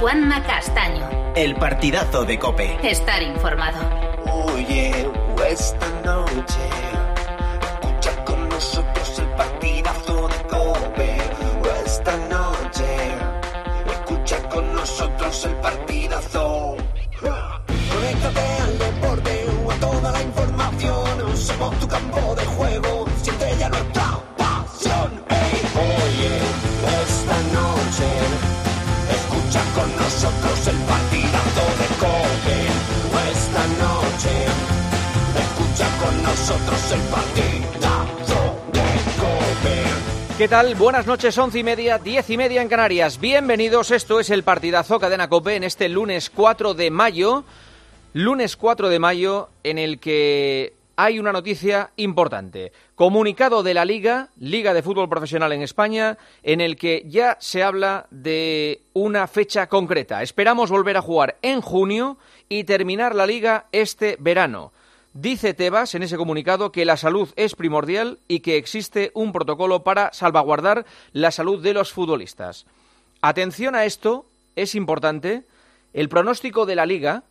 Juanma Castaño. El partidazo de COPE. Estar informado. Oye, esta noche escucha con nosotros el partidazo de COPE. Esta noche escucha con nosotros el partidazo. Conéctate al deporte o a toda la información. Somos tu campo de juego, siente ya nuestra pasión. Hey, oye, esta noche escucha con nosotros el partidazo de COPE. Esta noche escucha con nosotros el partidazo de COPE. ¿Qué tal? Buenas noches, 11:30, 10:30 en Canarias. Bienvenidos, esto es el partidazo Cadena COPE en este lunes 4 de mayo. Lunes 4 de mayo en el que hay una noticia importante. Comunicado de la Liga de Fútbol Profesional en España, en el que ya se habla de una fecha concreta. Esperamos volver a jugar en junio y terminar la Liga este verano. Dice Tebas en ese comunicado que la salud es primordial y que existe un protocolo para salvaguardar la salud de los futbolistas. Atención a esto, es importante, el pronóstico de la Liga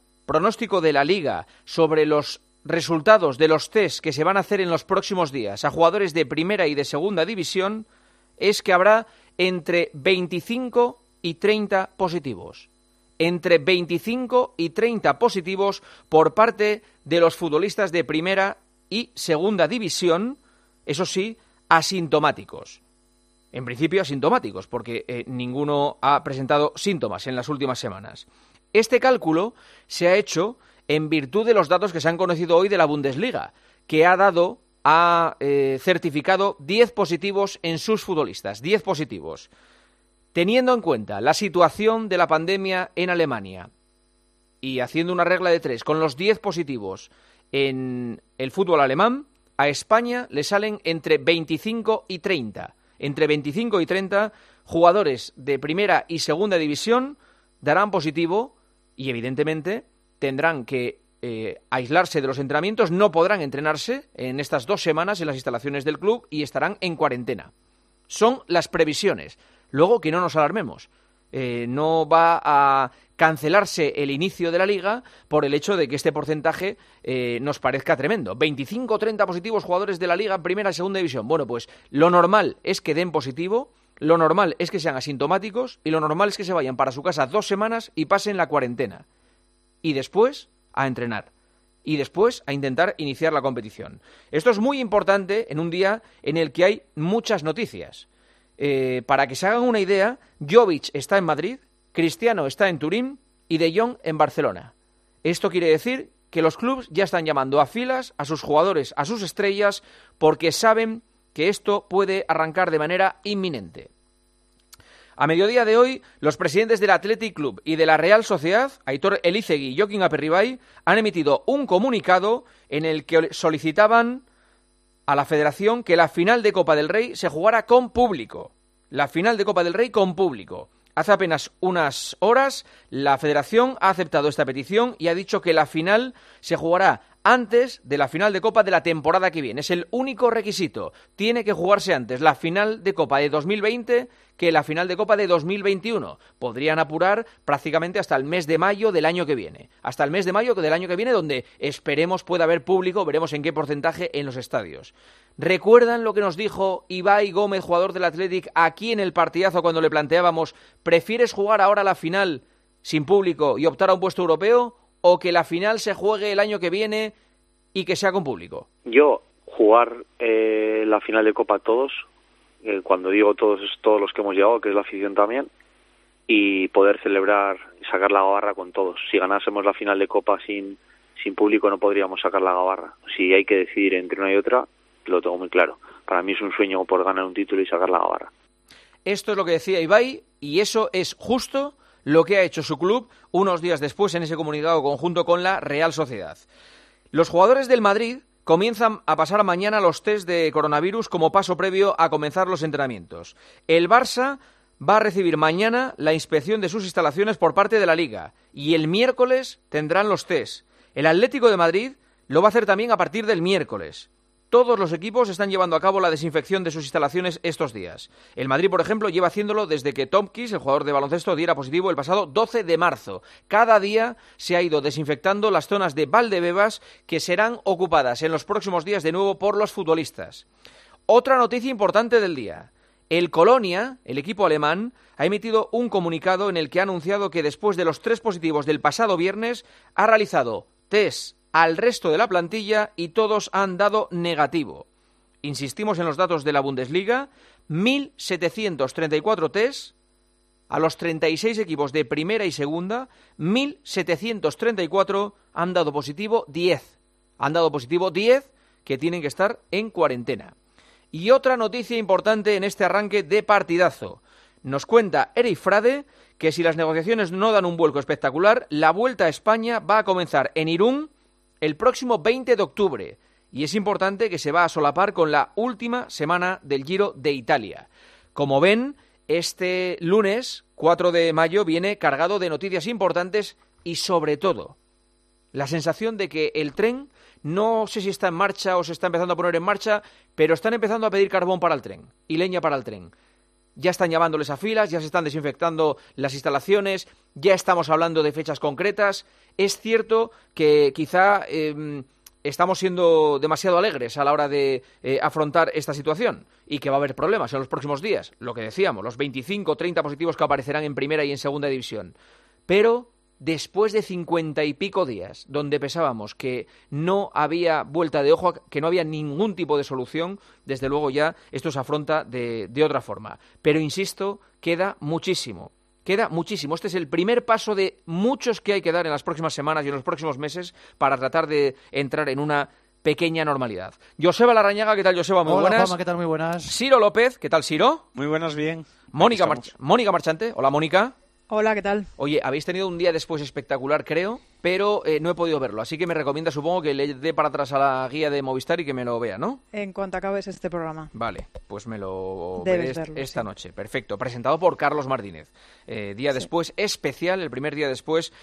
sobre los resultados de los test que se van a hacer en los próximos días a jugadores de primera y de segunda división es que habrá entre 25 y 30 positivos. Entre 25 y 30 positivos por parte de los futbolistas de primera y segunda división, eso sí, asintomáticos. En principio asintomáticos, porque ninguno ha presentado síntomas en las últimas semanas. Este cálculo se ha hecho en virtud de los datos que se han conocido hoy de la Bundesliga, que ha certificado 10 positivos en sus futbolistas, 10 positivos. Teniendo en cuenta la situación de la pandemia en Alemania y haciendo una regla de 3 con los 10 positivos en el fútbol alemán, a España le salen entre 25 y 30. Entre 25 y 30 jugadores de primera y segunda división darán positivo y evidentemente tendrán que aislarse de los entrenamientos, no podrán entrenarse en estas 2 semanas en las instalaciones del club y estarán en cuarentena. Son las previsiones. Luego, que no nos alarmemos, no va a cancelarse el inicio de la Liga por el hecho de que este porcentaje nos parezca tremendo. 25 o 30 positivos jugadores de la Liga en primera y segunda división. Bueno, pues lo normal es que den positivo, lo normal es que sean asintomáticos y lo normal es que se vayan para su casa 2 semanas y pasen la cuarentena. Y después a entrenar. Y después a intentar iniciar la competición. Esto es muy importante en un día en el que hay muchas noticias. Para que se hagan una idea, Jovic está en Madrid, Cristiano está en Turín y De Jong en Barcelona. Esto quiere decir que los clubes ya están llamando a filas a sus jugadores, a sus estrellas, porque saben que esto puede arrancar de manera inminente. A mediodía de hoy, los presidentes del Athletic Club y de la Real Sociedad, Aitor Elizegui y Jokin Aperribay, han emitido un comunicado en el que solicitaban a la Federación que la final de Copa del Rey se jugara con público. La final de Copa del Rey con público. Hace apenas unas horas, la Federación ha aceptado esta petición y ha dicho que la final se jugará antes de la final de Copa de la temporada que viene. Es el único requisito. Tiene que jugarse antes la final de Copa de 2020 que la final de Copa de 2021. Podrían apurar prácticamente hasta el mes de mayo del año que viene. Hasta el mes de mayo del año que viene, donde esperemos pueda haber público, veremos en qué porcentaje en los estadios. ¿Recuerdan lo que nos dijo Ibai Gómez, jugador del Athletic, aquí en el partidazo cuando le planteábamos ¿prefieres jugar ahora la final sin público y optar a un puesto europeo o que la final se juegue el año que viene y que sea con público? Yo, jugar la final de Copa todos, cuando digo todos es todos los que hemos llegado, que es la afición también, y poder celebrar y sacar la gabarra con todos. Si ganásemos la final de Copa sin público no podríamos sacar la gabarra. Si hay que decidir entre una y otra, lo tengo muy claro. Para mí es un sueño por ganar un título y sacar la gabarra. Esto es lo que decía Ibai y eso es justo lo que ha hecho su club unos días después en ese comunicado conjunto con la Real Sociedad. Los jugadores del Madrid comienzan a pasar mañana los test de coronavirus como paso previo a comenzar los entrenamientos. El Barça va a recibir mañana la inspección de sus instalaciones por parte de la Liga y el miércoles tendrán los test. El Atlético de Madrid lo va a hacer también a partir del miércoles. todos los equipos están llevando a cabo la desinfección de sus instalaciones estos días. El Madrid, por ejemplo, lleva haciéndolo desde que Tomkins, el jugador de baloncesto, diera positivo el pasado 12 de marzo. Cada día se ha ido desinfectando las zonas de Valdebebas que serán ocupadas en los próximos días de nuevo por los futbolistas. Otra noticia importante del día. El Colonia, el equipo alemán, ha emitido un comunicado en el que ha anunciado que después de los 3 positivos del pasado viernes ha realizado test al resto de la plantilla y todos han dado negativo. Insistimos en los datos de la Bundesliga, 1.734 test a los 36 equipos de primera y segunda, 1.734 han dado positivo 10. Han dado positivo 10 que tienen que estar en cuarentena. Y otra noticia importante en este arranque de partidazo. Nos cuenta Eric Frade que si las negociaciones no dan un vuelco espectacular, la Vuelta a España va a comenzar en Irún el próximo 20 de octubre. Y es importante que se va a solapar con la última semana del Giro de Italia. Como ven, este lunes, 4 de mayo, viene cargado de noticias importantes y sobre todo la sensación de que el tren, no sé si está en marcha o se está empezando a poner en marcha, pero están empezando a pedir carbón para el tren y leña para el tren. Ya están llamándoles a filas, ya se están desinfectando las instalaciones, ya estamos hablando de fechas concretas. Es cierto que quizá estamos siendo demasiado alegres a la hora de afrontar esta situación y que va a haber problemas en los próximos días. Lo que decíamos, los 25 o 30 positivos que aparecerán en primera y en segunda división. Pero después de 50 y pico días, donde pensábamos que no había vuelta de ojo, que no había ningún tipo de solución, desde luego ya esto se afronta de otra forma. Pero insisto, queda muchísimo. Queda muchísimo. Este es el primer paso de muchos que hay que dar en las próximas semanas y en los próximos meses para tratar de entrar en una pequeña normalidad. Joseba Larrañaga, ¿qué tal, Joseba? Muy hola, buenas. Juanma, ¿qué tal? Muy buenas. Ciro López, ¿qué tal, Ciro? Muy buenas, bien. Mónica Marchante. Hola, Mónica. Hola, ¿qué tal? Oye, habéis tenido un día después espectacular, creo, pero no he podido verlo. Así que me recomienda, supongo, que le dé para atrás a la guía de Movistar y que me lo vea, ¿no? En cuanto acabes este programa. Vale, pues me lo Debes veré verlo, esta sí. noche. Perfecto. Presentado por Carlos Martínez. Día después especial, el primer día después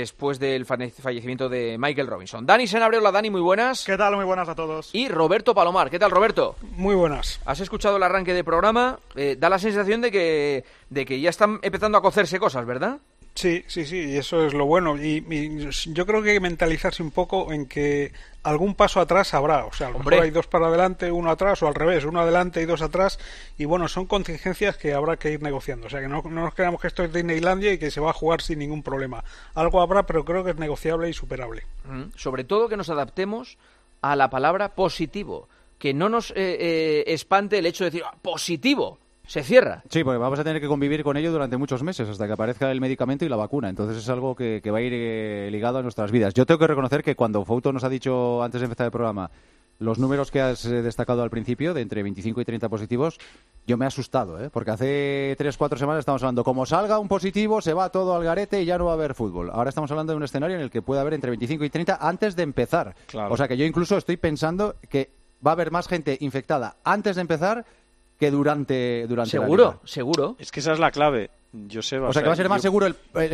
del fallecimiento de Michael Robinson. Dani Senabre, hola Dani, muy buenas. ¿Qué tal? Muy buenas a todos. Y Roberto Palomar, ¿qué tal, Roberto? Muy buenas. ¿Has escuchado el arranque de programa? Da la sensación de que ya están empezando a cocerse cosas, ¿verdad? Sí, y eso es lo bueno. Y yo creo que hay que mentalizarse un poco en que algún paso atrás habrá. O sea, a lo mejor hay 2 para adelante, 1 atrás, o al revés, 1 adelante y 2 atrás. Y bueno, son contingencias que habrá que ir negociando. O sea, que no nos creamos que esto es Disneylandia y que se va a jugar sin ningún problema. Algo habrá, pero creo que es negociable y superable. Sobre todo que nos adaptemos a la palabra positivo. Que no nos espante el hecho de decir positivo. Se cierra. Sí, porque vamos a tener que convivir con ello durante muchos meses, hasta que aparezca el medicamento y la vacuna. Entonces es algo que va a ir ligado a nuestras vidas. Yo tengo que reconocer que cuando Fouto nos ha dicho antes de empezar el programa los números que has destacado al principio, de entre 25 y 30 positivos, yo me he asustado, porque hace 3-4 semanas estamos hablando, como salga un positivo, se va todo al garete y ya no va a haber fútbol. Ahora estamos hablando de un escenario en el que puede haber entre 25 y 30 antes de empezar. Claro. O sea que yo incluso estoy pensando que va a haber más gente infectada antes de empezar que durante Seguro. Es que esa es la clave, Joseba. O sea, que va a ser más seguro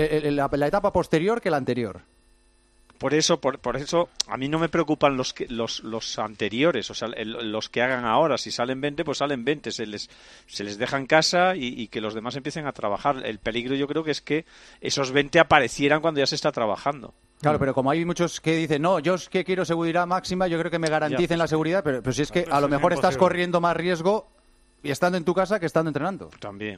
la etapa posterior que la anterior. Por eso a mí no me preocupan los anteriores, o sea, los que hagan ahora. Si salen 20, pues salen 20. Se les deja en casa y que los demás empiecen a trabajar. El peligro yo creo que es que esos 20 aparecieran cuando ya se está trabajando. Claro, pero como hay muchos que dicen, no, yo es que quiero seguridad máxima, yo creo que me garanticen la seguridad, pero si es que a lo mejor estás corriendo más riesgo y estando en tu casa que estando entrenando. También.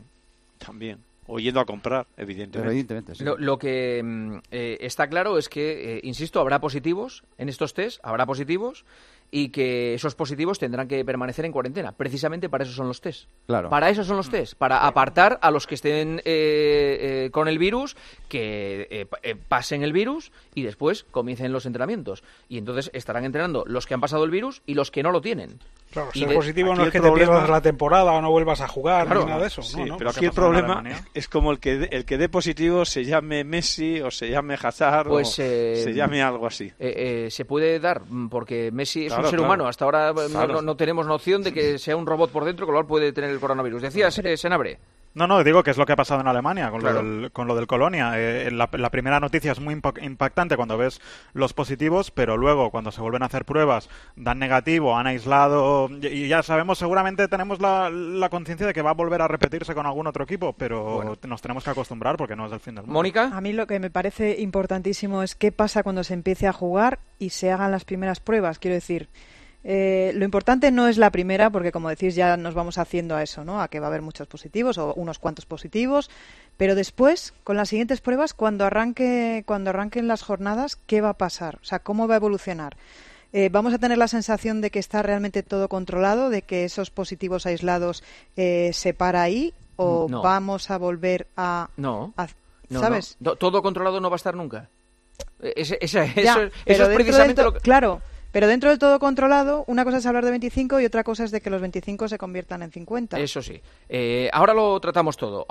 O yendo a comprar, evidentemente. Sí. Lo que está claro es que, insisto, habrá positivos en estos test, habrá positivos, y que esos positivos tendrán que permanecer en cuarentena. Precisamente para eso son los test. Claro. Para eso son los test, para apartar a los que estén con el virus, que pasen el virus y después comiencen los entrenamientos. Y entonces estarán entrenando los que han pasado el virus y los que no lo tienen. Claro, ser positivo no es que te pierdas la temporada o no vuellas a jugar, ni nada de eso. Sí, ¿no? pero aquí el problema es como el que dé positivo se llame Messi o se llame Hazard o se llame algo así. Se puede dar, porque Messi es un ser humano. Hasta ahora no tenemos noción de que sea un robot por dentro, con lo cual puede tener el coronavirus. Decías, Senabre. No, digo que es lo que ha pasado en Alemania con, claro, con lo del Colonia. La primera noticia es muy impactante cuando ves los positivos, pero luego cuando se vuelven a hacer pruebas dan negativo, han aislado y ya sabemos, seguramente tenemos la conciencia de que va a volver a repetirse con algún otro equipo, pero nos tenemos que acostumbrar porque no es el fin del mundo. ¿Mónica? A mí lo que me parece importantísimo es qué pasa cuando se empiece a jugar y se hagan las primeras pruebas. Quiero decir, lo importante no es la primera, porque como decís ya nos vamos haciendo a eso, ¿no? A que va a haber muchos positivos o unos cuantos positivos, pero después, con las siguientes pruebas, cuando arranquen las jornadas, ¿qué va a pasar? O sea, ¿cómo va a evolucionar? ¿Vamos a tener la sensación de que está realmente todo controlado, de que esos positivos aislados se para ahí, o no, vamos a volver a... No, ¿sabes? No. Todo controlado no va a estar nunca. Eso es pero precisamente lo que... Claro, pero dentro del todo controlado, una cosa es hablar de 25 y otra cosa es de que los 25 se conviertan en 50. Eso sí. Ahora lo tratamos todo.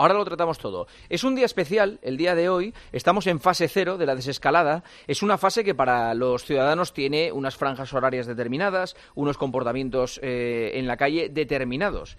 Es un día especial, el día de hoy. Estamos en fase 0 de la desescalada. Es una fase que para los ciudadanos tiene unas franjas horarias determinadas, unos comportamientos en la calle determinados.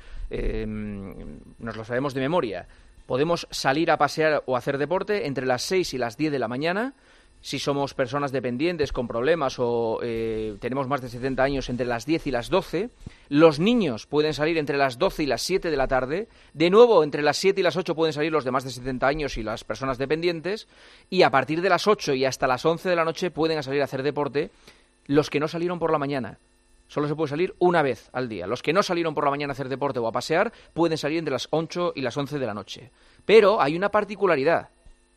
Nos lo sabemos de memoria. Podemos salir a pasear o hacer deporte entre las 6 y las 10 de la mañana. Si somos personas dependientes con problemas o tenemos más de 70 años, entre las 10 y las 12. Los niños pueden salir entre las 12 y las 7 de la tarde. De nuevo, entre las 7 y las 8 pueden salir los de más de 70 años y las personas dependientes. Y a partir de las 8 y hasta las 11 de la noche pueden salir a hacer deporte los que no salieron por la mañana. Solo se puede salir una vez al día. Los que no salieron por la mañana a hacer deporte o a pasear pueden salir entre las 8 y las 11 de la noche. Pero hay una particularidad,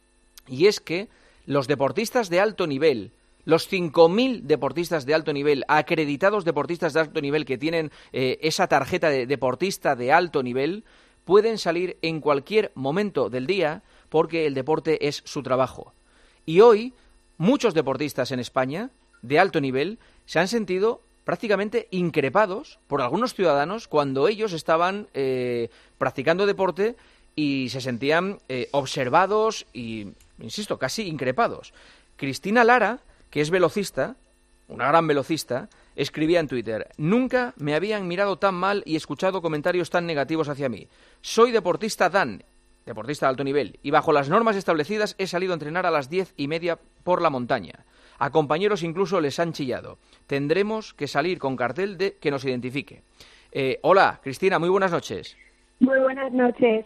y es que los deportistas de alto nivel, los 5.000 deportistas de alto nivel, acreditados deportistas de alto nivel que tienen esa tarjeta de deportista de alto nivel, pueden salir en cualquier momento del día porque el deporte es su trabajo. Y hoy, muchos deportistas en España de alto nivel se han sentido prácticamente increpados por algunos ciudadanos cuando ellos estaban practicando deporte y se sentían observados y, insisto, casi increpados. Cristina Lara, que es velocista, una gran velocista, escribía en Twitter: nunca me habían mirado tan mal y escuchado comentarios tan negativos hacia mí. Soy deportista deportista de alto nivel, y bajo las normas establecidas he salido a entrenar a las 10:30 por la montaña. A compañeros incluso les han chillado. Tendremos que salir con cartel de que nos identifique. Hola, Cristina, muy buenas noches. Muy buenas noches.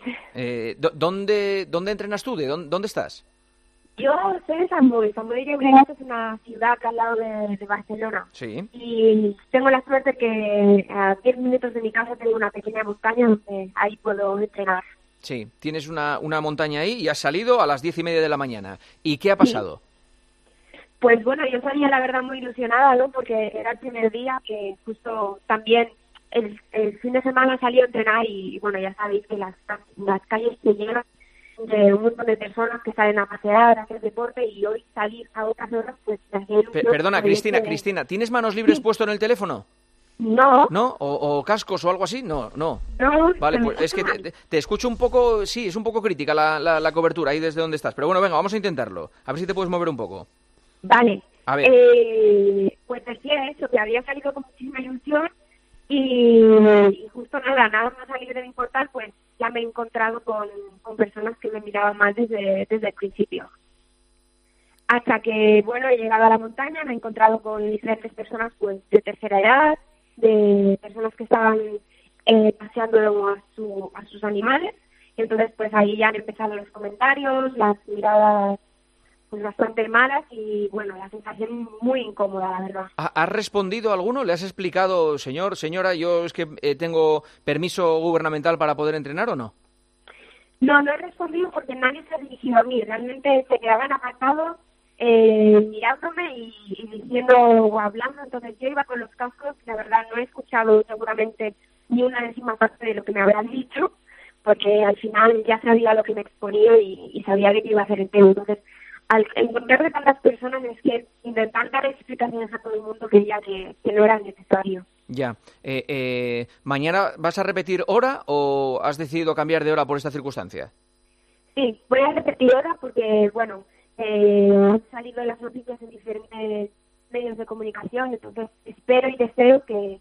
¿Dónde entrenas tú? ¿Dónde estás? Yo soy de San Boi. San Boi de Llobregat es una ciudad acá al lado de Barcelona. Sí. Y tengo la suerte que a 10 minutos de mi casa tengo una pequeña montaña donde ahí puedo entrenar. Sí, tienes una montaña ahí y has salido a las 10:30 de la mañana. ¿Y qué ha pasado? Sí. Pues bueno, yo salía la verdad muy ilusionada, ¿no? Porque era el primer día que justo también el fin de semana salí a entrenar y bueno, ya sabéis que las calles se llenan de un montón de personas que salen a pasear, a hacer deporte, y hoy salir a otras horas, pues... Perdona, Cristina, ¿tienes manos libres puesto en el teléfono? No. ¿No? ¿O cascos o algo así? No. Vale, pues es que te escucho un poco... Sí, es un poco crítica la cobertura ahí desde donde estás. Pero bueno, venga, vamos a intentarlo. A ver si te puedes mover un poco. Vale. A ver. Pues decía eso, que había salido con muchísima ilusión y justo nada más salir de mi portal, pues ya me he encontrado con personas que me miraban mal desde el principio. Hasta que, bueno, he llegado a la montaña, me he encontrado con diferentes personas pues de tercera edad, de personas que estaban paseando a sus animales, y entonces pues ahí ya han empezado los comentarios, las miradas pues bastante malas y bueno, la sensación muy incómoda, la verdad. ¿Has respondido a alguno? ¿Le has explicado, señora, yo es que tengo permiso gubernamental para poder entrenar o no? No he respondido porque nadie se ha dirigido a mí, realmente se quedaban apartados mirándome y diciendo o hablando, entonces yo iba con los cascos, la verdad no he escuchado seguramente ni una décima parte de lo que me habrán dicho, porque al final ya sabía lo que me exponía y sabía de qué iba a hacer el tema. Entonces, al encontrarme tantas personas, es que intentar dar explicaciones a todo el mundo creía que no era necesario. Ya. ¿Mañana vas a repetir hora o has decidido cambiar de hora por esta circunstancia? Sí, voy a repetir hora porque, bueno, han salido las noticias en diferentes medios de comunicación, entonces espero y deseo que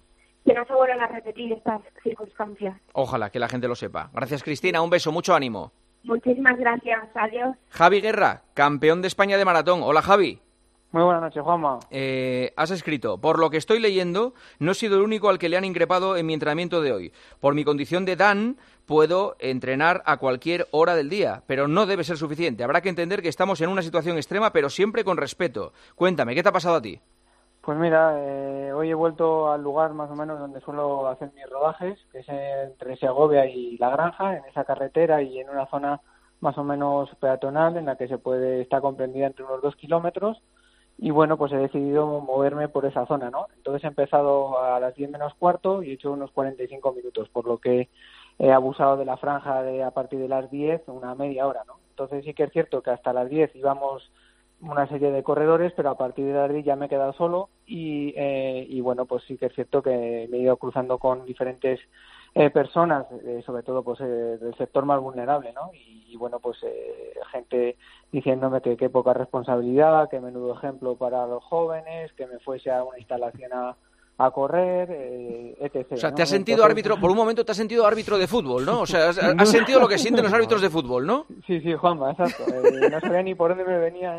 que no se vuelvan a repetir estas circunstancias. Ojalá que la gente lo sepa. Gracias, Cristina. Un beso, mucho ánimo. Muchísimas gracias. Adiós. Javi Guerra, campeón de España de maratón. Hola, Javi. Muy buenas noches, Juanma. Has escrito: por lo que estoy leyendo, no he sido el único al que le han increpado en mi entrenamiento de hoy. Por mi condición de Dan, puedo entrenar a cualquier hora del día, pero no debe ser suficiente. Habrá que entender que estamos en una situación extrema, pero siempre con respeto. Cuéntame, ¿qué te ha pasado a ti? Pues mira, hoy he vuelto al lugar más o menos donde suelo hacer mis rodajes, que es entre Segovia y La Granja, en esa carretera y en una zona más o menos peatonal en la que está comprendida entre unos 2 kilómetros. Y bueno, pues he decidido moverme por esa zona, ¿no? Entonces he empezado a las 10 menos cuarto y he hecho unos 45 minutos, por lo que he abusado de la franja de a partir de las 10, una media hora, ¿no? Entonces sí que es cierto que hasta las 10 íbamos una serie de corredores, pero a partir de las 10 ya me he quedado solo y bueno, pues sí que es cierto que me he ido cruzando con diferentes personas, sobre todo pues del sector más vulnerable, ¿no? Y bueno, pues gente diciéndome que qué poca responsabilidad, que menudo ejemplo para los jóvenes, que me fuese a una instalación a correr, etc. O sea, ¿no? te has sentido árbitro, por un momento te has sentido árbitro de fútbol, ¿no? O sea, has sentido lo que sienten los árbitros de fútbol, ¿no? Sí, Juanma, exacto. No sabía ni por dónde me venían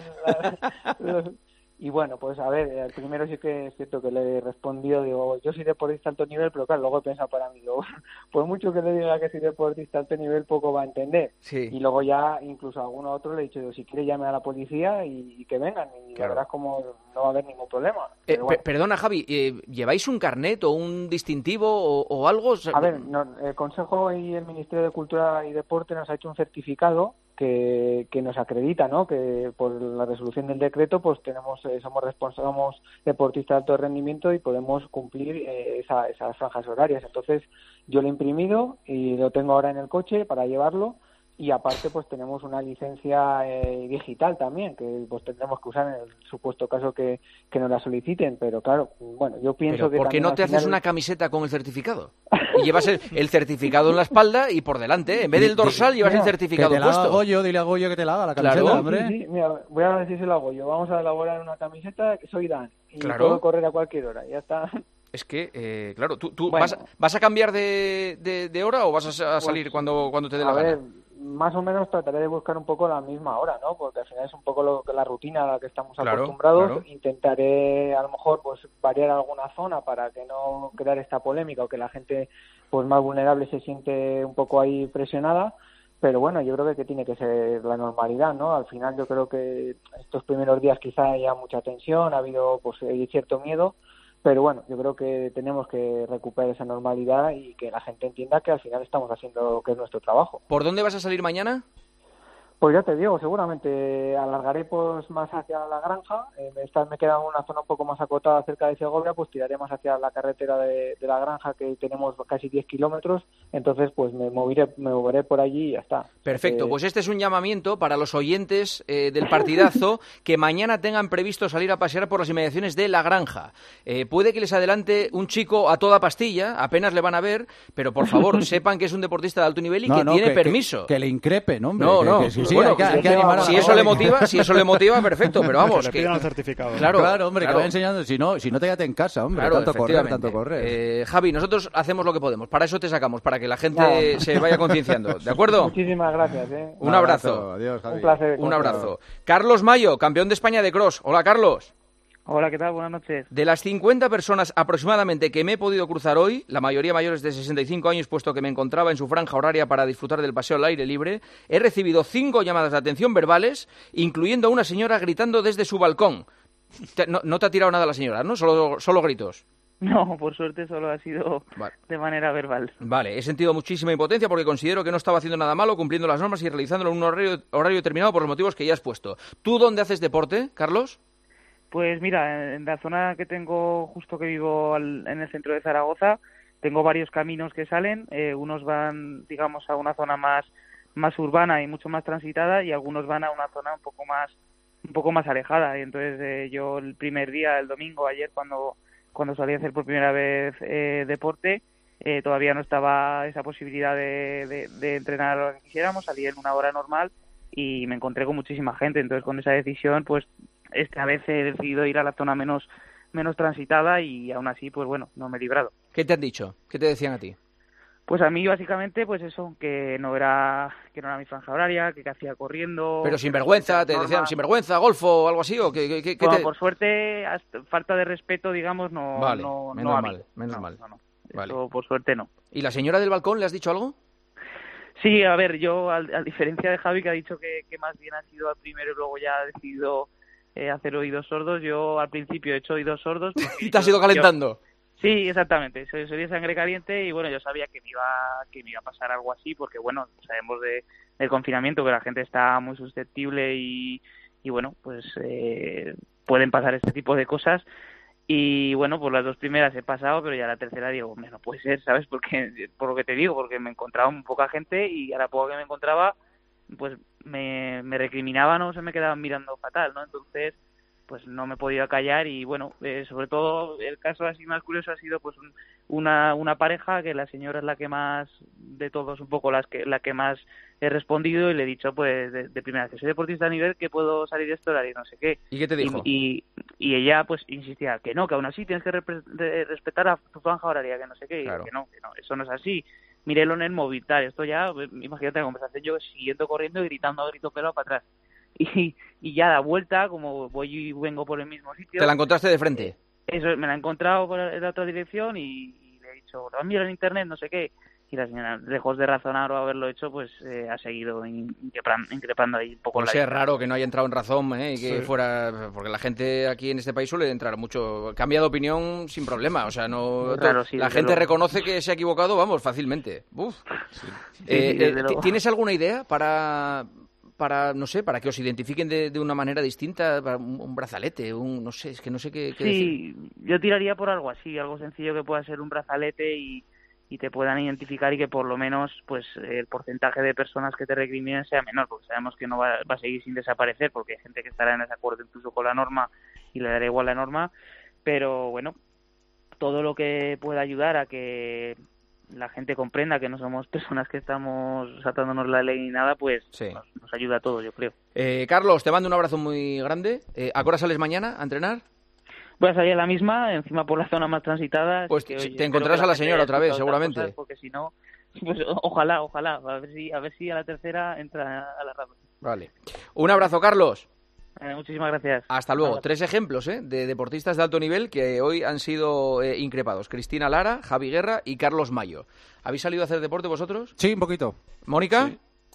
Y bueno, pues a ver, al primero sí que es cierto que le he respondido, digo, yo soy deportista alto nivel, pero claro, luego he pensado para mí, digo, por mucho que le diga que soy deportista alto nivel, poco va a entender. Sí. Y luego ya, incluso a alguno otro le he dicho, digo, si quiere llame a la policía y que vengan, y claro, la verdad es como no va a haber ningún problema. Bueno. Perdona, Javi, ¿lleváis un carnet o un distintivo o algo? A ver, el Consejo y el Ministerio de Cultura y Deporte nos ha hecho un certificado que nos acredita, ¿no? Que por la resolución del decreto pues somos deportistas de alto rendimiento y podemos cumplir esas franjas horarias. Entonces yo lo he imprimido y lo tengo ahora en el coche para llevarlo, y aparte pues tenemos una licencia digital también que pues tendremos que usar en el supuesto caso que nos la soliciten, pero claro, bueno, yo pienso que... ¿Por qué no te haces una camiseta con el certificado? Y llevas el certificado en la espalda y por delante, ¿eh? En vez del dorsal llevas el certificado que te puesto. La hago yo, dile a Goyo que te la haga la camiseta, claro, hombre. Sí, mira, voy a ver si se lo hago yo. Vamos a elaborar una camiseta que soy Dan y claro, puedo correr a cualquier hora, ya está. Es que, claro, ¿tú bueno, vas a cambiar de hora o vas a salir cuando te dé la gana? Más o menos trataré de buscar un poco la misma hora, ¿no? Porque al final es un poco la rutina a la que estamos acostumbrados. Claro. Intentaré, a lo mejor, pues variar alguna zona para que no crear esta polémica o que la gente pues más vulnerable se siente un poco ahí presionada. Pero bueno, yo creo que tiene que ser la normalidad, ¿no? Al final yo creo que estos primeros días quizá haya mucha tensión, ha habido pues cierto miedo. Pero bueno, yo creo que tenemos que recuperar esa normalidad y que la gente entienda que al final estamos haciendo lo que es nuestro trabajo. ¿Por dónde vas a salir mañana? Pues ya te digo, seguramente alargaré pues más hacia La Granja. Me queda una zona un poco más acotada cerca de Segovia, pues tiraré más hacia la carretera de La Granja, que tenemos casi 10 kilómetros. Entonces pues me moveré por allí y ya está. Perfecto, pues este es un llamamiento para los oyentes del partidazo que mañana tengan previsto salir a pasear por las inmediaciones de La Granja. Puede que les adelante un chico a toda pastilla, apenas le van a ver, pero por favor sepan que es un deportista de alto nivel y que tiene permiso. Que le increpen, hombre. Sí, bueno, si eso le motiva, perfecto, pero vamos. Que le pidan el certificado. Claro, hombre, que vaya enseñando. Si no te quédate en casa, hombre. Claro, tanto correr. Javi, nosotros hacemos lo que podemos. Para eso te sacamos, para que la gente se vaya concienciando. ¿De acuerdo? Muchísimas gracias. Un abrazo. Adiós, Javi. Un placer. Un abrazo. Carlos Mayo, campeón de España de cross. Hola, Carlos. Hola, ¿qué tal? Buenas noches. De las 50 personas aproximadamente que me he podido cruzar hoy, la mayoría mayores de 65 años, puesto que me encontraba en su franja horaria para disfrutar del paseo al aire libre, he recibido 5 llamadas de atención verbales, incluyendo a una señora gritando desde su balcón. No te ha tirado nada la señora, ¿no? Solo gritos. No, por suerte solo ha sido de manera verbal. Vale, he sentido muchísima impotencia porque considero que no estaba haciendo nada malo, cumpliendo las normas y realizándolo en un horario determinado por los motivos que ya has puesto. ¿Tú dónde haces deporte, Carlos? Pues mira, en la zona que tengo, justo que vivo en el centro de Zaragoza, tengo varios caminos que salen. Unos van, digamos, a una zona más urbana y mucho más transitada, y algunos van a una zona un poco más alejada. Y entonces yo el primer día, el domingo, ayer, cuando salí a hacer por primera vez deporte, todavía no estaba esa posibilidad de entrenar lo que quisiéramos. Salí en una hora normal y me encontré con muchísima gente. Entonces con esa decisión, pues esta vez he decidido ir a la zona menos transitada, y aún así, pues bueno, no me he librado. ¿Qué te han dicho? ¿Qué te decían a ti? Pues a mí básicamente, pues eso, que no era mi franja horaria, que hacía corriendo. Pero sinvergüenza, te decían sinvergüenza, golfo o algo así, o que bueno, te... por suerte, falta de respeto, digamos, no. Vale, no, menos no mal, menos mal. No. Vale. Eso, por suerte no. ¿Y la señora del balcón le has dicho algo? Sí, a ver, yo a diferencia de Javi, que ha dicho que más bien ha sido al primero y luego ya ha decidido hacer oídos sordos, yo al principio he hecho oídos sordos. ¿Y te has ido calentando? Sí, exactamente. Soy de sangre caliente y bueno, yo sabía que me iba a pasar algo así porque bueno, sabemos del confinamiento que la gente está muy susceptible y bueno, pues pueden pasar este tipo de cosas. Y bueno, pues las 2 primeras he pasado, pero ya la tercera digo, hombre, no puede ser, ¿sabes? Porque, por lo que te digo, porque me encontraba muy poca gente y a la poca que me encontraba, pues me recriminaban o se me quedaban mirando fatal, ¿no? Entonces, pues no me he podido callar y bueno, sobre todo el caso así más curioso ha sido pues una pareja que la señora es la que más, de todos un poco la que más he respondido y le he dicho pues de primera que soy deportista a nivel que puedo salir de este horario y no sé qué. ¿Y qué te dijo? Y ella pues insistía que no, que aún así tienes que respetar a tu franja horaria, que no sé qué, y claro. que no, eso no es así. Mírelo en el móvil, tal, esto ya, imagínate la conversación yo siguiendo corriendo y gritando a grito pelado para atrás. Y ya da vuelta, como voy y vengo por el mismo sitio. ¿Te la encontraste de frente? Eso, me la he encontrado por la otra dirección y le he dicho, lo mira en internet, no sé qué. Y la señora, lejos de razonar o haberlo hecho, pues ha seguido increpando ahí un poco. Pues es raro que no haya entrado en razón y que fuera... Porque la gente aquí en este país suele entrar mucho... Cambia de opinión sin problema, o sea, no... Claro, sí, la gente reconoce que se ha equivocado, vamos, fácilmente. Uf. Sí. ¿Tienes alguna idea para, no sé, para que os identifiquen de una manera distinta? Para un brazalete, no sé, es que no sé qué sí, decir. Yo tiraría por algo así, algo sencillo que pueda ser un brazalete y te puedan identificar y que por lo menos pues el porcentaje de personas que te recriminen sea menor, porque sabemos que no va a seguir sin desaparecer, porque hay gente que estará en desacuerdo incluso con la norma y le dará igual la norma, pero bueno, todo lo que pueda ayudar a que la gente comprenda que no somos personas que estamos saltándonos la ley ni nada, pues sí. nos ayuda a todos, yo creo. Carlos, te mando un abrazo muy grande. ¿A qué hora sales mañana a entrenar? Voy a salir a la misma, encima por la zona más transitada. Pues que, oye, te encontrarás a la señora otra vez, seguramente. Cosas, porque si no, pues ojalá, a ver si a la tercera entra a la rápida. Vale. Un abrazo, Carlos. Muchísimas gracias. Hasta luego. 3 ejemplos de deportistas de alto nivel que hoy han sido increpados. Cristina Lara, Javi Guerra y Carlos Mayo. ¿Habéis salido a hacer deporte vosotros? Sí, un poquito. ¿Mónica?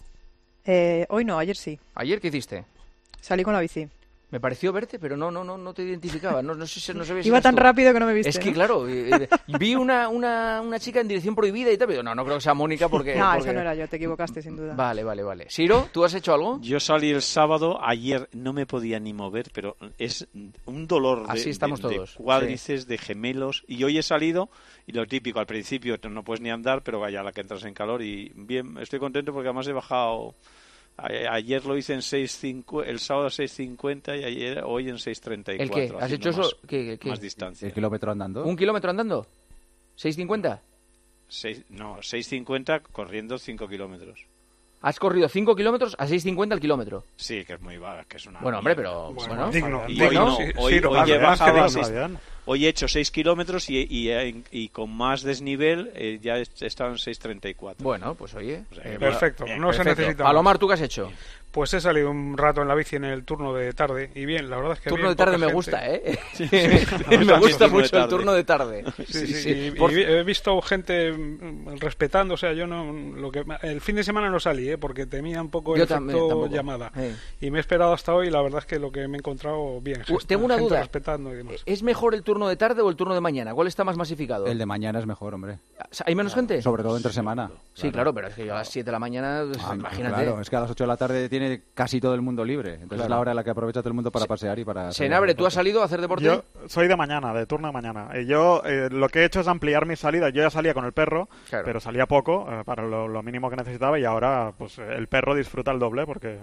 Sí. Hoy no, ayer sí. ¿Ayer qué hiciste? Salí con la bici. Me pareció verte, pero no te identificaba. No sé si iba tan rápido que no me viste. Es que, claro, vi una chica en dirección prohibida y tal, pero no creo que sea Mónica porque... No, esa no era yo, te equivocaste sin duda. Vale. Siro, ¿tú has hecho algo? Yo salí el sábado, ayer no me podía ni mover, pero es un dolor de cuádriceps, de gemelos, y hoy he salido, y lo típico, al principio no puedes ni andar, pero vaya, a la que entras en calor, y bien, estoy contento porque además he bajado... Ayer lo hice en 6.50, el sábado 6.50 y hoy en 6.34. ¿El qué? ¿Has hecho eso? ¿Qué? Más distancia. ¿El kilómetro andando? ¿1 kilómetro andando? ¿6.50? 6.50 corriendo 5 kilómetros. ¿Has corrido 5 kilómetros a 6.50 el kilómetro? Sí, que es muy bajo, que es una... Bueno, hombre, pero... Bueno, digno. Y hoy no, hoy he bajado a 6... Hoy he hecho 6 kilómetros y con más desnivel ya he estado en 6.34. Bueno, pues oye... O sea, perfecto, no se necesita. Palomar, ¿tú qué has hecho? Pues he salido un rato en la bici en el turno de tarde y bien, la verdad es que turno bien, de tarde me gente. gusta, ¿eh? Me gusta mucho el turno de tarde. Sí. Y he visto gente respetando, o sea, yo no el fin de semana no salí, porque temía un poco el efecto llamada. Y me he esperado hasta hoy y la verdad es que lo que me he encontrado bien. Tengo una duda. Respetando y demás. ¿Es mejor el turno de tarde o el turno de mañana? ¿Cuál está más masificado? El de mañana es mejor, hombre. ¿Hay menos gente? Sobre todo entre semana. Sí, claro, pero es que yo a las 7 de la mañana, imagínate. Claro, es que a las 8 de la tarde tiene casi todo el mundo libre. Entonces es la hora en la que aprovecha todo el mundo para pasear y para... Senabre, ¿tú has salido a hacer deporte? Yo soy de mañana, de turno de mañana. Yo lo que he hecho es ampliar mis salidas. Yo ya salía con el perro, pero salía poco, para lo mínimo que necesitaba, y ahora pues el perro disfruta el doble porque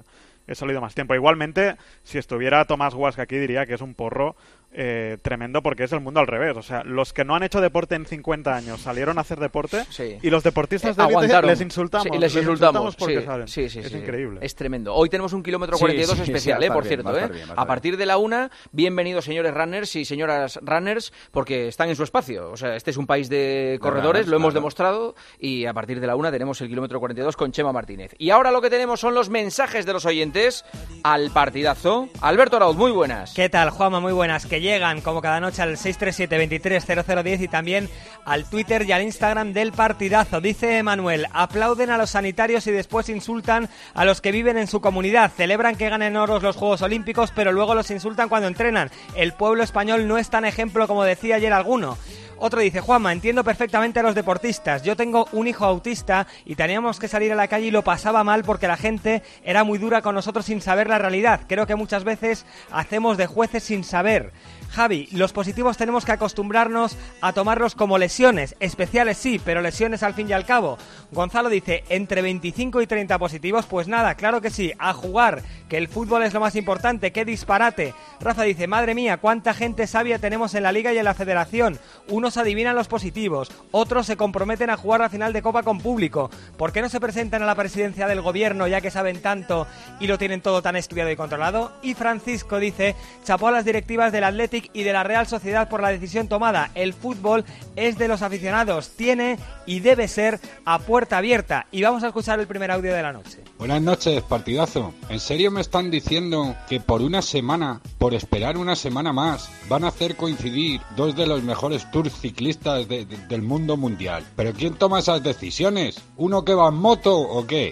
he salido más tiempo. Igualmente, si estuviera Tomás Guasca aquí, diría que es un porro tremendo, porque es el mundo al revés. O sea, los que no han hecho deporte en 50 años salieron a hacer deporte, y los deportistas de élite les insultamos. Sí, les insultamos porque salen. Sí, es increíble. Es tremendo. Hoy tenemos un kilómetro 42 especial, por cierto. A partir de la 1, bienvenidos señores runners y señoras runners, porque están en su espacio. O sea, este es un país de corredores, lo hemos demostrado, y a partir de la 1 tenemos el kilómetro 42 con Chema Martínez. Y ahora lo que tenemos son los mensajes de los oyentes al partidazo. Alberto Arauz, muy buenas. ¿Qué tal, Juanma? Muy buenas. Que llegan como cada noche al 637-230010 y también al Twitter y al Instagram del partidazo. Dice Manuel: aplauden a los sanitarios y después insultan a los que viven en su comunidad. Celebran que ganen oros los Juegos Olímpicos, pero luego los insultan cuando entrenan. El pueblo español no es tan ejemplo como decía ayer alguno. Otro dice: Juanma, entiendo perfectamente a los deportistas. Yo tengo un hijo autista y teníamos que salir a la calle y lo pasaba mal porque la gente era muy dura con nosotros sin saber la realidad. Creo que muchas veces hacemos de jueces sin saber. Javi, los positivos tenemos que acostumbrarnos a tomarlos como lesiones, especiales sí, pero lesiones al fin y al cabo. Gonzalo dice: entre 25 y 30 positivos, pues nada, claro que sí, a jugar, que el fútbol es lo más importante, qué disparate. Rafa dice: madre mía, cuánta gente sabia tenemos en la Liga y en la Federación. Unos adivinan los positivos, otros se comprometen a jugar la final de Copa con público. ¿Por qué no se presentan a la presidencia del gobierno ya que saben tanto y lo tienen todo tan estudiado y controlado? Y Francisco dice: chapó a las directivas del Athletic y de la Real Sociedad por la decisión tomada. El fútbol es de los aficionados, tiene y debe ser a puerta abierta. Y vamos a escuchar el primer audio de la noche. Buenas noches, partidazo. ¿En serio me están diciendo que por una semana, por esperar una semana más, van a hacer coincidir dos de los mejores tours ciclistas del mundo mundial? ¿Pero quién toma esas decisiones? ¿Uno que va en moto o qué?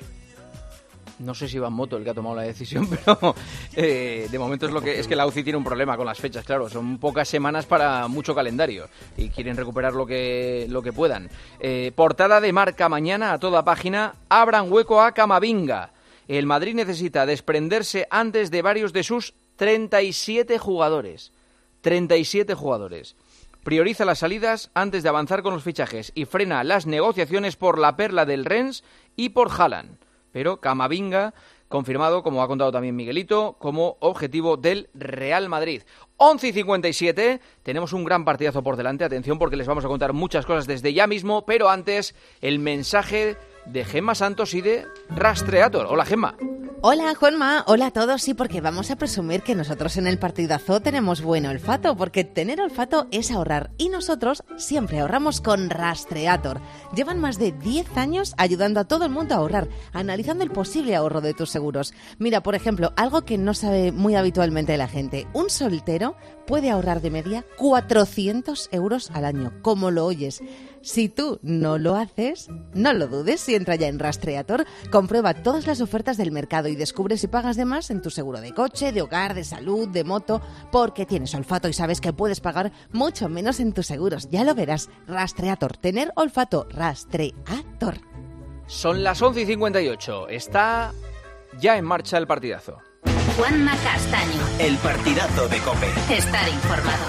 No sé si va en moto el que ha tomado la decisión, pero de momento es que la UCI tiene un problema con las fechas, claro. Son pocas semanas para mucho calendario y quieren recuperar lo que puedan. Portada de Marca mañana a toda página: abran hueco a Camavinga. El Madrid necesita desprenderse antes de varios de sus 37 jugadores. 37 jugadores. Prioriza las salidas antes de avanzar con los fichajes y frena las negociaciones por la perla del Rennes y por Haaland. Pero Camavinga, confirmado, como ha contado también Miguelito, como objetivo del Real Madrid. 11:57, tenemos un gran partidazo por delante. Atención, porque les vamos a contar muchas cosas desde ya mismo, pero antes el mensaje de Gemma Santos y de Rastreator. Hola, Gemma. Hola, Juanma. Hola a todos. Sí, porque vamos a presumir que nosotros en el partidazo tenemos buen olfato, porque tener olfato es ahorrar. Y nosotros siempre ahorramos con Rastreator. Llevan más de 10 años ayudando a todo el mundo a ahorrar, analizando el posible ahorro de tus seguros. Mira, por ejemplo, algo que no sabe muy habitualmente la gente. Un soltero puede ahorrar de media 400 euros al año, como lo oyes. Si tú no lo haces, no lo dudes y entra ya en Rastreator, comprueba todas las ofertas del mercado y descubre si pagas de más en tu seguro de coche, de hogar, de salud, de moto, porque tienes olfato y sabes que puedes pagar mucho menos en tus seguros. Ya lo verás. Rastreator, tener olfato, Rastreator. Son las 11:58, está ya en marcha el partidazo. Juanma Castaño. El partidazo de COPE. Estar informado.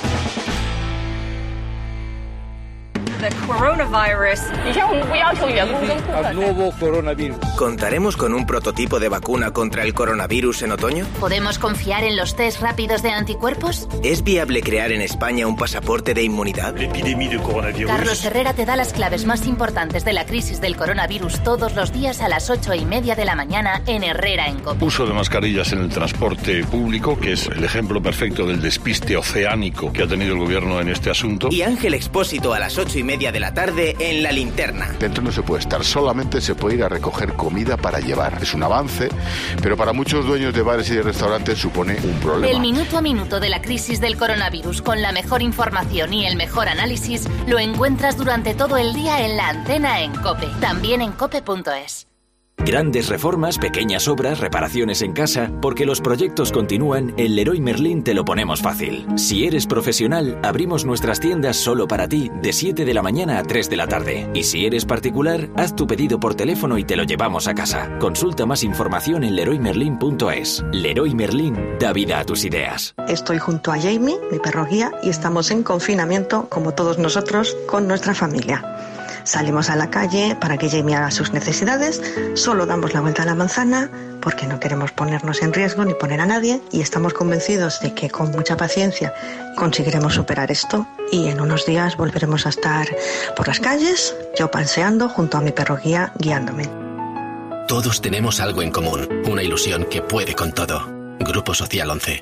Al nuevo coronavirus. ¿Contaremos con un prototipo de vacuna contra el coronavirus en otoño? ¿Podemos confiar en los test rápidos de anticuerpos? ¿Es viable crear en España un pasaporte de inmunidad? Carlos Herrera te da las claves más importantes de la crisis del coronavirus todos los días a las 8:30 de la mañana en Herrera en COPE. Uso de mascarillas en el transporte público, que es el ejemplo perfecto del despiste oceánico que ha tenido el gobierno en este asunto. Y Ángel Expósito a las 8:30 de la tarde en La Linterna. Dentro no se puede estar, solamente se puede ir a recoger comida para llevar. Es un avance, pero para muchos dueños de bares y de restaurantes supone un problema. El minuto a minuto de la crisis del coronavirus con la mejor información y el mejor análisis lo encuentras durante todo el día en La Antena en COPE, también en cope.es. Grandes reformas, pequeñas obras, reparaciones en casa, porque los proyectos continúan, en Leroy Merlin te lo ponemos fácil. Si eres profesional, abrimos nuestras tiendas solo para ti de 7 de la mañana a 3 de la tarde. Y si eres particular, haz tu pedido por teléfono y te lo llevamos a casa. Consulta más información en leroymerlin.es. Leroy Merlin da vida a tus ideas. Estoy junto a Jamie, mi perro guía, y estamos en confinamiento, como todos nosotros, con nuestra familia. Salimos a la calle para que Jamie haga sus necesidades, solo damos la vuelta a la manzana porque no queremos ponernos en riesgo ni poner a nadie y estamos convencidos de que con mucha paciencia conseguiremos superar esto y en unos días volveremos a estar por las calles, yo paseando junto a mi perro guía guiándome. Todos tenemos algo en común, una ilusión que puede con todo. Grupo Social 11.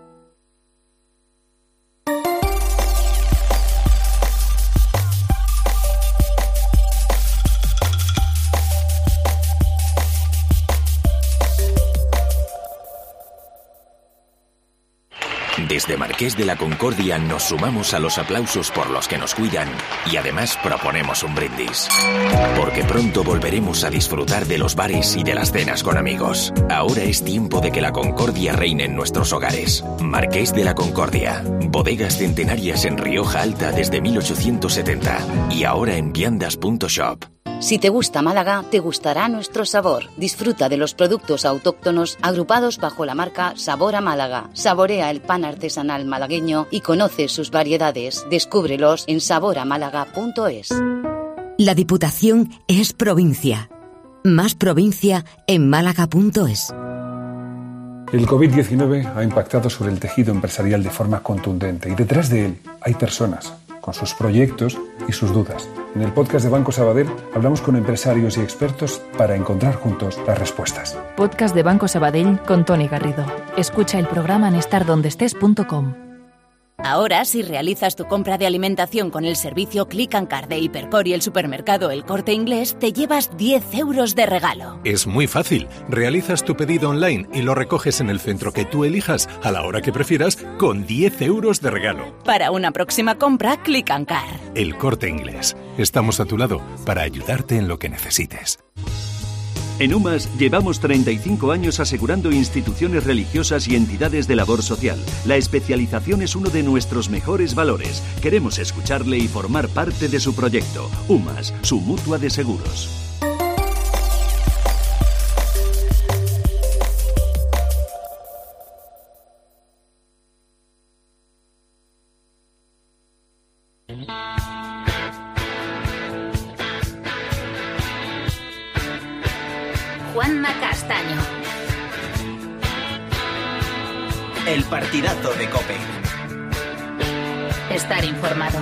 Desde Marqués de la Concordia nos sumamos a los aplausos por los que nos cuidan y además proponemos un brindis. Porque pronto volveremos a disfrutar de los bares y de las cenas con amigos. Ahora es tiempo de que la concordia reine en nuestros hogares. Marqués de la Concordia. Bodegas centenarias en Rioja Alta desde 1870 y ahora en viandas.shop. Si te gusta Málaga, te gustará nuestro sabor. Disfruta de los productos autóctonos agrupados bajo la marca Sabor a Málaga. Saborea el pan artesanal malagueño y conoce sus variedades. Descúbrelos en saboramálaga.es. La Diputación es provincia. Más provincia en málaga.es. El COVID-19 ha impactado sobre el tejido empresarial de forma contundente y detrás de él hay personas con sus proyectos y sus dudas. En el podcast de Banco Sabadell hablamos con empresarios y expertos para encontrar juntos las respuestas. Podcast de Banco Sabadell con Toni Garrido. Escucha el programa en estardondestes.com. Ahora, si realizas tu compra de alimentación con el servicio Click and Card de Hipercor y el supermercado El Corte Inglés, te llevas 10 euros de regalo. Es muy fácil. Realizas tu pedido online y lo recoges en el centro que tú elijas, a la hora que prefieras, con 10 euros de regalo. Para una próxima compra, Click and Card. El Corte Inglés. Estamos a tu lado para ayudarte en lo que necesites. En UMAS llevamos 35 años asegurando instituciones religiosas y entidades de labor social. La especialización es uno de nuestros mejores valores. Queremos escucharle y formar parte de su proyecto. UMAS, su mutua de seguros. Juanma Castaño. El partidazo de COPE. Estar informado.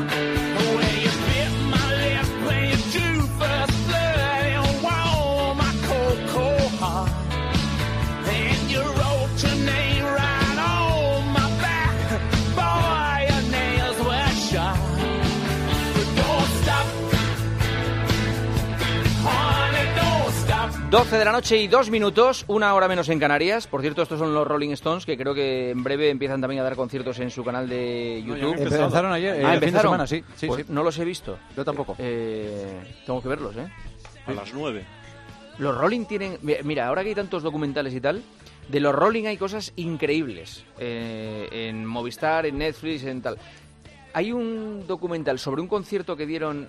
Doce de la noche y 2 minutos, una hora menos en Canarias. Por cierto, estos son los Rolling Stones, que creo que en breve empiezan también a dar conciertos en su canal de YouTube. Empezaron ayer, el fin de semana, sí. Pues no los he visto. Yo tampoco. Tengo que verlos, A las 9. Los Rolling tienen... Mira, ahora que hay tantos documentales y tal, de los Rolling hay cosas increíbles. En Movistar, en Netflix, en tal... Hay un documental sobre un concierto que dieron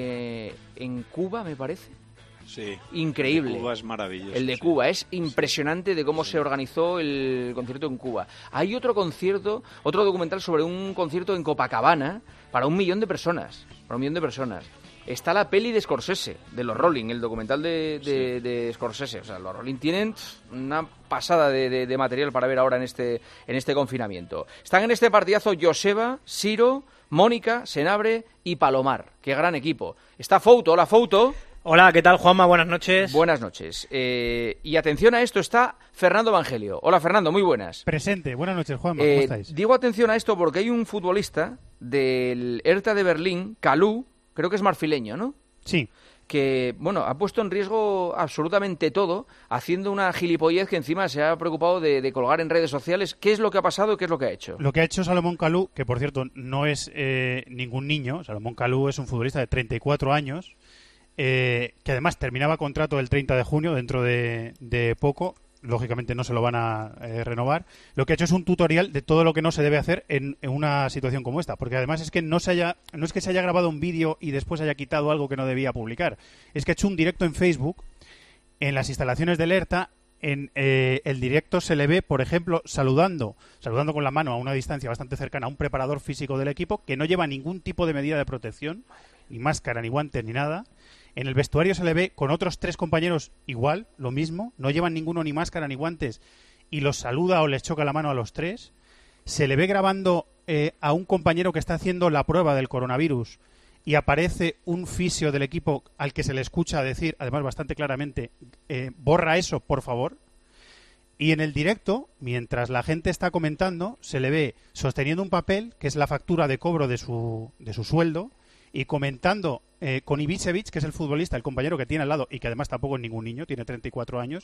en Cuba, me parece. Sí. Increíble. El de Cuba es maravilloso. El de Cuba es impresionante de cómo se organizó el concierto en Cuba. Hay otro concierto, otro documental sobre un concierto en Copacabana para 1 millón de personas. Está la peli de Scorsese, de los Rolling, el documental de Scorsese. O sea, los Rolling tienen una pasada de material para ver ahora en este confinamiento. Están en este partidazo Joseba, Siro, Mónica, Senabre y Palomar. Qué gran equipo. Está Fouto. Hola, Fouto. Hola, ¿qué tal, Juanma? Buenas noches. Buenas noches. Y atención a esto, está Fernando Evangelio. Hola, Fernando, muy buenas. Presente. Buenas noches, Juanma. ¿Cómo estáis? Digo atención a esto porque hay un futbolista del Hertha de Berlín, Kalou, creo que es marfileño, ¿no? Sí. Que, bueno, ha puesto en riesgo absolutamente todo, haciendo una gilipollez que encima se ha preocupado de colgar en redes sociales. ¿Qué es lo que ha pasado y qué es lo que ha hecho? Lo que ha hecho Salomón Kalou, que por cierto no es ningún niño. Salomón Kalou es un futbolista de 34 años, que además terminaba contrato el 30 de junio, dentro de poco. Lógicamente no se lo van a renovar. Lo que ha hecho es un tutorial de todo lo que no se debe hacer en una situación como esta, porque además es que no es que se haya grabado un vídeo y después haya quitado algo que no debía publicar, es que ha hecho un directo en Facebook en las instalaciones del Hertha. En el directo se le ve, por ejemplo, saludando con la mano a una distancia bastante cercana a un preparador físico del equipo que no lleva ningún tipo de medida de protección, ni máscara, ni guantes, ni nada. En el vestuario se le ve con otros 3 compañeros igual, lo mismo, no llevan ninguno ni máscara ni guantes y los saluda o les choca la mano a los 3. Se le ve grabando a un compañero que está haciendo la prueba del coronavirus y aparece un fisio del equipo al que se le escucha decir, además bastante claramente, borra eso, por favor. Y en el directo, mientras la gente está comentando, se le ve sosteniendo un papel, que es la factura de cobro de su sueldo, y comentando con Ibišević, que es el futbolista, el compañero que tiene al lado, y que además tampoco es ningún niño, tiene 34 años,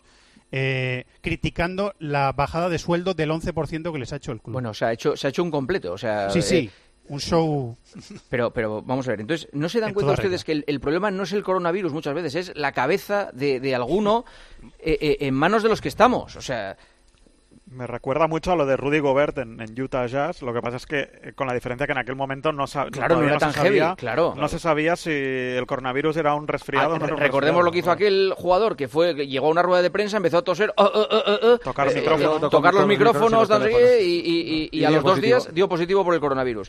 criticando la bajada de sueldo del 11% que les ha hecho el club. Bueno, se ha hecho un completo. O sea, sí. Un show. Pero vamos a ver, entonces, ¿no se dan cuenta ustedes que el problema no es el coronavirus muchas veces, es la cabeza de alguno en manos de los que estamos? O sea... Me recuerda mucho a lo de Rudy Gobert en Utah Jazz. Lo que pasa es que con la diferencia que en aquel momento no era tan heavy, claro. No se sabía si el coronavirus era un resfriado o no era un recordemos resfriado. Lo que hizo aquel jugador que llegó a una rueda de prensa, empezó a toser, tocar los micrófonos y a los 2 días dio positivo por el coronavirus.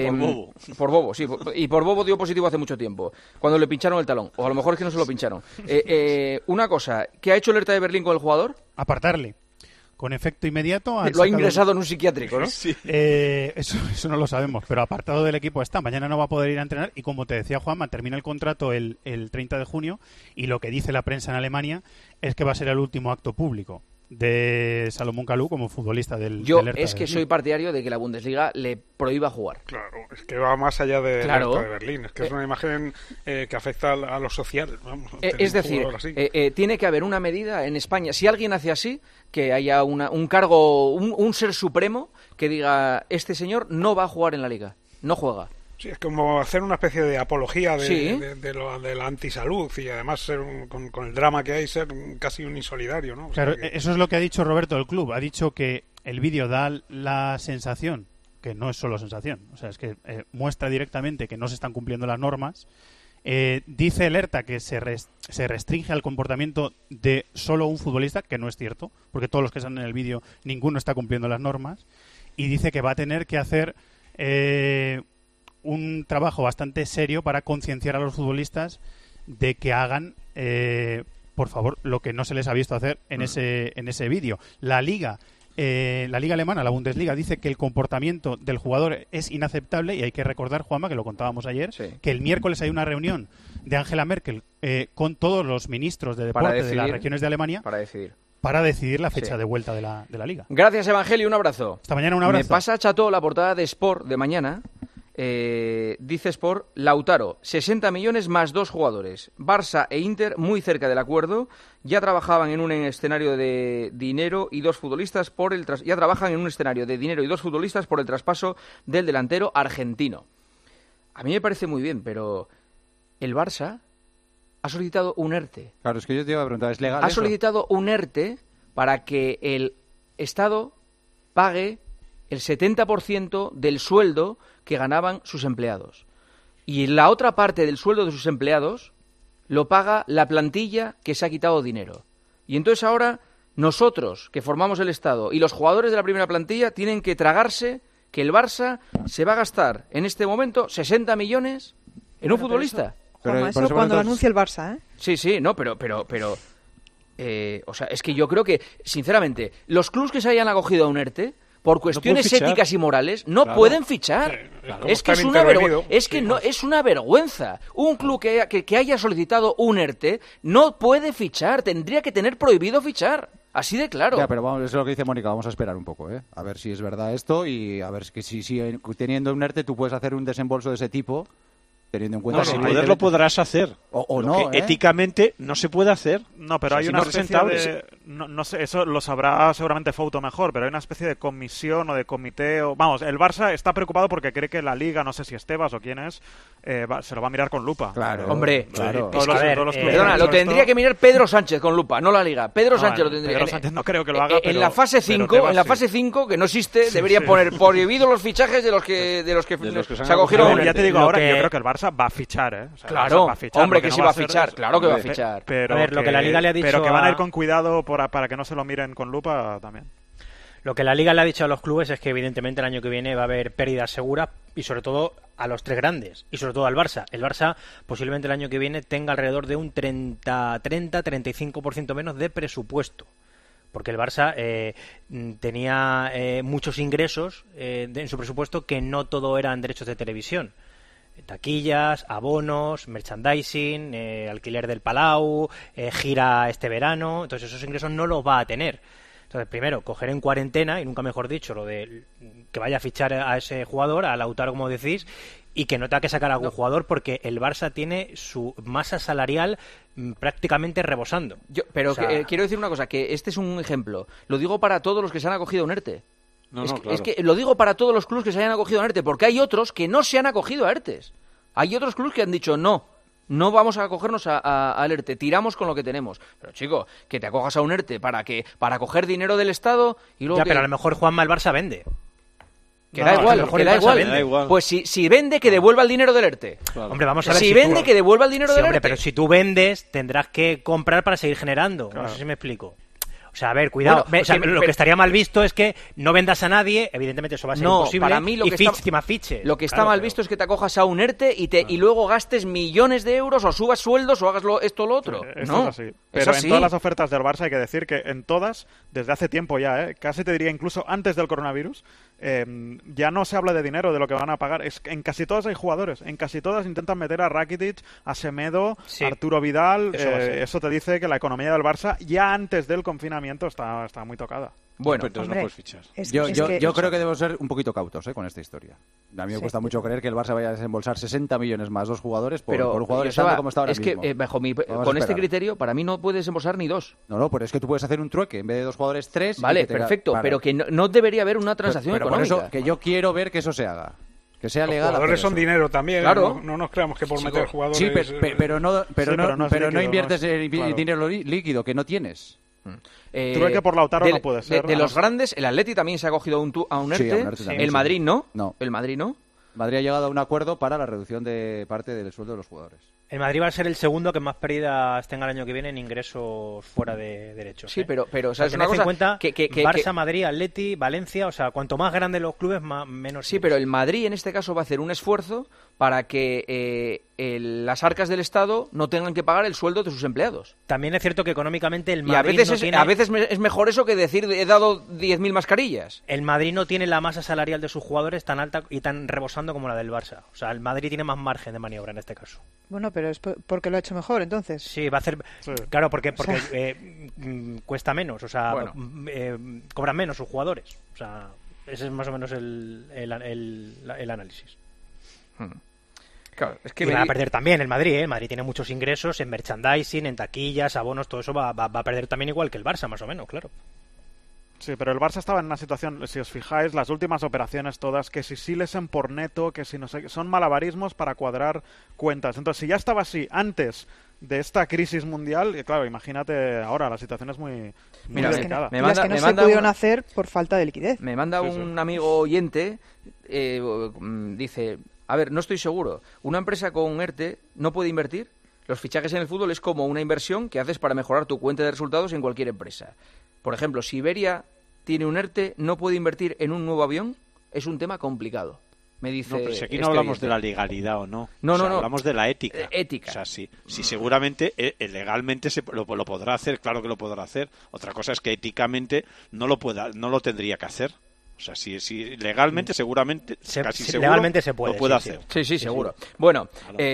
Por bobo, sí. Y por bobo dio positivo hace mucho tiempo, cuando le pincharon el talón. O a lo mejor es que no se lo pincharon. Una cosa, ¿qué ha hecho el Hertha de Berlín con el jugador? Apartarle. Con efecto inmediato... Lo ha ingresado en un psiquiátrico, ¿no? Sí. Eso no lo sabemos, pero apartado del equipo está. Mañana no va a poder ir a entrenar y, como te decía Juanma, termina el contrato el 30 de junio y lo que dice la prensa en Alemania es que va a ser el último acto público de Salomón Kalou como futbolista del Hertha. Es que soy partidario de que la Bundesliga le prohíba jugar. Claro, es que va más allá del Hertha de Berlín. Es que es una imagen que afecta a lo social. Vamos, es decir, tiene que haber una medida en España. Si alguien hace así, que haya un cargo, un ser supremo que diga, este señor no va a jugar en la Liga, no juega. Sí, es como hacer una especie de apología de la antisalud y además con el drama que hay, ser casi un insolidario, ¿no? Claro, eso es lo que ha dicho Roberto del club. Ha dicho que el vídeo da la sensación, que no es solo sensación, o sea, es que muestra directamente que no se están cumpliendo las normas. Dice el Hertha que se restringe al comportamiento de solo un futbolista, que no es cierto, porque todos los que están en el vídeo, ninguno está cumpliendo las normas, y dice que va a tener que hacer un trabajo bastante serio para concienciar a los futbolistas de que hagan, por favor, lo que no se les ha visto hacer en ese vídeo. La Liga alemana, la Bundesliga, dice que el comportamiento del jugador es inaceptable y hay que recordar, Juanma, que lo contábamos ayer, que el miércoles hay una reunión de Angela Merkel con todos los ministros de deporte de las regiones de Alemania para decidir la fecha de vuelta de la Liga. Gracias, Evangelio, un abrazo. Hasta mañana, un abrazo. Me pasa, Chato, la portada de Sport de mañana. Dice Sport, Lautaro, 60 millones más 2 jugadores. Barça e Inter muy cerca del acuerdo. Ya trabajaban en un escenario de dinero y 2 futbolistas por el traspaso del delantero argentino. A mí me parece muy bien, pero el Barça ha solicitado un ERTE. Claro, es que yo te iba a preguntar, ¿es legal? Ha solicitado un ERTE para que el Estado pague el 70% del sueldo que ganaban sus empleados. Y la otra parte del sueldo de sus empleados lo paga la plantilla que se ha quitado dinero. Y entonces ahora nosotros, que formamos el Estado, y los jugadores de la primera plantilla tienen que tragarse que el Barça se va a gastar en este momento 60 millones en un futbolista. Pero eso cuando lo anuncie el Barça, ¿eh? Sí, no, pero o sea, es que yo creo que, sinceramente, los clubes que se hayan acogido a un ERTE, por cuestiones éticas y morales, no pueden fichar. Claro, es que es una vergüenza. Un club que haya solicitado un ERTE no puede fichar, tendría que tener prohibido fichar. Así de claro. Ya, pero vamos, es lo que dice Mónica, vamos a esperar un poco, ¿eh? A ver si es verdad esto y a ver si teniendo un ERTE tú puedes hacer un desembolso de ese tipo, teniendo en cuenta que... No, si poder lo podrás hacer. O no, éticamente no se puede hacer. No, pero hay una especie de... No sé, eso lo sabrá seguramente Fouto mejor, pero hay una especie de comisión o de comité... Vamos, el Barça está preocupado porque cree que la Liga, no sé si Estebas o quién es, se lo va a mirar con lupa. Claro, hombre. Claro. Perdona, lo tendría que mirar Pedro Sánchez con lupa, no la Liga. Pedro Sánchez lo tendría. Pedro Sánchez no creo que lo haga, en la fase 5, que no existe, debería poner prohibido los fichajes de los que se acogieron. Ya te digo ahora que yo creo que el Barça va a fichar, ¿eh? O sea, claro, va a fichar, hombre, que sí va a fichar, claro que va a fichar. Pero a ver, lo que la Liga le ha dicho... Pero que van a ir con cuidado para que no se lo miren con lupa también. Lo que la Liga le ha dicho a los clubes es que evidentemente el año que viene va a haber pérdidas seguras y sobre todo a los 3 grandes y sobre todo al Barça. El Barça posiblemente el año que viene tenga alrededor de un 30-35% menos de presupuesto. Porque el Barça tenía muchos ingresos en su presupuesto que no todo eran derechos de televisión. Taquillas, abonos, merchandising, alquiler del Palau, gira este verano. Entonces esos ingresos no los va a tener. Entonces, primero, coger en cuarentena, y nunca mejor dicho, lo de que vaya a fichar a ese jugador, a Lautaro, como decís, y que no tenga que sacar a algún jugador porque el Barça tiene su masa salarial prácticamente rebosando. Pero quiero decir una cosa, que este es un ejemplo. Lo digo para todos los que se han acogido a un ERTE. Claro. Es que lo digo para todos los clubes que se hayan acogido a ERTE, porque hay otros que no se han acogido a ERTEs. Hay otros clubes que han dicho no vamos a acogernos al ERTE, tiramos con lo que tenemos. Pero chico, que te acojas a un ERTE para coger dinero del Estado y luego... pero a lo mejor Juanma el Barça vende. Que da igual. Pues si vende, que devuelva el dinero del ERTE. Claro. Hombre, vamos a ver. Si vende, que devuelva el dinero del ERTE. Pero si tú vendes, tendrás que comprar para seguir generando. Claro. No sé si me explico. O sea, a ver, cuidado. Bueno, lo que estaría mal visto es que no vendas a nadie, evidentemente eso va a ser imposible, para mí lo que fiche. Lo que está mal visto es que te acojas a un ERTE y luego gastes millones de euros o subas sueldos o hagas esto o lo otro. No, es así. Pero en todas las ofertas del Barça hay que decir que en todas, desde hace tiempo ya, casi te diría incluso antes del coronavirus, ya no se habla de dinero, de lo que van a pagar. En casi todas hay jugadores. En casi todas intentan meter a Rakitic, a Semedo, a Arturo Vidal. Eso te dice que la economía del Barça ya antes del confinamiento está muy tocada. Bueno, entonces no puedes fichar. Yo creo que debemos ser un poquito cautos con esta historia. A mí me cuesta mucho creer que el Barça vaya a desembolsar 60 millones más 2 jugadores por un jugador estando como está ahora mismo. Es que con este criterio, para mí no puedes desembolsar ni 2. No, pero es que tú puedes hacer un trueque. En vez de 2 jugadores, 3. Vale, perfecto. Pero que no debería haber una transacción económica. Por eso que yo quiero ver que eso se haga. Que sea legal. Los jugadores son dinero también. Claro. No nos creamos que por meter jugadores... Sí, pero no inviertes dinero líquido que no tienes. Trueque por Lautaro no puede ser. De los grandes, el Atleti también se ha cogido a un ERTE. El Madrid no. El Madrid no. Madrid ha llegado a un acuerdo para la reducción de parte del sueldo de los jugadores. El Madrid va a ser el segundo que más pérdidas tenga el año que viene en ingresos fuera de derechos. Sí, pero ¿sabes una cosa? En cuenta Barça, Madrid, Atleti, Valencia, o sea, cuanto más grandes los clubes, menos... Sí, pero el Madrid en este caso va a hacer un esfuerzo para que las arcas del Estado no tengan que pagar el sueldo de sus empleados. También es cierto que económicamente el Madrid a veces es mejor eso que decir he dado 10.000 mascarillas. El Madrid no tiene la masa salarial de sus jugadores tan alta y tan rebosando como la del Barça. O sea, el Madrid tiene más margen de maniobra en este caso. Bueno, pero es porque lo ha hecho mejor, entonces. Sí, va a hacer... Sí. Claro, porque cuesta menos, o sea, cobran menos sus jugadores. O sea, ese es más o menos el análisis. Claro, es que va a perder también el Madrid, ¿eh? El Madrid tiene muchos ingresos en merchandising, en taquillas, abonos, todo eso va a perder también igual que el Barça, más o menos, claro. Sí, pero el Barça estaba en una situación, si os fijáis, las últimas operaciones todas, que si lesen por neto, que si no sé, son malabarismos para cuadrar cuentas. Entonces, si ya estaba así antes de esta crisis mundial, claro, imagínate ahora, la situación es muy delicada. Las que no se pudieron hacer por falta de liquidez. Me manda un amigo oyente, dice, a ver, no estoy seguro, ¿una empresa con ERTE no puede invertir? Los fichajes en el fútbol es como una inversión que haces para mejorar tu cuenta de resultados en cualquier empresa. Por ejemplo, si Iberia tiene un ERTE, ¿no puede invertir en un nuevo avión? Es un tema complicado. Me dice... No, pero si aquí no hablamos de la legalidad o no. No. Hablamos de la ética. Ética. O sea, sí seguramente legalmente lo podrá hacer, claro que lo podrá hacer. Otra cosa es que éticamente no lo tendría que hacer. O sea, si legalmente seguramente, casi seguro, legalmente se puede, lo puede hacer. Sí, seguro. Bueno,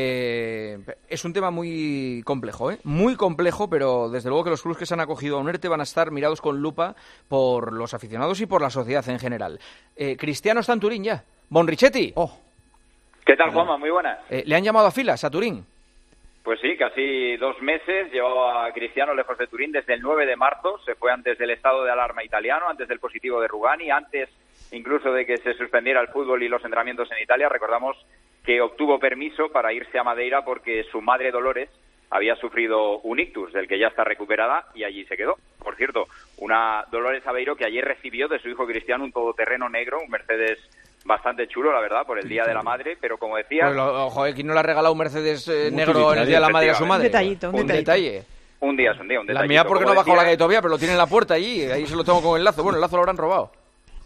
es un tema muy complejo, muy complejo, pero desde luego que los clubes que se han acogido a un ERTE van a estar mirados con lupa por los aficionados y por la sociedad en general. Cristiano está en Turín ya. Bonrichetti. ¿Qué tal, Juanma? Muy buenas. ¿Le han llamado a filas a Turín? Pues sí, casi 2 meses llevaba a Cristiano lejos de Turín desde el 9 de marzo. Se fue antes del estado de alarma italiano, antes del positivo de Rugani, antes incluso de que se suspendiera el fútbol y los entrenamientos en Italia. Recordamos que obtuvo permiso para irse a Madeira porque su madre Dolores había sufrido un ictus del que ya está recuperada y allí se quedó. Por cierto, una Dolores Aveiro que ayer recibió de su hijo Cristiano un todoterreno negro, un Mercedes bastante chulo, la verdad, por el Día de la Madre, pero como decía... Pues, ¿quién no le ha regalado un Mercedes negro en el Día de la Madre a su madre? Un detalle. Un día es un día, un detalle. La mía porque no ha bajado la calle todavía, pero lo tiene en la puerta allí, ahí se lo tengo con el lazo. Bueno, el lazo lo habrán robado.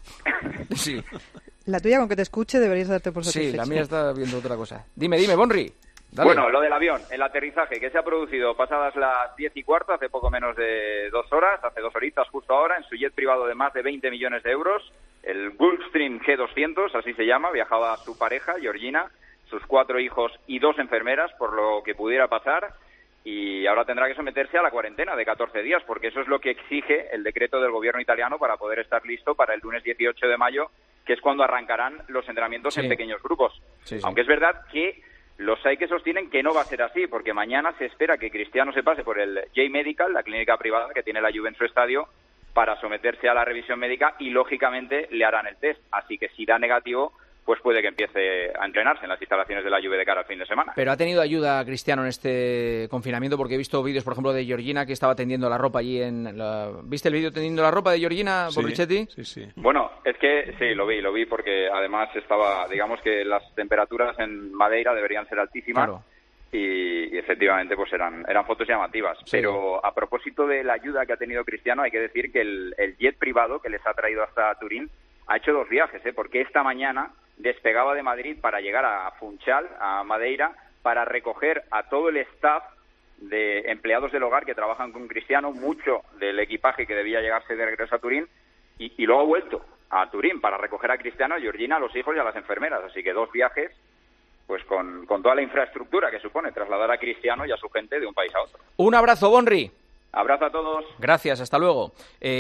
Sí. La tuya, con que te escuche, deberías darte por satisfecho. Sí, la mía está viendo otra cosa. Dime, Bonri. Dale. Bueno, lo del avión, el aterrizaje que se ha producido pasadas las 10:15, hace poco menos de 2 horas, hace 2 horitas justo ahora, en su jet privado de más de 20 millones de euros, el Gulfstream G200, así se llama, viajaba su pareja, Georgina, sus 4 hijos y 2 enfermeras, por lo que pudiera pasar, y ahora tendrá que someterse a la cuarentena de 14 días, porque eso es lo que exige el decreto del gobierno italiano para poder estar listo para el lunes 18 de mayo, que es cuando arrancarán los entrenamientos en pequeños grupos. Sí. Aunque es verdad que los hay que sostienen que no va a ser así, porque mañana se espera que Cristiano se pase por el J-Medical, la clínica privada que tiene la Juve en su estadio, para someterse a la revisión médica y, lógicamente, le harán el test. Así que si da negativo, pues puede que empiece a entrenarse en las instalaciones de la Juve de cara al fin de semana. Pero ha tenido ayuda Cristiano en este confinamiento, porque he visto vídeos, por ejemplo, de Georgina, que estaba tendiendo la ropa allí ¿Viste el vídeo tendiendo la ropa de Georgina, Borrichetti? Sí. Bueno, es que sí, lo vi, porque además digamos que las temperaturas en Madeira deberían ser altísimas. Claro. Y efectivamente pues eran fotos llamativas. Sí. Pero a propósito de la ayuda que ha tenido Cristiano, hay que decir que el jet privado que les ha traído hasta Turín ha hecho 2 viajes, porque esta mañana despegaba de Madrid para llegar a Funchal, a Madeira, para recoger a todo el staff de empleados del hogar que trabajan con Cristiano, mucho del equipaje que debía llegarse de regreso a Turín, y luego ha vuelto a Turín para recoger a Cristiano, a Georgina, a los hijos y a las enfermeras. Así que 2 viajes, pues con toda la infraestructura que supone trasladar a Cristiano y a su gente de un país a otro. Un abrazo, Bonri. Abrazo a todos. Gracias, hasta luego.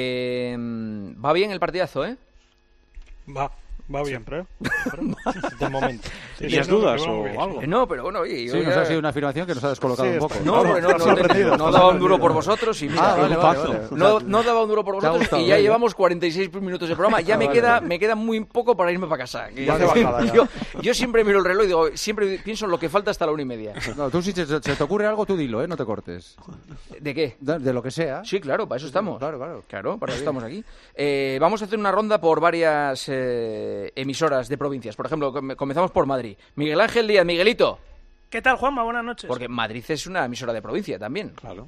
Va bien el partidazo, ¿eh? Va bien. Siempre. De momento. ¿Tienes dudas o algo? No, pero bueno, oye... Sí, nos ha sido una afirmación que nos ha descolocado un poco. No daba un duro por vosotros y mira... vale. No daba un duro por vosotros y ya llevamos 46 minutos de programa. Ya me queda muy poco para irme para casa. Yo siempre miro el reloj y digo, siempre pienso en lo que falta hasta la 1:30. No, tú si se te ocurre algo, tú dilo, no te cortes. ¿De qué? De lo que sea. Sí, claro, para eso estamos. Claro, para eso estamos aquí. Vamos a hacer una ronda por varias emisoras de provincias. Por ejemplo, comenzamos por Madrid. Miguel Ángel Díaz, Miguelito. ¿Qué tal, Juanma? Buenas noches. Porque Madrid es una emisora de provincia también. Claro.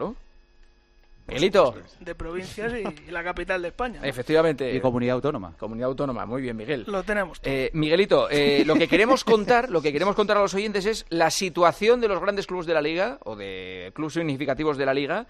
Miguelito. De provincias y la capital de España, ¿no? Efectivamente. Y comunidad autónoma. Comunidad autónoma, muy bien, Miguel. Lo tenemos todo. Miguelito, lo que queremos contar a los oyentes es la situación de los grandes clubes de la Liga, o de clubes significativos de la Liga,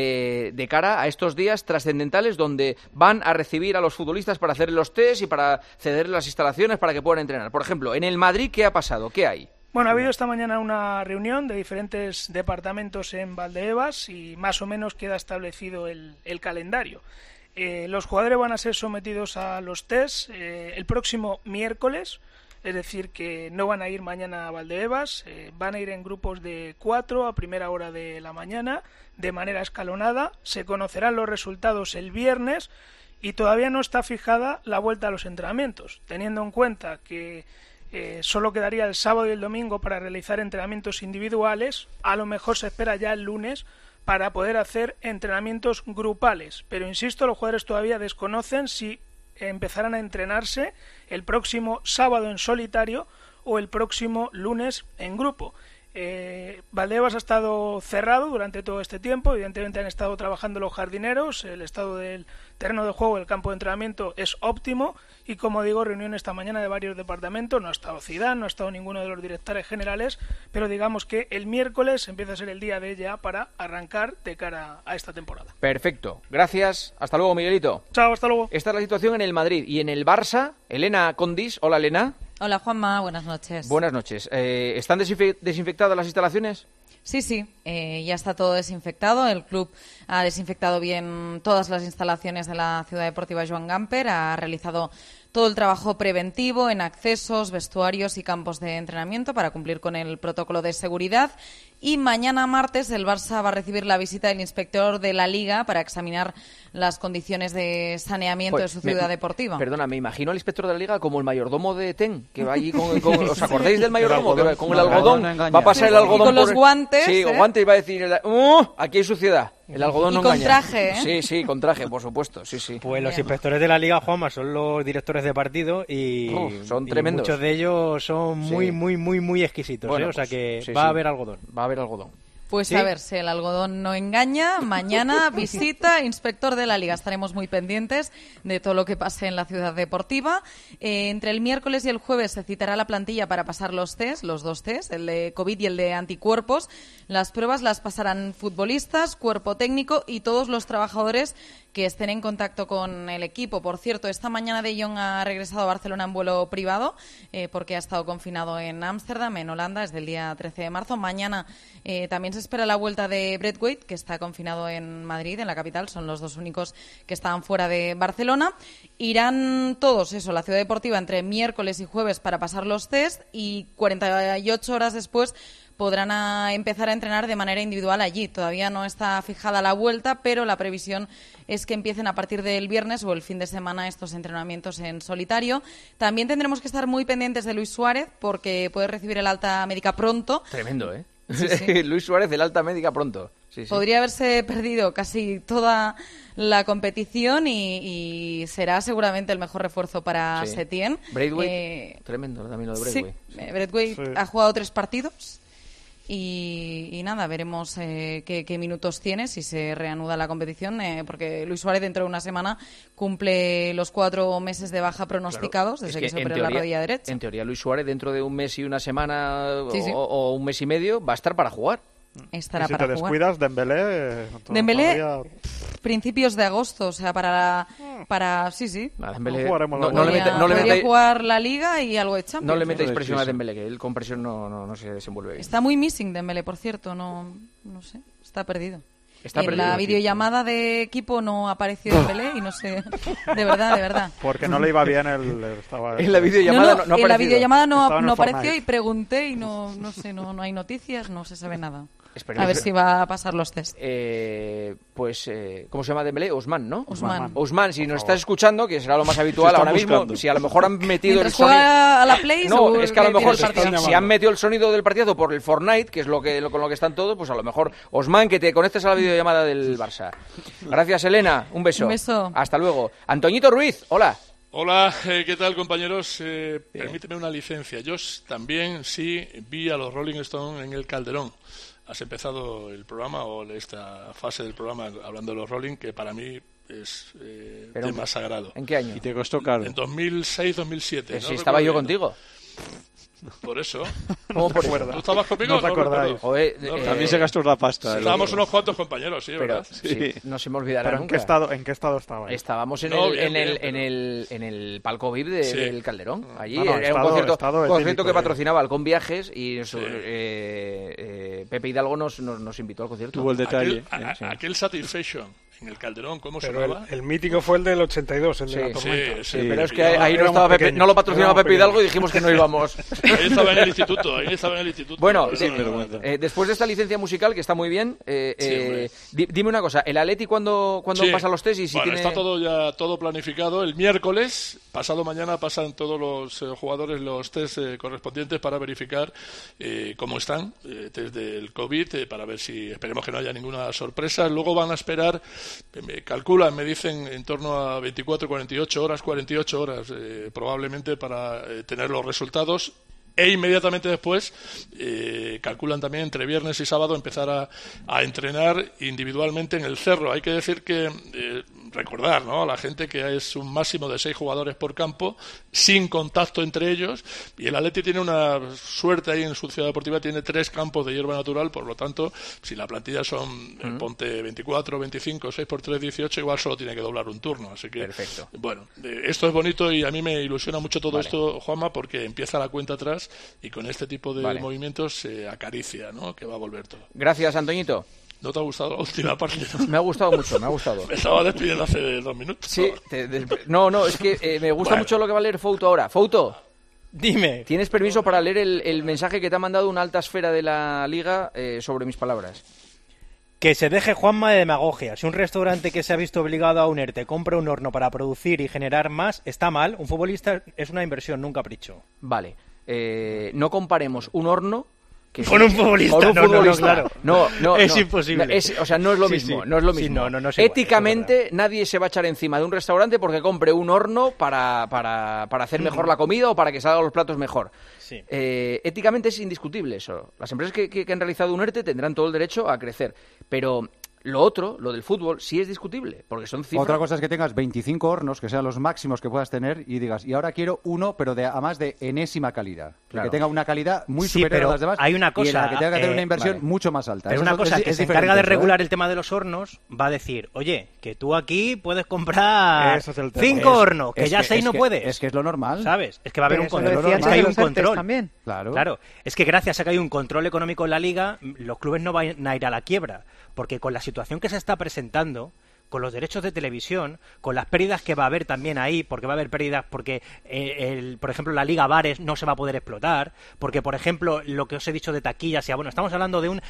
de cara a estos días trascendentales donde van a recibir a los futbolistas para hacer los test y para ceder las instalaciones para que puedan entrenar. Por ejemplo, en el Madrid, ¿qué ha pasado? ¿Qué hay? Bueno, ha habido esta mañana una reunión de diferentes departamentos en Valdebebas y más o menos queda establecido el calendario. Los jugadores van a ser sometidos a los tests el próximo miércoles, es decir, que no van a ir mañana a Valdebebas, van a ir en grupos de 4 a primera hora de la mañana, de manera escalonada. Se conocerán los resultados el viernes y todavía no está fijada la vuelta a los entrenamientos, teniendo en cuenta que solo quedaría el sábado y el domingo para realizar entrenamientos individuales. A lo mejor se espera ya el lunes para poder hacer entrenamientos grupales. Pero insisto, los jugadores todavía desconocen si empezarán a entrenarse el próximo sábado en solitario o el próximo lunes en grupo. Valdebebas ha estado cerrado durante todo este tiempo. Evidentemente han estado trabajando los jardineros. El estado del terreno de juego, el campo de entrenamiento es óptimo. Y como digo, reunión esta mañana de varios departamentos. No ha estado Zidane, no ha estado ninguno de los directores generales, pero digamos que el miércoles empieza a ser el día de ya para arrancar de cara a esta temporada. Perfecto, gracias, hasta luego, Miguelito. Chao, hasta luego. Esta es la situación en el Madrid. Y en el Barça, Elena Condis. Hola, Elena. Hola, Juanma, buenas noches. Buenas noches. ¿Están desinfectadas las instalaciones? Sí, ya está todo desinfectado. El club ha desinfectado bien todas las instalaciones de la Ciudad Deportiva Joan Gamper, ha realizado todo el trabajo preventivo en accesos, vestuarios y campos de entrenamiento para cumplir con el protocolo de seguridad. Y mañana martes el Barça va a recibir la visita del inspector de la Liga para examinar las condiciones de saneamiento de su ciudad deportiva. Perdona, me imagino al inspector de la Liga como el mayordomo de TEN, que va allí con ¿os acordáis del mayordomo? Que va con el algodón, va a pasar el algodón y con los guantes. Sí, con guantes, y va a decir, aquí hay suciedad. El algodón no engaña. Y con traje, ¿eh? Sí, con traje, por supuesto, sí. Pues los inspectores de la Liga, Juanma, son los directores de partido y son tremendos. Muchos de ellos son muy exquisitos, bueno, o sea que va a haber algodón. Va a haber algodón. Pues ¿Sí? a ver, si el algodón no engaña, mañana visita inspector de la Liga. Estaremos muy pendientes de todo lo que pase en la ciudad deportiva. Entre el miércoles y el jueves se citará la plantilla para pasar los dos test, el de COVID y el de anticuerpos. Las pruebas las pasarán futbolistas, cuerpo técnico y todos los trabajadores que estén en contacto con el equipo. Por cierto, esta mañana De Jong ha regresado a Barcelona en vuelo privado porque ha estado confinado en Ámsterdam, en Holanda, desde el día 13 de marzo. Mañana también se espera la vuelta de Braithwaite, que está confinado en Madrid, en la capital. Son los dos únicos que estaban fuera de Barcelona. Irán todos, la ciudad deportiva, entre miércoles y jueves para pasar los test y 48 horas después podrán empezar a entrenar de manera individual allí. Todavía no está fijada la vuelta, pero la previsión es que empiecen a partir del viernes o el fin de semana estos entrenamientos en solitario. También tendremos que estar muy pendientes de Luis Suárez porque puede recibir el alta médica pronto. Tremendo, ¿eh? Sí. Luis Suárez del alta médica pronto. Sí. Podría haberse perdido casi toda la competición y será seguramente el mejor refuerzo para Setién. Braithwaite, tremendo también lo de Braithwaite. Sí, Braithwaite ha jugado 3 partidos. Y nada, veremos qué minutos tiene, si se reanuda la competición, porque Luis Suárez dentro de una semana cumple los 4 meses de baja pronosticados desde que se operó la rodilla derecha. En teoría, Luis Suárez dentro de un mes y una semana o un mes y medio va a estar para jugar. Estará si para te jugar. descuidas, Dembélé... Dembélé, principios de agosto, o sea, para sí. Dembélé, podría jugar la Liga y algo de Champions. No le metáis presión a Dembélé, que él con presión no se desenvuelve bien. Está muy missing Dembélé, por cierto, no sé, está perdido. En la videollamada de equipo no apareció Dembélé y no sé, de verdad. Porque no le iba bien en la videollamada en la videollamada no apareció y pregunté y no sé, no hay noticias, no se sabe nada. Esperemos a ver si va a pasar los test. ¿Cómo se llama Dembélé? Ousmane, ¿no? Ousmane, si nos estás escuchando, que será lo más habitual ahora mismo, si a lo mejor han metido el sonido... a la Play, no, es que a lo mejor si han metido el sonido del partido por el Fortnite, que es con lo que están todos, pues a lo mejor Ousmane, que te conectes a la videollamada del Barça. Gracias, Elena. Un beso. Hasta luego. Antoñito Ruiz, hola. Hola, ¿qué tal, compañeros? Permíteme una licencia. Yo también vi a los Rolling Stones en el Calderón. Has empezado el programa o esta fase del programa hablando de los Rolling, que para mí es tema sagrado. ¿En qué año? Y te costó caro. En 2006-2007. Si estaba yo contigo. Por eso. ¿Cómo por eso? ¿Tú estabas conmigo? No te acordáis. También se gastó una pasta. Estábamos unos cuantos compañeros, ¿verdad? Sí, no se me olvidará nunca. ¿En qué estado estabais? Estábamos en el palco VIP del Calderón. Allí era un concierto que patrocinaba Halcón Viajes y Pepe Hidalgo nos invitó al concierto. Tuvo el detalle. Aquel Satisfaction en el Calderón, ¿cómo pero sonaba? El mítico fue el del 82, el de la tormenta. Sí, pero es que ahí no estaba Pepe, no lo patrocinaba Pepe Hidalgo y dijimos que no íbamos. Ahí estaba en el instituto. Bueno, después de esta licencia musical, que está muy bien, dime una cosa, ¿el Atleti cuándo pasa los test? Está todo planificado. El miércoles, pasado mañana, pasan todos los jugadores los test correspondientes para verificar cómo están, test del COVID, para ver si esperemos que no haya ninguna sorpresa. Luego van a esperar, me dicen en torno a 24, 48 horas probablemente para tener los resultados. E inmediatamente después calculan también entre viernes y sábado empezar a entrenar individualmente en el Cerro. Hay que decir que recordar, ¿no?, a la gente que es un máximo de 6 jugadores por campo, sin contacto entre ellos, y el Atleti tiene una suerte ahí en su ciudad deportiva, tiene 3 campos de hierba natural, por lo tanto, si la plantilla son, ponte 24, 25, 6 por 3, 18, igual solo tiene que doblar un turno, así que, perfecto. Bueno, esto es bonito y a mí me ilusiona mucho todo esto, Juanma, porque empieza la cuenta atrás y con este tipo de movimientos se acaricia, ¿no?, que va a volver todo. Gracias, Antoñito. ¿No te ha gustado la última parte? Me ha gustado mucho, me ha gustado. Me estaba despidiendo hace 2 minutos. Sí, no, es que me gusta mucho lo que va a leer Fouto ahora. Fouto, dime. ¿Tienes permiso para leer el mensaje que te ha mandado una alta esfera de la Liga sobre mis palabras? Que se deje Juanma de demagogia. Si un restaurante que se ha visto obligado a un ERTE compra un horno para producir y generar más, está mal. Un futbolista es una inversión, no un capricho. Vale. No comparemos un horno Con un futbolista. Con un futbolista. Claro. No, es imposible. O sea, no es lo mismo. No es lo mismo. No es igual, éticamente, nadie se va a echar encima de un restaurante porque compre un horno para hacer mejor la comida o para que salgan los platos mejor. Sí. Éticamente es indiscutible eso. Las empresas que han realizado un ERTE tendrán todo el derecho a crecer. Pero lo otro, lo del fútbol, sí es discutible, porque son cifras... Otra cosa es que tengas 25 hornos, que sean los máximos que puedas tener, y digas, y ahora quiero uno, pero además de enésima calidad. Claro. Que tenga una calidad muy superior a las demás, hay una cosa, y en la que tenga que tener una inversión mucho más alta. Pero eso una cosa, es que se diferente, encarga de eso, regular el tema de los hornos, va a decir, oye, que tú aquí puedes comprar 5 hornos, que ya 6 no puedes. Es que es lo normal. ¿Sabes? Es que va a haber un control. Es que hay un control. También. Claro. Es que gracias a que hay un control económico en la liga, los clubes no van a ir a la quiebra. Porque con la situación que se está presentando, con los derechos de televisión, con las pérdidas que va a haber también ahí, porque va a haber pérdidas porque, por ejemplo, la Liga Bares no se va a poder explotar, porque, por ejemplo, lo que os he dicho de taquillas, estamos hablando de un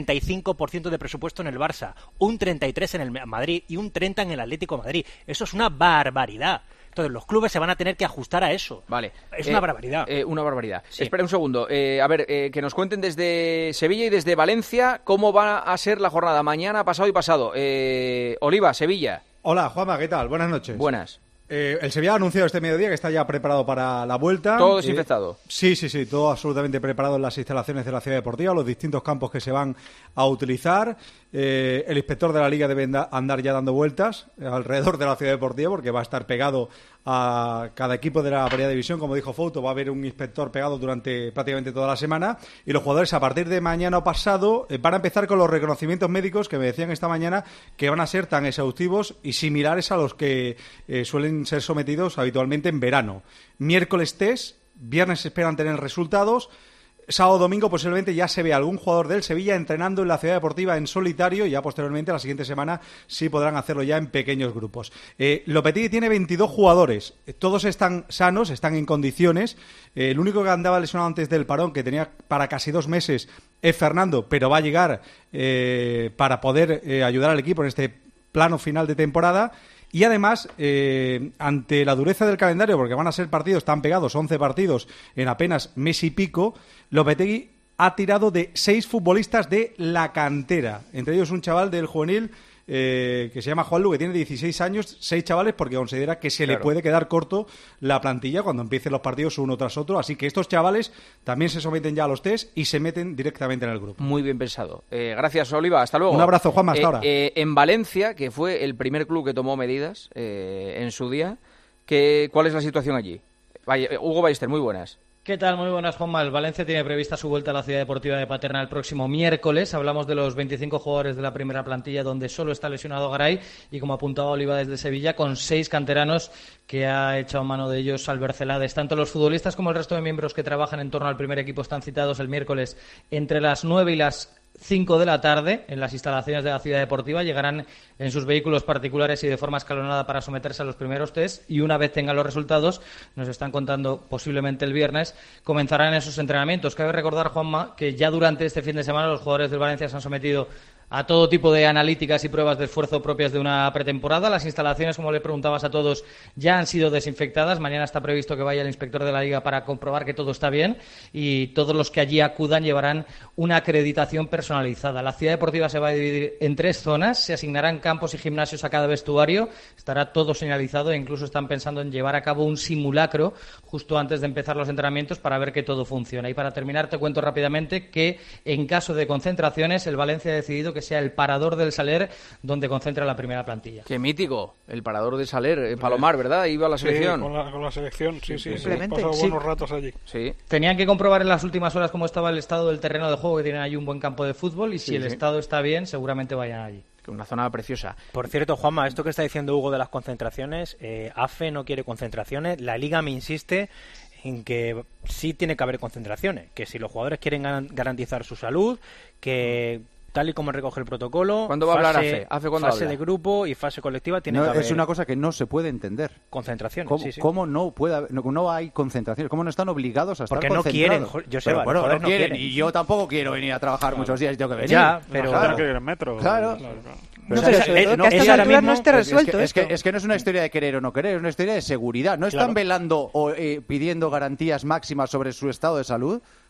35% de presupuesto en el Barça, un 33% en el Madrid y un 30% en el Atlético de Madrid. Eso es una barbaridad. Entonces, los clubes se van a tener que ajustar a eso. Vale. Es una barbaridad. Una barbaridad. Sí. Espera un segundo. Que nos cuenten desde Sevilla y desde Valencia cómo va a ser la jornada mañana, pasado y pasado. Oliva, Sevilla. Hola, Juanma, ¿qué tal? Buenas noches. Buenas. El Sevilla ha anunciado este mediodía que está ya preparado para la vuelta. ¿Todo desinfectado? Sí, todo absolutamente preparado en las instalaciones de la Ciudad Deportiva, los distintos campos que se van a utilizar. El inspector de la Liga debe andar ya dando vueltas alrededor de la Ciudad Deportiva porque va a estar pegado a cada equipo de la Primera División. Como dijo Fouto, va a haber un inspector pegado durante prácticamente toda la semana y los jugadores a partir de mañana o pasado van a empezar con los reconocimientos médicos que me decían esta mañana que van a ser tan exhaustivos y similares a los que suelen ser sometidos habitualmente en verano. Miércoles test, viernes esperan tener resultados. Sábado, domingo posiblemente ya se ve algún jugador del Sevilla entrenando en la Ciudad Deportiva en solitario y ya posteriormente la siguiente semana sí podrán hacerlo ya en pequeños grupos. Lopetegui tiene 22 jugadores, todos están sanos, están en condiciones. El único que andaba lesionado antes del parón, que tenía para casi 2 meses, es Fernando, pero va a llegar para poder ayudar al equipo en este plano final de temporada. Y además, ante la dureza del calendario, porque van a ser partidos tan pegados, 11 partidos en apenas mes y pico, Lopetegui ha tirado de 6 futbolistas de la cantera. Entre ellos un chaval del juvenil que se llama Juanlu, que tiene 16 años, 6 chavales, porque considera que se le puede quedar corto la plantilla cuando empiecen los partidos uno tras otro. Así que estos chavales también se someten ya a los test y se meten directamente en el grupo. Muy bien pensado. Gracias, Oliva. Hasta luego. Un abrazo, Juanma, hasta ahora. En Valencia, que fue el primer club que tomó medidas en su día, ¿cuál es la situación allí? Hugo Ballester, muy buenas. ¿Qué tal? Muy buenas, Juanma. El Valencia tiene prevista su vuelta a la Ciudad Deportiva de Paterna el próximo miércoles. Hablamos de los 25 jugadores de la primera plantilla, donde solo está lesionado Garay y, como apuntaba Oliva desde Sevilla, con 6 canteranos que ha echado mano de ellos Albert Celades. Tanto los futbolistas como el resto de miembros que trabajan en torno al primer equipo están citados el miércoles entre las 9 y las 5 de la tarde en las instalaciones de la Ciudad Deportiva. Llegarán en sus vehículos particulares y de forma escalonada para someterse a los primeros test y una vez tengan los resultados, nos están contando posiblemente el viernes, comenzarán esos entrenamientos. Cabe recordar, Juanma, que ya durante este fin de semana los jugadores del Valencia se han sometido a todo tipo de analíticas y pruebas de esfuerzo propias de una pretemporada. Las instalaciones, como le preguntabas a todos, ya han sido desinfectadas. Mañana está previsto que vaya el inspector de la Liga para comprobar que todo está bien y todos los que allí acudan llevarán una acreditación personalizada. La Ciudad Deportiva se va a dividir en 3 zonas, se asignarán campos y gimnasios a cada vestuario, estará todo señalizado e incluso están pensando en llevar a cabo un simulacro justo antes de empezar los entrenamientos para ver que todo funciona. Y para terminar te cuento rápidamente que en caso de concentraciones el Valencia ha decidido que sea el Parador del Saler donde concentra la primera plantilla. Qué mítico, el Parador del Saler, Palomar, ¿verdad? Iba a la selección. Sí, con la selección, sí. Simplemente. Pasado buenos ratos allí. Sí. Tenían que comprobar en las últimas horas cómo estaba el estado del terreno de juego, que tienen allí un buen campo de fútbol y si el estado está bien, seguramente vayan allí. Una zona preciosa. Por cierto, Juanma, esto que está diciendo Hugo de las concentraciones, AFE no quiere concentraciones, la Liga me insiste en que sí tiene que haber concentraciones, que si los jugadores quieren garantizar su salud, que tal y como recoge el protocolo, ¿cuándo va a hablar AFE? ¿Cuándo fase habla? de grupo y fase colectiva tiene que haber. Es una cosa que no se puede entender. Concentraciones. ¿Cómo no puede haber, no hay concentraciones? ¿Cómo no están obligados a estar concentrados? Porque no quieren, Joseba, no quieren. Y yo tampoco quiero venir a trabajar muchos días y tengo que venir. Ya, pero claro. Que ir en metro. Claro. No, pero que a estas alturas no esté resuelto es que no es una historia de querer o no querer, es una historia de seguridad. No están velando o pidiendo garantías máximas sobre su estado de salud.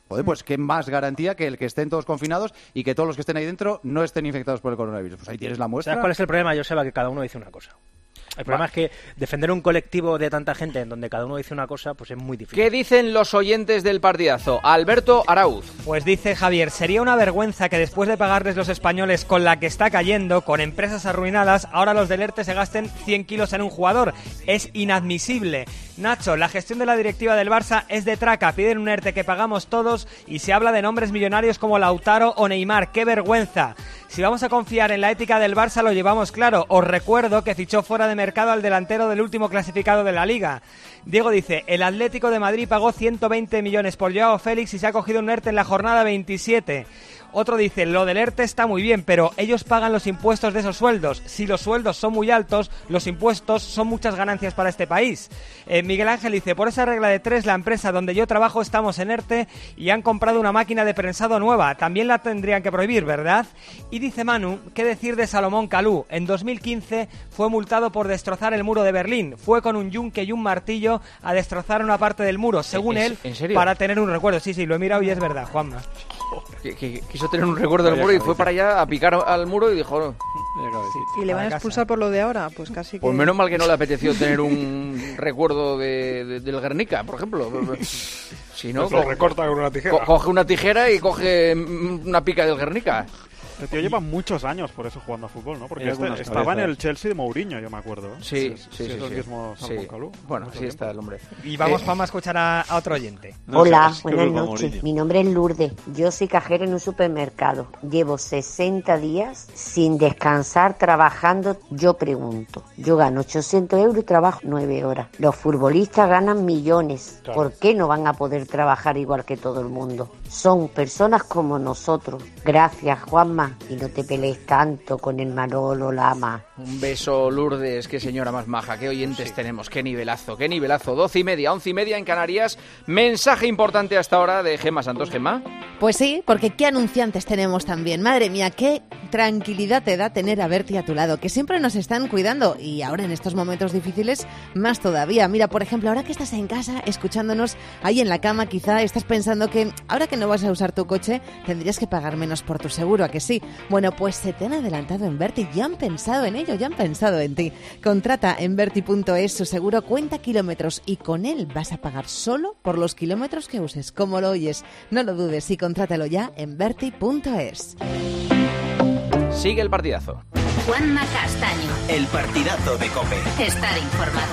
Joder, pues qué más garantía que el que estén todos confinados y que todos los que estén ahí dentro no estén infectados por el coronavirus. Pues ahí tienes la muestra. ¿Sabes cuál es el problema, Joseba? Que cada uno dice una cosa. El problema es que defender un colectivo de tanta gente en donde cada uno dice una cosa, pues es muy difícil. ¿Qué dicen los oyentes del partidazo? Alberto Arauz. Pues dice Javier, sería una vergüenza que después de pagarles los españoles con la que está cayendo, con empresas arruinadas, ahora los del ERTE se gasten 100 kilos en un jugador. Es inadmisible. Nacho, la gestión de la directiva del Barça es de traca. Piden un ERTE que pagamos todos y se habla de nombres millonarios como Lautaro o Neymar. ¡Qué vergüenza! Si vamos a confiar en la ética del Barça lo llevamos claro. Os recuerdo que fichó fuera de mercado al delantero del último clasificado de la Liga. Diego dice, el Atlético de Madrid pagó 120 millones por Joao Félix y se ha cogido un ERTE en la jornada 27. Otro dice, lo del ERTE está muy bien, pero ellos pagan los impuestos de esos sueldos. Si los sueldos son muy altos, los impuestos son muchas ganancias para este país. Miguel Ángel dice, por esa regla de 3, la empresa donde yo trabajo estamos en ERTE y han comprado una máquina de prensado nueva. También la tendrían que prohibir, ¿verdad? Y dice Manu, ¿qué decir de Salomón Kalou? En 2015 fue multado por destrozar el muro de Berlín. Fue con un yunque y un martillo a destrozar una parte del muro, según él, ¿en serio? para tener un recuerdo. Sí, lo he mirado y es verdad, Juanma. Que quiso tener un recuerdo del muro y fue para allá a picar al muro y dijo... No. ¿Y le van a expulsar por lo de ahora? Pues casi que... Pues menos mal que no le apeteció tener un recuerdo del Guernica, por ejemplo. Si no, lo recorta con una tijera. Coge una tijera y coge una pica del Guernica. El tío lleva muchos años por eso jugando a fútbol, ¿no? Porque estaba en el Chelsea de Mourinho, yo me acuerdo. Sí. Bueno, sí está el hombre. Y vamos, Juanma, a escuchar a otro oyente. Hola, buenas noches. Mi nombre es Lourdes. Yo soy cajera en un supermercado. Llevo 60 días sin descansar trabajando. Yo pregunto, yo gano 800 euros y trabajo 9 horas. Los futbolistas ganan millones. Claro. ¿Por qué no van a poder trabajar igual que todo el mundo? Son personas como nosotros. Gracias, Juanma. Y no te pelees tanto con el Manolo Lama. Un beso, Lourdes, qué señora más maja, qué oyentes tenemos, qué nivelazo, 12:30, 11:30 en Canarias. Mensaje importante hasta ahora de Gemma Santos. Gemma. Pues sí, porque qué anunciantes tenemos también. Madre mía, qué tranquilidad te da tener a Berti a tu lado, que siempre nos están cuidando y ahora en estos momentos difíciles más todavía. Mira, por ejemplo, ahora que estás en casa escuchándonos ahí en la cama, quizá estás pensando que ahora que no vas a usar tu coche tendrías que pagar menos por tu seguro, ¿a que sí? Bueno, pues se te han adelantado en Berti, ya han pensado en ello, ya han pensado en ti. Contrata en Berti.es su seguro cuenta kilómetros y con él vas a pagar solo por los kilómetros que uses. Como lo oyes, no lo dudes y contrátalo ya en Berti.es. Sigue el partidazo. Juanma Castaño. El partidazo de COPE. Estar informado.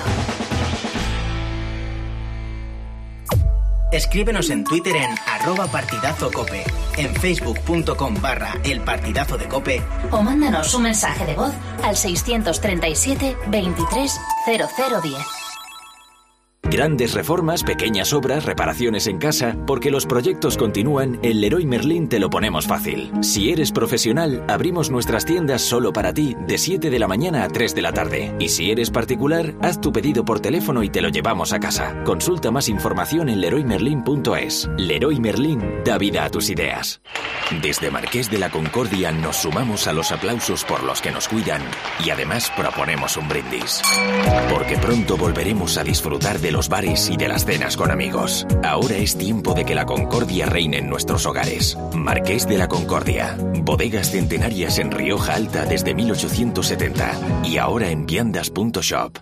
Escríbenos en Twitter en @partidazocope, en facebook.com/elpartidazo de COPE o mándanos un mensaje de voz al 637 23 0010. Grandes reformas, pequeñas obras, reparaciones en casa, porque los proyectos continúan, en Leroy Merlin te lo ponemos fácil. Si eres profesional, abrimos nuestras tiendas solo para ti de 7 de la mañana a 3 de la tarde. Y si eres particular, haz tu pedido por teléfono y te lo llevamos a casa. Consulta más información en leroymerlin.es. Leroy Merlin da vida a tus ideas. Desde Marqués de la Concordia nos sumamos a los aplausos por los que nos cuidan y además proponemos un brindis. Porque pronto volveremos a disfrutar de los bares y de las cenas con amigos. Ahora es tiempo de que la concordia reine en nuestros hogares. Marqués de la Concordia. Bodegas centenarias en Rioja Alta desde 1870 y ahora en viandas.shop.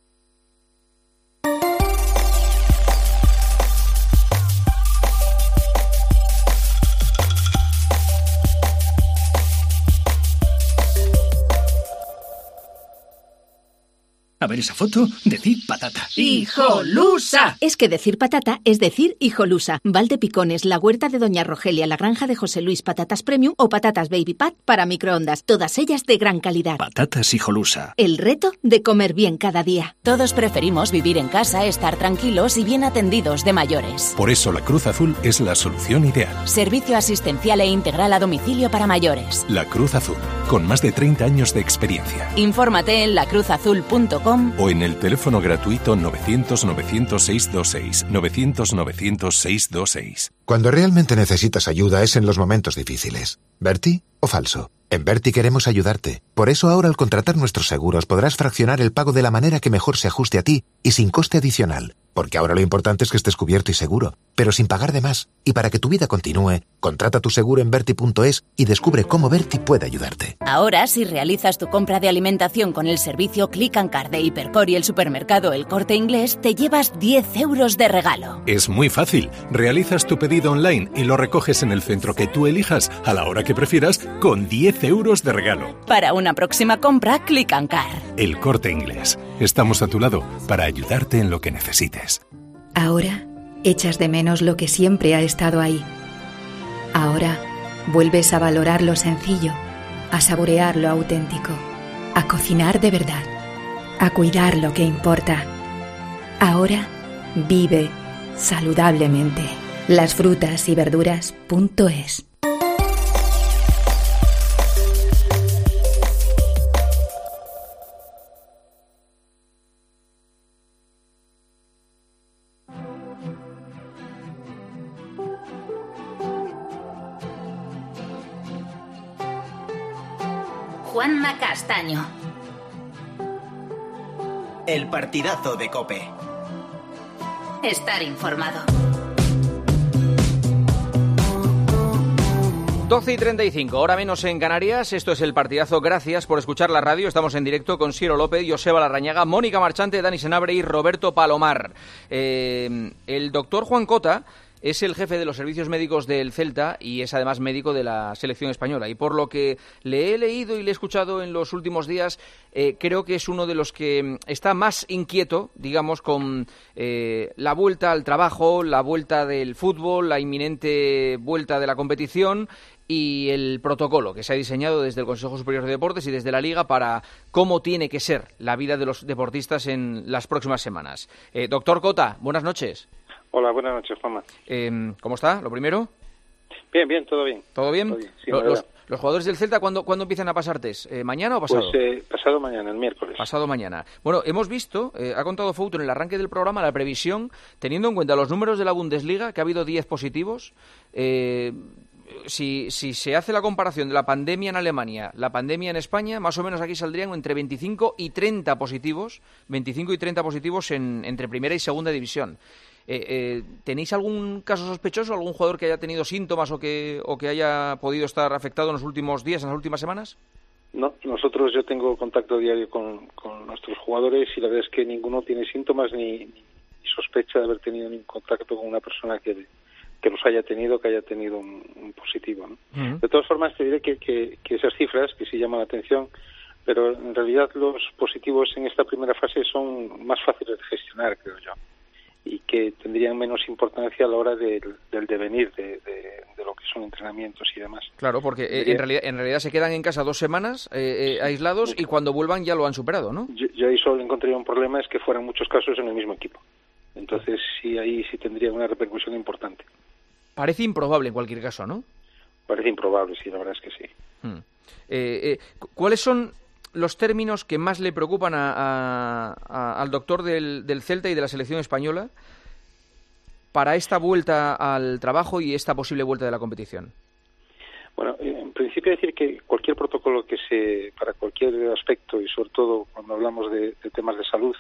A ver esa foto, decid patata. ¡Hijolusa! Es que decir patata es decir hijolusa. Valdepicones, la huerta de Doña Rogelia, la granja de José Luis, patatas premium o patatas baby pat para microondas. Todas ellas de gran calidad. Patatas hijolusa. El reto de comer bien cada día. Todos preferimos vivir en casa, estar tranquilos y bien atendidos de mayores. Por eso la Cruz Azul es la solución ideal. Servicio asistencial e integral a domicilio para mayores. La Cruz Azul, con más de 30 años de experiencia. Infórmate en lacruzazul.com o en el teléfono gratuito 900-900-626, 900-900-626. Cuando realmente necesitas ayuda es en los momentos difíciles. ¿Berti o falso? En Berti queremos ayudarte. Por eso ahora al contratar nuestros seguros podrás fraccionar el pago de la manera que mejor se ajuste a ti y sin coste adicional. porque ahora lo importante es que estés cubierto y seguro, pero sin pagar de más. Y para que tu vida continúe, contrata tu seguro en Verti.es y descubre cómo Verti puede ayudarte. Ahora, si realizas tu compra de alimentación con el servicio Click & Car de Hipercor y el supermercado El Corte Inglés, te llevas 10 euros de regalo. Es muy fácil. Realizas tu pedido online y lo recoges en el centro que tú elijas a la hora que prefieras con 10 euros de regalo. Para una próxima compra, Click & Car. El Corte Inglés. Estamos a tu lado para ayudarte en lo que necesites. Ahora echas de menos lo que siempre ha estado ahí. Ahora vuelves a valorar lo sencillo, a saborear lo auténtico, a cocinar de verdad, a cuidar lo que importa. Ahora vive saludablemente. Lasfrutasyverduras.es. Juanma Castaño. El partidazo de COPE. Estar informado. 12:35, hora menos en Canarias. Esto es El Partidazo. Gracias por escuchar la radio. Estamos en directo con Siero López, Joseba Larrañaga, Mónica Marchante, Dani Senabre y Roberto Palomar. El doctor Juan Cota es el jefe de los servicios médicos del Celta y es además médico de la selección española. Y por lo que le he leído y le he escuchado en los últimos días, creo que es uno de los que está más inquieto, digamos, con la vuelta al trabajo, la vuelta del fútbol, la inminente vuelta de la competición y el protocolo que se ha diseñado desde el Consejo Superior de Deportes y desde la Liga para cómo tiene que ser la vida de los deportistas en las próximas semanas. Doctor Cota, buenas noches. Hola, buenas noches, Juanma. ¿Cómo está? Lo primero. Bien, todo bien. ¿Todo bien? Sí, los jugadores del Celta, ¿cuándo empiezan a pasar test? ¿Mañana o pasado? Pues pasado mañana, el miércoles. Pasado mañana. Bueno, hemos visto, ha contado Fouto en el arranque del programa, la previsión, teniendo en cuenta los números de la Bundesliga, que ha habido 10 positivos. Si se hace la comparación de la pandemia en Alemania, la pandemia en España, más o menos aquí saldrían entre 25 y 30 positivos, entre primera y segunda división. ¿Tenéis algún caso sospechoso, algún jugador que haya tenido síntomas o que haya podido estar afectado en los últimos días, en las últimas semanas? No, yo tengo contacto diario con nuestros jugadores y la verdad es que ninguno tiene síntomas ni sospecha de haber tenido ningún contacto con una persona que los haya tenido, que haya tenido un positivo, ¿no? Uh-huh. De todas formas, te diré que esas cifras, que sí llaman la atención, pero en realidad los positivos en esta primera fase son más fáciles de gestionar, creo yo, y que tendrían menos importancia a la hora del devenir de lo que son entrenamientos y demás. Claro, porque en realidad se quedan en casa 2 semanas aislados y cuando vuelvan ya lo han superado, ¿no? Yo ahí solo encontré un problema, es que fueran muchos casos en el mismo equipo. Entonces ahí sí tendría una repercusión importante. Parece improbable en cualquier caso, ¿no? Parece improbable, sí, la verdad es que sí. ¿Cuáles son los términos que más le preocupan al doctor del Celta y de la selección española para esta vuelta al trabajo y esta posible vuelta de la competición? Bueno, en principio decir que cualquier protocolo para cualquier aspecto y sobre todo cuando hablamos de temas de salud,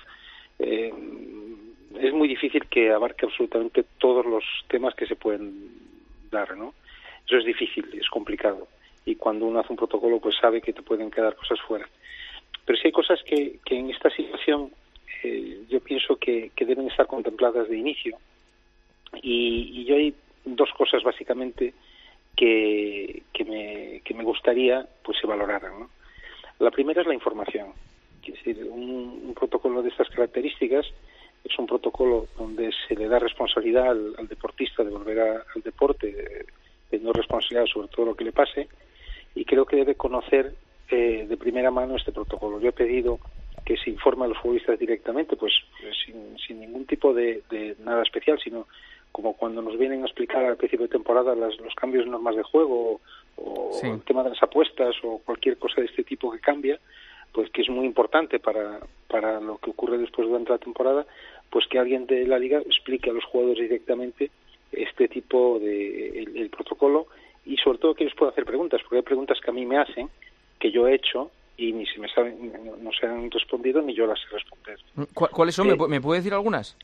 es muy difícil que abarque absolutamente todos los temas que se pueden dar, ¿no? Eso es difícil, es complicado. Y cuando uno hace un protocolo, pues sabe que te pueden quedar cosas fuera. Pero sí hay cosas que en esta situación yo pienso que deben estar contempladas de inicio. Y yo hay 2 cosas básicamente que me gustaría pues se valoraran, ¿no? La primera es la información. Es decir, un protocolo de estas características es un protocolo donde se le da responsabilidad al deportista de volver al deporte, teniendo responsabilidad sobre todo lo que le pase, y creo que debe conocer de primera mano este protocolo. Yo he pedido que se informe a los futbolistas directamente, pues sin ningún tipo de nada especial, sino como cuando nos vienen a explicar al principio de temporada los cambios de normas de juego o sí, el tema de las apuestas o cualquier cosa de este tipo que cambia, pues que es muy importante para lo que ocurre después durante la temporada, pues que alguien de la Liga explique a los jugadores directamente este tipo de el protocolo y sobre todo que les pueda hacer preguntas, porque hay preguntas que a mí me hacen, que yo he hecho y ni se me saben, no se han respondido ni yo las he respondido. ¿Cuáles son? ¿Me puede decir algunas?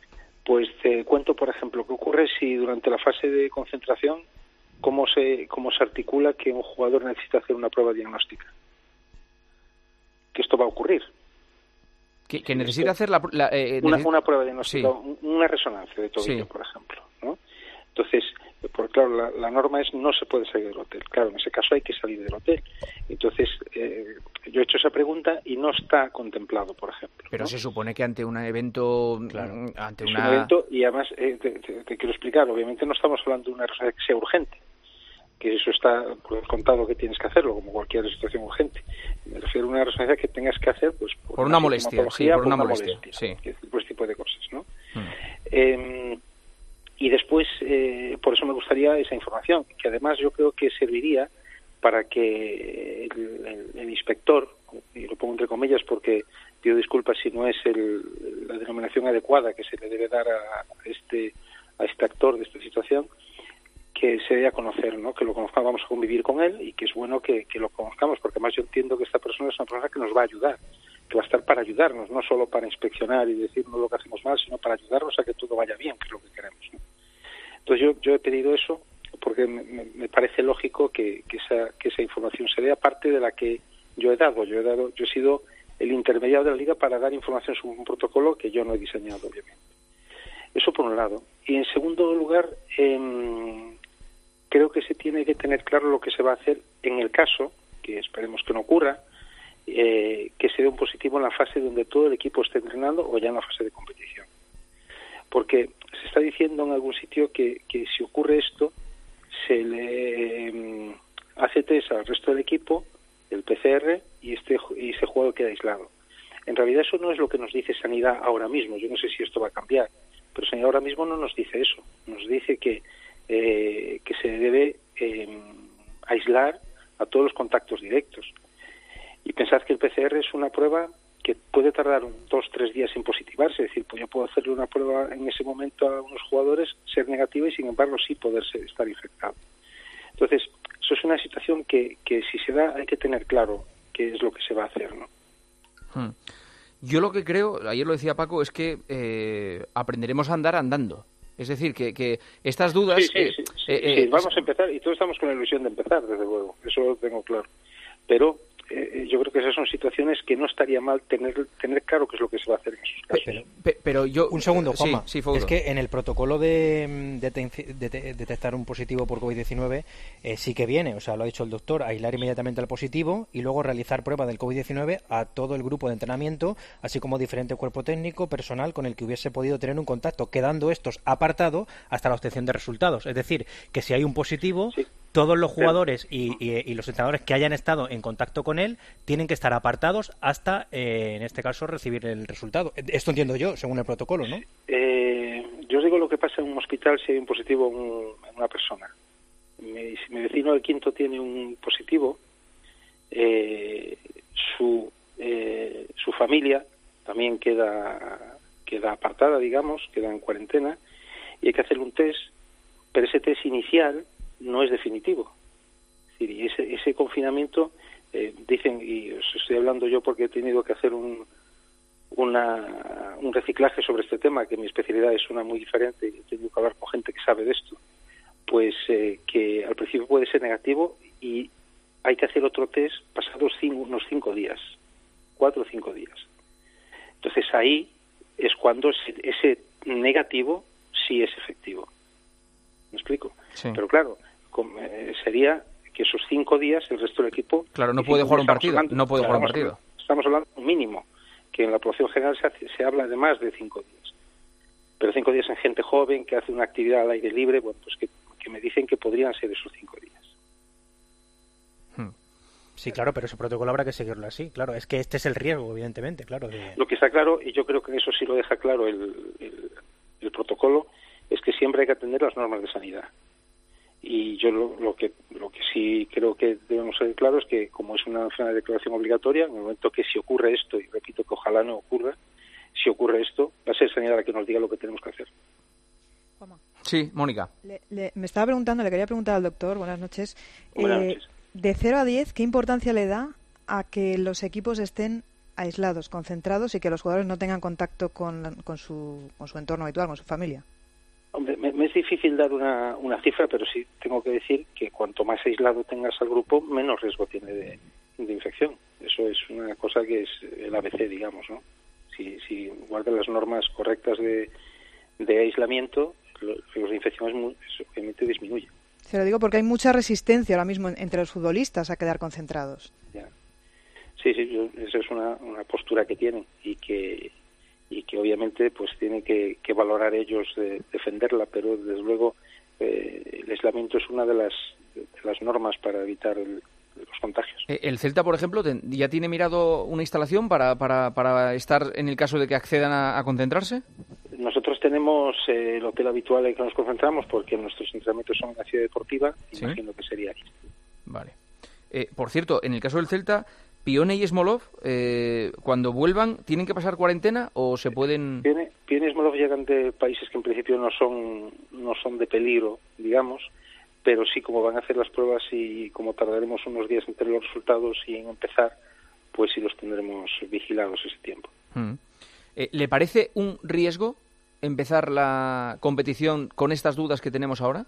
Pues te cuento, por ejemplo, qué ocurre si durante la fase de concentración, cómo se articula que un jugador necesita hacer una prueba diagnóstica. Que esto va a ocurrir. Que necesita hacer una prueba diagnóstica, una resonancia de tobillo, por ejemplo, ¿no? Entonces, porque claro, la norma es no se puede salir del hotel. Claro, en ese caso hay que salir del hotel. Entonces, yo he hecho esa pregunta y no está contemplado, por ejemplo. Pero ¿no? se supone que ante un evento... Claro. Es un evento, y además, te quiero explicar, obviamente no estamos hablando de una resonancia que sea urgente, que eso está contado que tienes que hacerlo, como cualquier situación urgente. Me refiero a una resonancia que tengas que hacer pues por una molestia, por una molestia. Sí. Por este tipo de cosas, ¿no? Y después, por eso me gustaría esa información, que además yo creo que serviría para que el inspector, y lo pongo entre comillas porque pido disculpas si no es la denominación adecuada que se le debe dar a este actor de esta situación, que se dé a conocer, ¿no? Que lo conozcamos, vamos a convivir con él y que es bueno que lo conozcamos, porque además yo entiendo que esta persona es una persona que nos va a ayudar, que va a estar para ayudarnos, no solo para inspeccionar y decirnos lo que hacemos mal, sino para ayudarnos a que todo vaya bien, que es lo que queremos, ¿no? Entonces yo he pedido eso porque me parece lógico que esa información se dé, aparte de la que yo he dado. Yo he sido el intermediario de la Liga para dar información sobre un protocolo que yo no he diseñado, obviamente. Eso por un lado. Y en segundo lugar, creo que se tiene que tener claro lo que se va a hacer en el caso, que esperemos que no ocurra, que se dé un positivo en la fase donde todo el equipo esté entrenando o ya en la fase de competición. Porque se está diciendo en algún sitio que si ocurre esto, se le hace test al resto del equipo, el PCR, y ese jugador queda aislado. En realidad eso no es lo que nos dice Sanidad ahora mismo. Yo no sé si esto va a cambiar, pero Sanidad ahora mismo no nos dice eso. Nos dice que se debe aislar a todos los contactos directos. Y pensad que el PCR es una prueba que puede tardar 2-3 días en positivarse. Es decir, pues yo puedo hacerle una prueba en ese momento a unos jugadores, ser negativa y sin embargo sí poderse estar infectado. Entonces, eso es una situación que si se da hay que tener claro qué es lo que se va a hacer, ¿no? Yo lo que creo, ayer lo decía Paco, es que aprenderemos a andar andando. Es decir, que estas dudas... Sí, vamos a empezar, y todos estamos con la ilusión de empezar, desde luego, eso lo tengo claro. Pero yo creo que esas son situaciones que no estaría mal tener claro qué es lo que se va a hacer en esos casos. Pero yo... Un segundo, Juanma. Sí, es que en el protocolo de detectar un positivo por COVID-19 sí que viene, o sea, lo ha dicho el doctor, aislar inmediatamente al positivo y luego realizar prueba del COVID-19 a todo el grupo de entrenamiento, así como diferente cuerpo técnico, personal con el que hubiese podido tener un contacto, quedando estos apartados hasta la obtención de resultados. Es decir, que si hay un positivo... Sí. Todos los jugadores y los entrenadores que hayan estado en contacto con él tienen que estar apartados hasta, en este caso, recibir el resultado. Esto entiendo yo, según el protocolo, ¿no? Yo os digo lo que pasa en un hospital si hay un positivo en una persona. Si mi vecino del quinto tiene un positivo, su familia también queda apartada, digamos, queda en cuarentena, y hay que hacerle un test, pero ese test inicial no es definitivo. Es decir, y ese confinamiento, dicen, y os estoy hablando yo porque he tenido que hacer un reciclaje sobre este tema, que mi especialidad es una muy diferente y he tenido que hablar con gente que sabe de esto, pues que al principio puede ser negativo y hay que hacer otro test pasados unos 5 días, 4 o 5 días. Entonces ahí es cuando ese negativo sí es efectivo. ¿Me explico? Sí. Pero claro, sería que esos 5 días el resto del equipo... Claro, no puede jugar un partido. Estamos hablando de un mínimo, que en la población general se habla de más de 5 días. Pero 5 días en gente joven que hace una actividad al aire libre, bueno, pues que me dicen que podrían ser esos 5 días. Sí, claro, pero ese protocolo habrá que seguirlo así, claro. Es que este es el riesgo, evidentemente, claro. Lo que está claro, y yo creo que eso sí lo deja claro el protocolo, es que siempre hay que atender las normas de sanidad. Y yo lo que sí creo que debemos ser claros es que, como es una declaración obligatoria, en el momento que si ocurre esto, y repito que ojalá no ocurra, si ocurre esto, va a ser sanidad la que nos diga lo que tenemos que hacer. Sí, Mónica. Me estaba preguntando, le quería preguntar al doctor, buenas noches. Buenas noches. De 0 a 10, ¿qué importancia le da a que los equipos estén aislados, concentrados y que los jugadores no tengan contacto con su entorno habitual, con su familia? Hombre, me es difícil dar una cifra, pero sí tengo que decir que cuanto más aislado tengas al grupo, menos riesgo tiene de infección. Eso es una cosa que es el ABC, digamos, ¿no? Si guardas las normas correctas de aislamiento, el riesgo de infección obviamente disminuye. Se lo digo porque hay mucha resistencia ahora mismo entre los futbolistas a quedar concentrados. Ya. Sí, esa es una postura que tienen y que obviamente pues tienen que valorar ellos defenderla, pero desde luego el aislamiento es una de las normas para evitar los contagios. ¿El Celta, por ejemplo, ya tiene mirado una instalación para estar en el caso de que accedan a concentrarse? Nosotros tenemos el hotel habitual en que nos concentramos porque nuestros entrenamientos son en la ciudad deportiva. ¿Sí? Imagino que sería aquí. Vale. Por cierto, en el caso del Celta, Pione y Smolov, cuando vuelvan, ¿tienen que pasar cuarentena o se pueden...? Pione y Smolov llegan de países que en principio no son de peligro, digamos, pero sí, como van a hacer las pruebas y como tardaremos unos días en tener los resultados y en empezar, pues sí los tendremos vigilados ese tiempo. ¿Le parece un riesgo empezar la competición con estas dudas que tenemos ahora?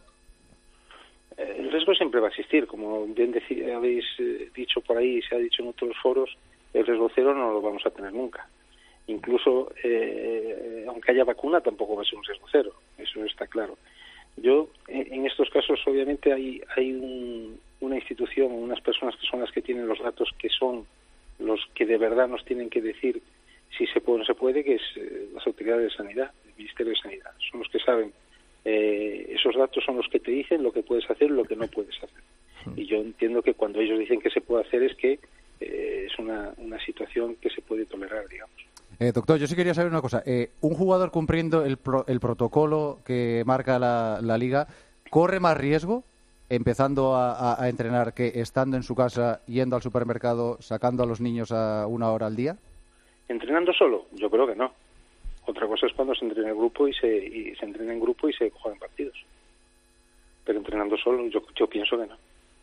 El riesgo siempre va a existir, como bien habéis dicho por ahí, se ha dicho en otros foros, el riesgo cero no lo vamos a tener nunca. Incluso, aunque haya vacuna, tampoco va a ser un riesgo cero, eso está claro. Yo, en estos casos, obviamente hay una institución, unas personas que son las que tienen los datos, que son los que de verdad nos tienen que decir si se puede o no se puede, que es las autoridades de sanidad, el Ministerio de Sanidad. Son los que saben, esos datos son los que te dicen lo que puedes hacer y lo que no puedes hacer. Y yo entiendo que cuando ellos dicen que se puede hacer es que es una situación que se puede tolerar, digamos. Doctor, yo sí quería saber una cosa. Un jugador cumpliendo el protocolo que marca la Liga, ¿corre más riesgo empezando a entrenar que estando en su casa, yendo al supermercado, sacando a los niños a 1 hora al día? ¿Entrenando solo? Yo creo que no. Otra cosa es cuando se entrena en grupo y se entrena en grupo y se juegan partidos. Pero entrenando solo, yo pienso que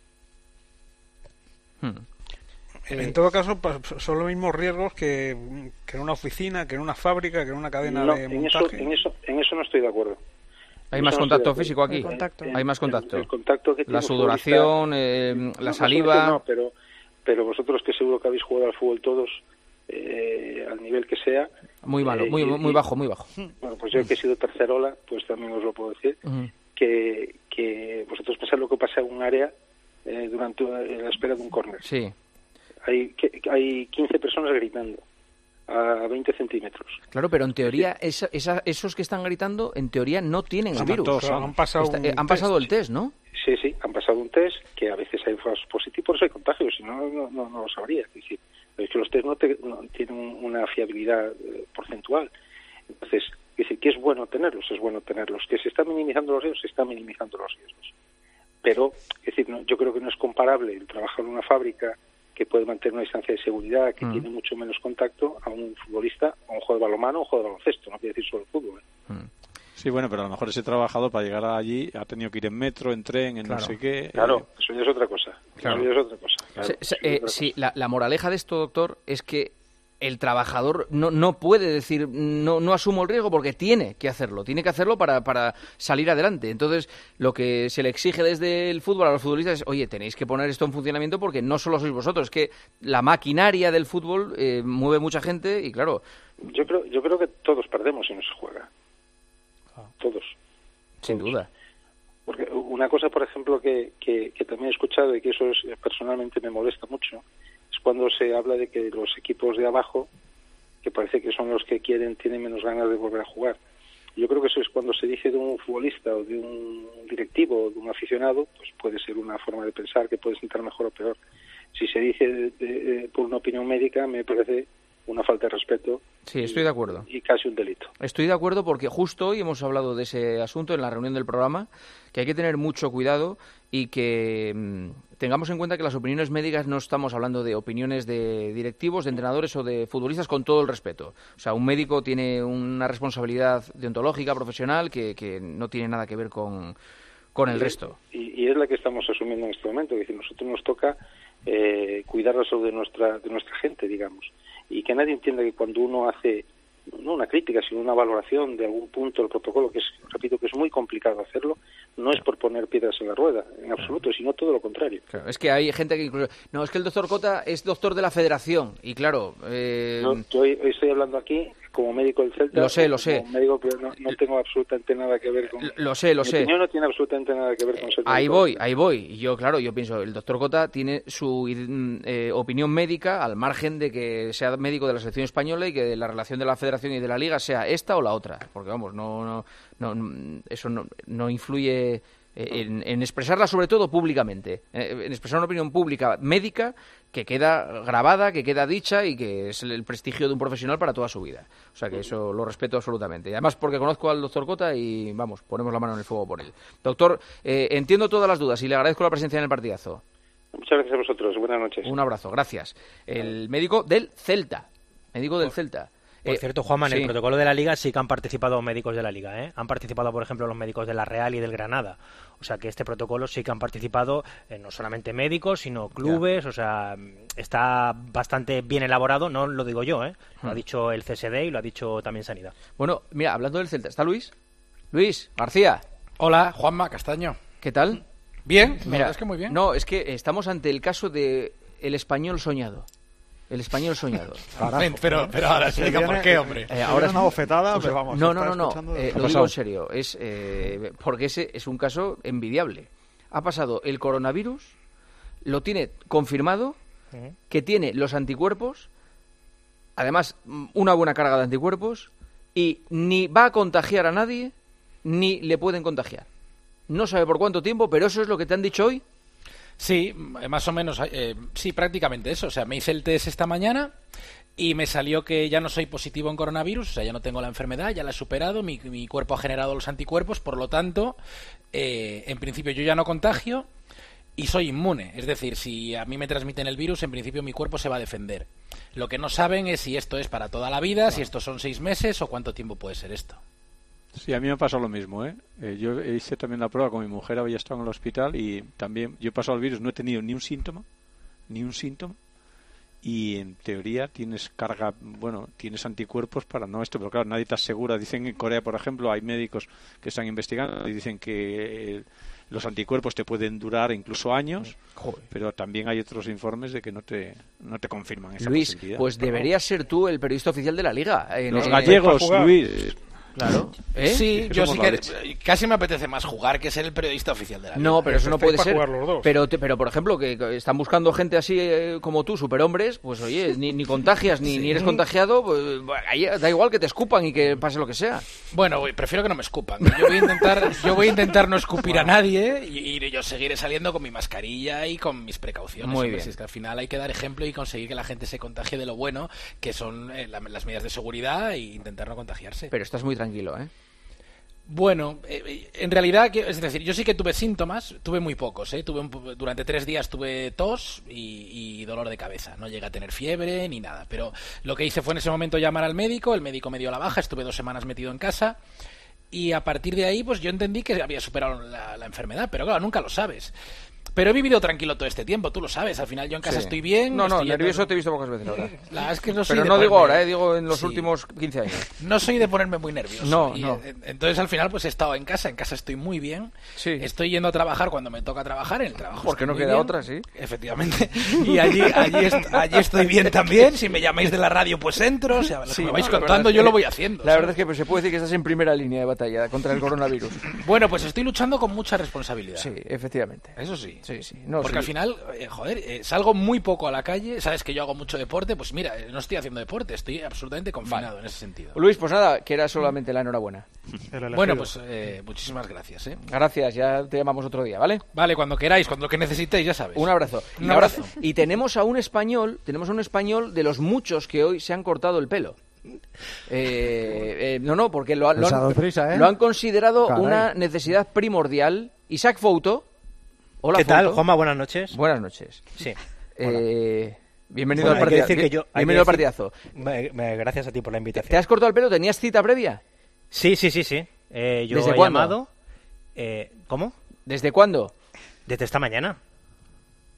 no. En todo caso, son los mismos riesgos que en una oficina, que en una fábrica, que en una cadena de montaje. En eso no estoy de acuerdo. ¿Hay más contacto físico aquí? Hay más contacto. El contacto que la sudoración, la saliva... No, pero vosotros que seguro que habéis jugado al fútbol todos, al nivel que sea... Muy malo, muy bajo. Bueno, pues yo que he sido tercerola, pues también os lo puedo decir, que vosotros pensáis lo que pasa en un área durante la espera de un córner. Sí. Hay 15 personas gritando a 20 centímetros. Claro, pero en teoría esos que están gritando, en teoría no tienen el virus. Han pasado el test, ¿no? Sí, han pasado un test, que a veces hay falsos positivos, por eso hay contagios, si no lo sabría. Es decir, los test no tienen una fiabilidad porcentual. Entonces, es decir, que es bueno tenerlos, que se están minimizando los riesgos, Pero, es decir, yo creo que no es comparable el trabajar en una fábrica que puede mantener una distancia de seguridad, que tiene mucho menos contacto, a un futbolista, a un juego de balonmano o un juego de baloncesto, no quiere decir solo fútbol. Sí, bueno, pero a lo mejor ese trabajador para llegar allí ha tenido que ir en metro, en tren, en no sé qué. Claro, eso ya es otra cosa. Sí, la moraleja de esto, doctor, es que el trabajador no puede decir no asumo el riesgo porque tiene que hacerlo para salir adelante. Entonces, lo que se le exige desde el fútbol a los futbolistas es, oye, tenéis que poner esto en funcionamiento porque no solo sois vosotros, es que la maquinaria del fútbol mueve mucha gente y claro... Yo creo que todos perdemos si no se juega. Todos. Sin duda. Porque una cosa, por ejemplo, que también he escuchado y que eso personalmente me molesta mucho, es cuando se habla de que los equipos de abajo, que parece que son los que tienen menos ganas de volver a jugar. Yo creo que eso es cuando se dice de un futbolista o de un directivo o de un aficionado, pues puede ser una forma de pensar que puede sentar mejor o peor. Si se dice por una opinión médica, me parece una falta de respeto. Sí, estoy de acuerdo. Y casi un delito. Estoy de acuerdo porque justo hoy hemos hablado de ese asunto en la reunión del programa, que hay que tener mucho cuidado y que tengamos en cuenta que las opiniones médicas no estamos hablando de opiniones de directivos, de entrenadores o de futbolistas, con todo el respeto. O sea, un médico tiene una responsabilidad deontológica, profesional, que no tiene nada que ver con el resto. Y es la que estamos asumiendo en este momento. Es decir, nosotros nos toca cuidar la salud de nuestra gente, digamos. y que nadie entienda que cuando uno hace no una crítica, sino una valoración de algún punto del protocolo, que es, repito, que es muy complicado hacerlo, no es por poner piedras en la rueda, en absoluto, sino todo lo contrario. Claro, es que hay gente que incluso... No, es que el doctor Cota es doctor de la Federación, y claro... Yo estoy hablando aquí como médico del Celta. Lo sé. Como médico, pero no tengo absolutamente nada que ver con... Lo sé. Mi opinión no tiene absolutamente nada que ver con ser Ahí voy. Y yo pienso, el doctor Cota tiene su opinión médica al margen de que sea médico de la selección española y que la relación de la Federación y de la Liga sea esta o la otra. Porque, vamos, eso no influye en expresarla, sobre todo públicamente. En expresar una opinión pública médica que queda grabada, que queda dicha y que es el prestigio de un profesional para toda su vida. O sea que eso lo respeto absolutamente. Y además porque conozco al doctor Cota y, vamos, ponemos la mano en el fuego por él. Doctor, entiendo todas las dudas y le agradezco la presencia en el partidazo. Muchas gracias a vosotros. Buenas noches. Un abrazo, gracias. El médico del Celta. Por cierto, Juanma, en el protocolo de la Liga sí que han participado médicos de la Liga, ¿eh? Han participado, por ejemplo, los médicos de la Real y del Granada. O sea que este protocolo sí que han participado no solamente médicos, sino clubes. O sea, está bastante bien elaborado, no lo digo yo, ¿eh? Lo ha dicho el CSD y lo ha dicho también Sanidad. Bueno, mira, hablando del Celta, ¿está Luis? Luis García. Hola, Juanma Castaño. ¿Qué tal? Bien, mira, es que muy bien. No, es que estamos ante el caso de el español soñado. El español soñado. Pero ahora explica por qué, hombre. Ahora es una bofetada, pero vamos. No. Lo digo en serio. Porque ese es un caso envidiable. Ha pasado el coronavirus, lo tiene confirmado, que tiene los anticuerpos, además una buena carga de anticuerpos, y ni va a contagiar a nadie, ni le pueden contagiar. No sabe por cuánto tiempo, pero eso es lo que te han dicho hoy. Sí, más o menos, sí, prácticamente eso. O sea, me hice el test esta mañana y me salió que ya no soy positivo en coronavirus, o sea, ya no tengo la enfermedad, ya la he superado, mi cuerpo ha generado los anticuerpos, por lo tanto, en principio yo ya no contagio y soy inmune. Es decir, si a mí me transmiten el virus, en principio mi cuerpo se va a defender. Lo que no saben es si esto es para toda la vida, si estos son 6 meses o cuánto tiempo puede ser esto. Sí, a mí me pasó lo mismo, ¿eh? Yo hice también la prueba con mi mujer, había estado en el hospital y también yo he pasado el virus, no he tenido ni un síntoma, y en teoría tienes tienes anticuerpos para no esto, pero claro, nadie te asegura. Dicen en Corea, por ejemplo, hay médicos que están investigando y dicen que los anticuerpos te pueden durar incluso años, pero también hay otros informes de que no te confirman esa posibilidad. Pues deberías ser tú el periodista oficial de la Liga. Los gallegos, Luis. Claro. Sí, yo sí que casi me apetece más jugar que ser el periodista oficial de la Liga. No, pero eso no puede ser. Los dos. Pero por ejemplo, que están buscando gente así como tú, superhombres, pues oye, ni contagias, ni eres contagiado, pues, da igual que te escupan y que pase lo que sea. Bueno, prefiero que no me escupan. Yo voy a intentar no escupir a nadie y yo seguiré saliendo con mi mascarilla y con mis precauciones. Muy bien. Si es que al final hay que dar ejemplo y conseguir que la gente se contagie de lo bueno, que son las medidas de seguridad e intentar no contagiarse. Pero estás muy tranquilo, ¿eh? Bueno, en realidad, es decir, yo sí que tuve síntomas, tuve muy pocos, ¿eh? Durante 3 días tuve tos y dolor de cabeza, no llegué a tener fiebre ni nada, pero lo que hice fue en ese momento llamar al médico, el médico me dio la baja, estuve 2 semanas metido en casa y a partir de ahí pues yo entendí que había superado la enfermedad, pero claro, nunca lo sabes. Pero he vivido tranquilo todo este tiempo, tú lo sabes. Al final yo en casa estoy bien. No, nervioso te he visto pocas veces, la verdad. Es que no soy pero no digo ahora, digo en los últimos 15 años. No soy de ponerme muy nervioso. No. Entonces al final pues he estado en casa estoy muy bien. Sí. Estoy yendo a trabajar cuando me toca trabajar en el trabajo. Porque no queda otra, sí. Efectivamente. Y allí estoy bien también. Si me llamáis de la radio pues entro. O sea, lo que me vais contando yo lo voy haciendo. La verdad es que pues, se puede decir que estás en primera línea de batalla contra el coronavirus. Bueno, pues estoy luchando con mucha responsabilidad. Sí, efectivamente. Eso sí. Sí. Porque al final, salgo muy poco a la calle, sabes que yo hago mucho deporte, pues mira, no estoy haciendo deporte, estoy absolutamente confinado en ese sentido. Luis, pues nada, que era solamente la enhorabuena. Bueno, pues muchísimas gracias. Gracias, ya te llamamos otro día, ¿vale? Vale, cuando queráis, cuando lo que necesitéis, ya sabes. Un abrazo. Un abrazo. Y tenemos a un español de los muchos que hoy se han cortado el pelo. No, porque lo han considerado una necesidad primordial. Isaac Fouto. Hola, ¿qué tal, Juanma? Buenas noches. Buenas noches. Sí. Bienvenido al partidazo. Gracias a ti por la invitación. ¿Te has cortado el pelo? ¿Tenías cita previa? Sí. Yo ¿Desde he cuándo? llamado. ¿Cómo? ¿Desde cuándo? Desde esta mañana.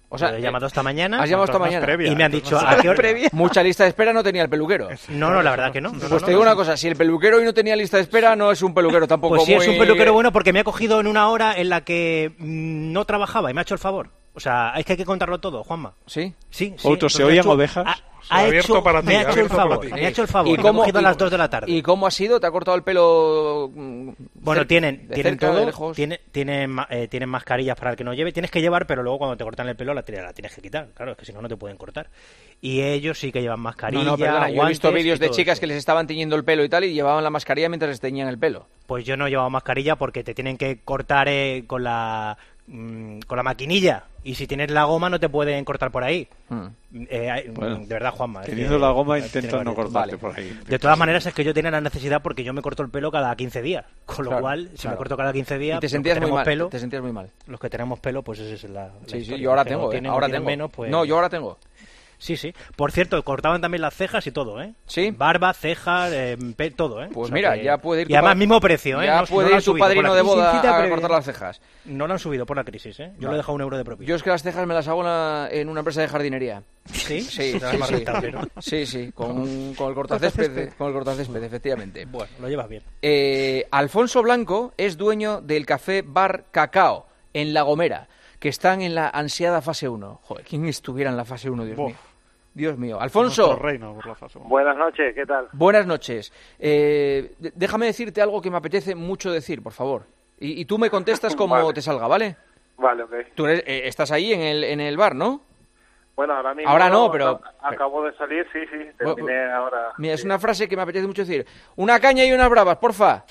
O sea, he llamado esta mañana. ¿Has llamado esta mañana? Y me han dicho, ¿a qué hora? Mucha lista de espera no tenía el peluquero. No, la verdad que no. Pues te digo una cosa, si el peluquero hoy no tenía lista de espera, no es un peluquero tampoco. Pues sí, es un peluquero bueno porque me ha cogido en una hora en la que no trabajaba y me ha hecho el favor. O sea, es que hay que contarlo todo, Juanma. ¿Sí? Sí. ¿Otros se oían ovejas? Me ha hecho el favor. Y me ha cogido a las 2 de la tarde. ¿Y cómo ha sido? ¿Te ha cortado el pelo? Bueno, tienen todo. Tienen mascarillas para el que no lleve. Tienes que llevar, pero luego cuando te cortan el pelo la tienes que quitar. Claro, es que si no, no te pueden cortar. Y ellos sí que llevan mascarilla. No, perdona, yo he visto vídeos de chicas que les estaban teñiendo el pelo y tal y llevaban la mascarilla mientras les teñían el pelo. Pues yo no he llevado mascarilla porque te tienen que cortar con la maquinilla. Y si tienes la goma no te pueden cortar por ahí. Bueno, de verdad, Juanma. Teniendo la goma intentas no cortarte por ahí. De todas maneras es que yo tenía la necesidad porque yo me corto el pelo cada 15 días. Con lo cual, si me corto cada 15 días... Y te sentías muy mal. Te sentías muy mal. Los que tenemos pelo, pues esa es la Sí, historia. yo ahora tengo. Ahora tengo. Menos, pues... No, yo ahora tengo. Sí. Por cierto, cortaban también las cejas y todo, ¿eh? Sí. Barba, cejas, todo, ¿eh? Pues mira, ya puede ir... Y además mismo precio, ¿eh? Ya puede ir tu padrino de boda a cortar las cejas. No lo han subido por la crisis, ¿eh? Yo le he dejado €1 de propina. Yo es que las cejas me las hago en una empresa de jardinería. ¿Sí? Sí. Sí, con el cortacésped, efectivamente. Bueno, lo llevas bien. Alfonso Blanco es dueño del café Bar Cacao en La Gomera, que están en la ansiada fase 1. Joder, ¿quién estuviera en la fase 1, Dios mío? Dios mío. Alfonso. Buenas noches, ¿qué tal? Buenas noches. Déjame decirte algo que me apetece mucho decir, por favor. Y tú me contestas como te salga, ¿vale? Vale, ok. Tú estás ahí en el bar, ¿no? Bueno, ahora mismo... Ahora no, pero... Acabo de salir, sí, terminé ahora... Mira, es una frase que me apetece mucho decir. Una caña y unas bravas, porfa.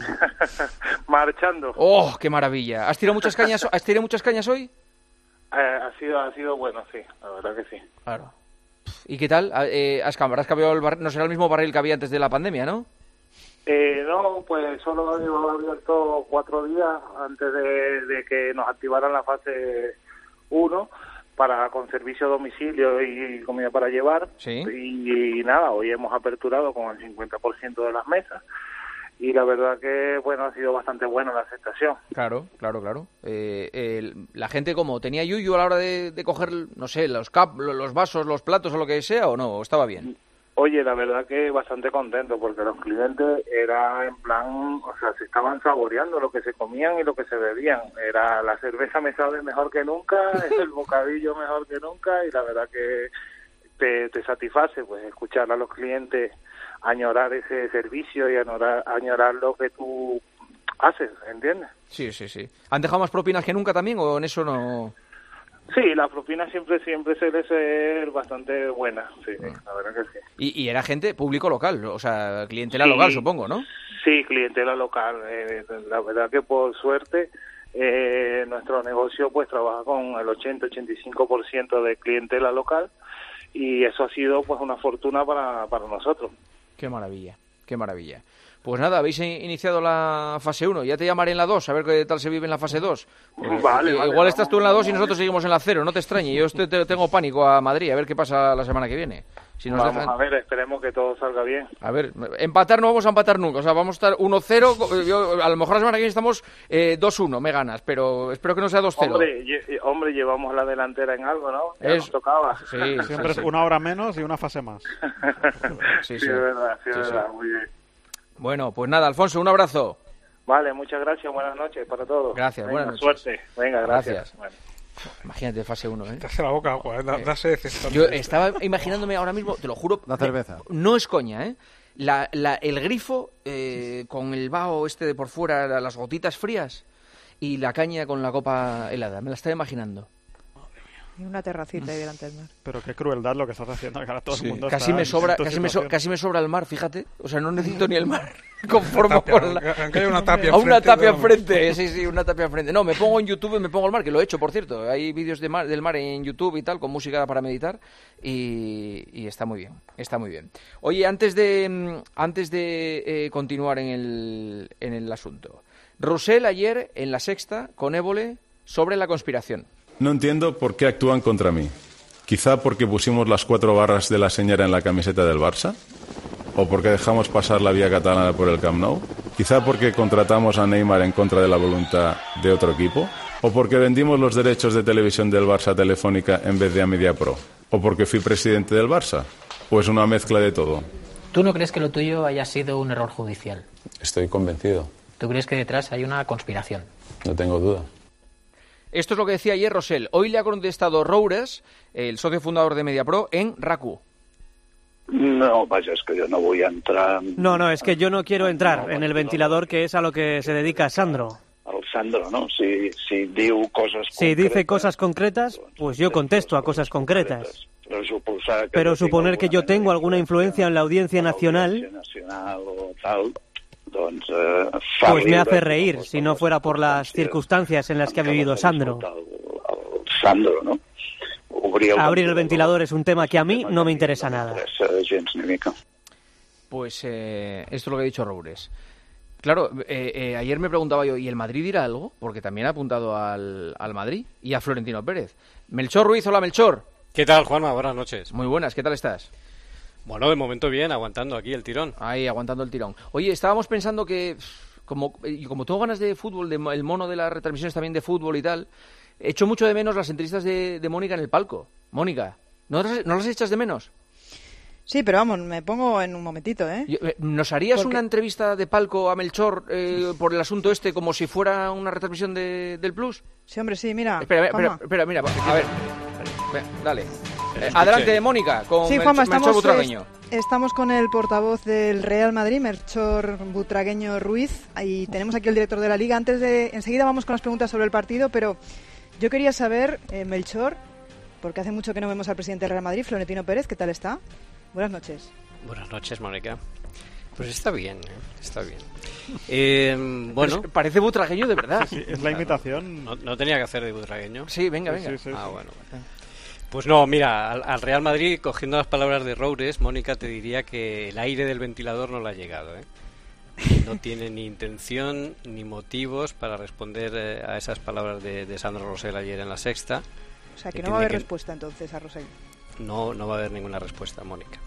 Marchando. ¡Oh, qué maravilla! ¿Has tirado muchas cañas hoy? Ha sido bueno, sí, la verdad que sí. Claro. ¿Y qué tal? ¿Has cambiado el barril? No será el mismo barril que había antes de la pandemia, ¿no? No, pues solo llevaba abierto 4 días antes de que nos activaran la fase 1 con servicio a domicilio y comida para llevar. Sí. Y nada, hoy hemos aperturado con el 50% de las mesas. Y la verdad que, bueno, ha sido bastante buena la aceptación. Claro. La gente, como tenía yuyu a la hora de coger, no sé, los vasos, los platos o lo que sea, ¿o no? ¿Estaba bien? Oye, la verdad que bastante contento porque los clientes era en plan, o sea, se estaban saboreando lo que se comían y lo que se bebían. Era la cerveza me sabe mejor que nunca, el bocadillo mejor que nunca y la verdad que te satisface pues escuchar a los clientes añorar ese servicio y añorar lo que tú haces, ¿entiendes? Sí. ¿Han dejado más propinas que nunca también o en eso no...? Sí, la propina siempre suele ser bastante buena, sí, la verdad que sí. Y era gente, público local, o sea, clientela local, supongo, ¿no? Sí, clientela local. La verdad que por suerte nuestro negocio pues trabaja con el 80-85% de clientela local y eso ha sido pues una fortuna para nosotros. Qué maravilla. Pues nada, habéis iniciado la fase 1, ya te llamaré en la 2, a ver qué tal se vive en la fase 2. Vale, igual estás tú en la 2 y nosotros seguimos en la 0, no te extrañe, yo tengo pánico a Madrid, a ver qué pasa la semana que viene. Si nos vamos a ver, esperemos que todo salga bien. A ver, empatar no vamos a empatar nunca, o sea, vamos a estar 1-0, a lo mejor la semana que viene estamos 2-1, me ganas, pero espero que no sea 2-0. Hombre, llevamos la delantera en algo, ¿no? Nos tocaba. Sí, siempre es una hora menos y una fase más. Sí, es verdad, muy bien. Bueno, pues nada, Alfonso, un abrazo. Vale, muchas gracias, buenas noches para todos. Gracias, buenas noches. Suerte. Venga, gracias. Bueno. Imagínate, fase 1, ¿eh? Te hace la boca agua, da sed. Yo estaba imaginándome ahora mismo, te lo juro... La cerveza. No es coña, ¿eh? El grifo con el vaho de por fuera, las gotitas frías y la caña con la copa helada. Me la estaba imaginando. Y una terracita ahí delante del mar. Pero qué crueldad lo que estás haciendo, que ahora todo el mundo casi me sobra el mar, fíjate. O sea, no necesito ni el mar. Conformo con aunque hay una tapia enfrente. Una tapia enfrente, sí, una tapia enfrente. No, me pongo en YouTube y me pongo el mar, que lo he hecho, por cierto. Hay vídeos del mar en YouTube y tal, con música para meditar. Y está muy bien. Oye, antes de continuar en el asunto. Roussel ayer, en La Sexta, con Évole, sobre la conspiración. No entiendo por qué actúan contra mí. Quizá porque pusimos las 4 barras de la señora en la camiseta del Barça. ¿O porque dejamos pasar la vía catalana por el Camp Nou? ¿Quizá porque contratamos a Neymar en contra de la voluntad de otro equipo? ¿O porque vendimos los derechos de televisión del Barça a Telefónica en vez de a Mediapro? ¿O porque fui presidente del Barça? ¿O es una mezcla de todo? ¿Tú no crees que lo tuyo haya sido un error judicial? Estoy convencido. ¿Tú crees que detrás hay una conspiración? No tengo duda. Esto es lo que decía ayer Rosell. Hoy le ha contestado Roures, el socio fundador de Mediapro, en RAC1. No, vaya, es que yo no voy a entrar... No, es que yo no quiero entrar en el ventilador, que es a lo que se dedica Sandro. Al Sandro, ¿no? Si diu coses si dice cosas concretas, pues yo contesto a cosas concretas. Pero suponer que yo tengo alguna influencia en la Audiencia Nacional, pues me hace reír, si no fuera por las circunstancias en las que ha vivido Sandro. Sandro, ¿no? Abrir el ventilador es un tema que a mí no me interesa nada. Pues esto es lo que ha dicho Roures. Claro, ayer me preguntaba yo, ¿y el Madrid dirá algo? Porque también ha apuntado al Madrid y a Florentino Pérez. Melchor Ruiz, hola Melchor. ¿Qué tal, Juanma? Buenas noches. Muy buenas, ¿qué tal estás? Bueno, de momento bien, aguantando aquí el tirón. Ahí, aguantando el tirón. Oye, estábamos pensando que, como tengo ganas de fútbol, el mono de las retransmisiones también de fútbol y tal, echo mucho de menos las entrevistas de Mónica en el palco. Mónica, ¿no las echas de menos? Sí, pero vamos, me pongo en un momentito, ¿eh? ¿Nos harías una entrevista de palco a Melchor por el asunto este como si fuera una retransmisión del Plus? Sí, hombre, sí, mira. Espera, mira, a ver. Dale. Adelante, Mónica, con sí, Juanma, Melchor Butragueño. Estamos con el portavoz del Real Madrid, Melchor Butragueño Ruiz, y tenemos aquí el director de la Liga. Enseguida vamos con las preguntas sobre el partido, pero yo quería saber, Melchor, porque hace mucho que no vemos al presidente del Real Madrid, Florentino Pérez, ¿qué tal está? Buenas noches. Buenas noches, Mónica. Pues está bien, está bien. Bueno, parece butragueño de verdad. Sí, es la imitación. No tenía que hacer de butragueño. Sí, venga. Sí. Bueno. Pues no, mira, al Real Madrid, cogiendo las palabras de Roures, Mónica, te diría que el aire del ventilador no le ha llegado, ¿eh? No tiene ni intención ni motivos para responder a esas palabras de Sandro Rosell ayer en La Sexta. O sea, que no va a haber respuesta entonces a Rosell. No va a haber ninguna respuesta, Mónica.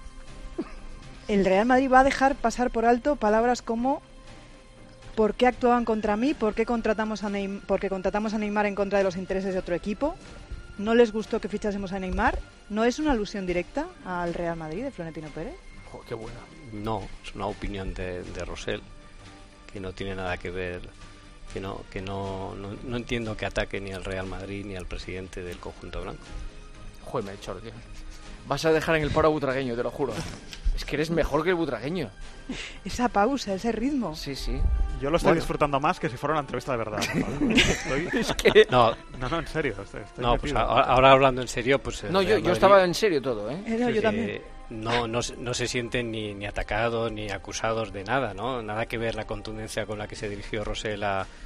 El Real Madrid va a dejar pasar por alto palabras como ¿por qué actuaban contra mí? ¿Por qué contratamos a Neymar en contra de los intereses de otro equipo? ¿No les gustó que fichásemos a Neymar? ¿No es una alusión directa al Real Madrid de Florentino Pérez? Oh, qué buena. No, es una opinión de Rosell que no tiene nada que ver, que no entiendo que ataque ni al Real Madrid ni al presidente del conjunto blanco. Joder, Melchor, tío. Vas a dejar en el paro a butragueño, te lo juro. Es que eres mejor que el butragueño. Esa pausa, ese ritmo. Sí. Yo lo estoy disfrutando más que si fuera una entrevista de verdad. Es que... No, en serio. Pues ahora hablando en serio, pues... No, yo estaba en serio todo, ¿eh? Yo también. No se sienten ni atacados ni acusados de nada, ¿no? Nada que ver la contundencia con la que se dirigió Rosell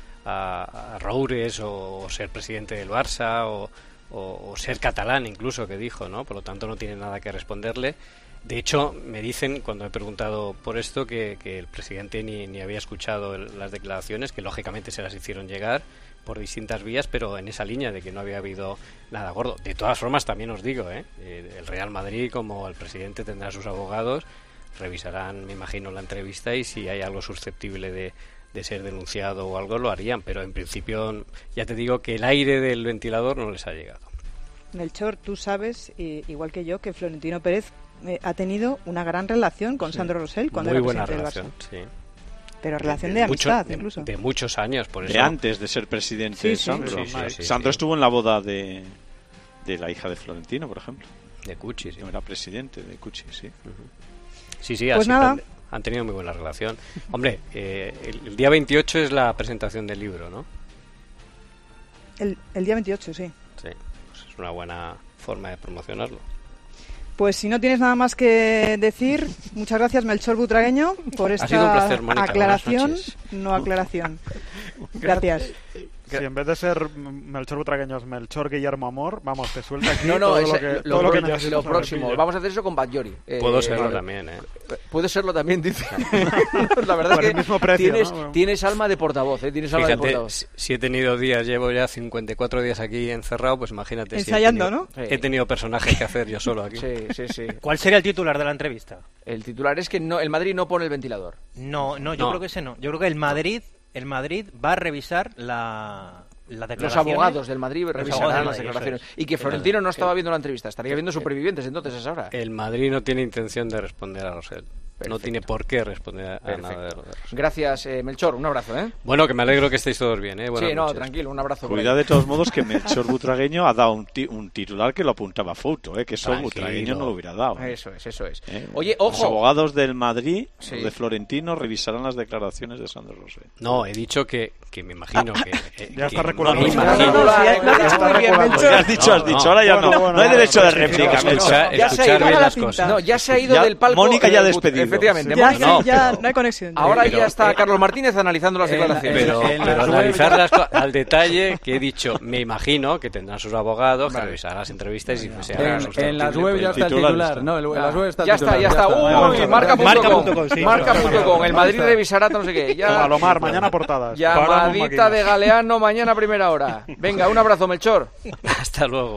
a Roures o ser presidente del Barça o ser catalán incluso, que dijo, ¿no? Por lo tanto no tiene nada que responderle. De hecho, me dicen, cuando he preguntado por esto, que el presidente ni había escuchado las declaraciones, que lógicamente se las hicieron llegar por distintas vías, pero en esa línea de que no había habido nada gordo. De todas formas, también os digo, el Real Madrid, como el presidente tendrá sus abogados, revisarán, me imagino, la entrevista y si hay algo susceptible de ser denunciado o algo, lo harían, pero en principio ya te digo que el aire del ventilador no les ha llegado. Melchor, tú sabes, igual que yo, que Florentino Pérez ha tenido una gran relación con Sandro Rosell cuando era presidente del Barça. Sí. Pero relación de amistad, incluso. De muchos años, por eso. De antes de ser presidente Sandro. Sandro estuvo en la boda de la hija de Florentino, por ejemplo. De Cucci, sí. No era presidente de Cucci, sí. Sí, pues nada. Han tenido muy buena relación. Hombre, el día 28 es la presentación del libro, ¿no? El día 28, sí. Sí, pues es una buena forma de promocionarlo. Pues si no tienes nada más que decir, muchas gracias, Melchor Butragueño, por esta placer, Mónica, aclaración, no aclaración. Gracias. Si en vez de ser Melchor Butragueño es Melchor Guillermo Amor, vamos, te suelta aquí lo próximo. Lo Vamos a hacer eso con Badjori. Puedo serlo también, Puede serlo también, dice. La verdad es que mismo precio, tienes alma de portavoz, Tienes alma de portavoz. Si he tenido días, llevo ya 54 días aquí encerrado, pues imagínate. Ensayando, ¿no? He tenido personajes que hacer yo solo aquí. Sí. ¿Cuál sería el titular de la entrevista? El titular es que el Madrid no pone el ventilador. No, yo creo que ese no. Yo creo que el Madrid va a revisar la los abogados del Madrid revisarán las declaraciones. Y que Florentino no estaba viendo la entrevista, estaría viendo Supervivientes entonces a esa hora. El Madrid no tiene intención de responder a Rosell. No tiene por qué responder a nada de Rosell. Gracias, Melchor, un abrazo. Bueno, que me alegro que estéis todos bien. Sí, no, tranquilo, un abrazo. Cuidado de todos modos que Melchor Butragueño ha dado un titular que lo apuntaba Fouto, que eso Butragueño no lo hubiera dado. Eso es. Oye, ojo. Los abogados del Madrid, de Florentino, revisarán las declaraciones de Sandro Rosell. No, he dicho que me imagino que... ya está reculando. Has dicho. Ahora ya no hay derecho de réplica. Escuchar bien las cosas. No, ya se ha ido del palco. Mónica ya ha despedido. Efectivamente. Ya no hay conexión. Ahora ya está Carlos Martínez analizando las declaraciones. Pero analizar al detalle, que he dicho, me imagino que tendrán sus abogados que revisarán las entrevistas y se harán en las web ya está el titular. No, en las web está el titular. Ya está. Uy, marca.com. El Madrid revisará no sé qué. Palomar, mañana portadas. Llamadita de Galeano mañana a primera hora. Venga, un abrazo, Melchor. Hasta luego.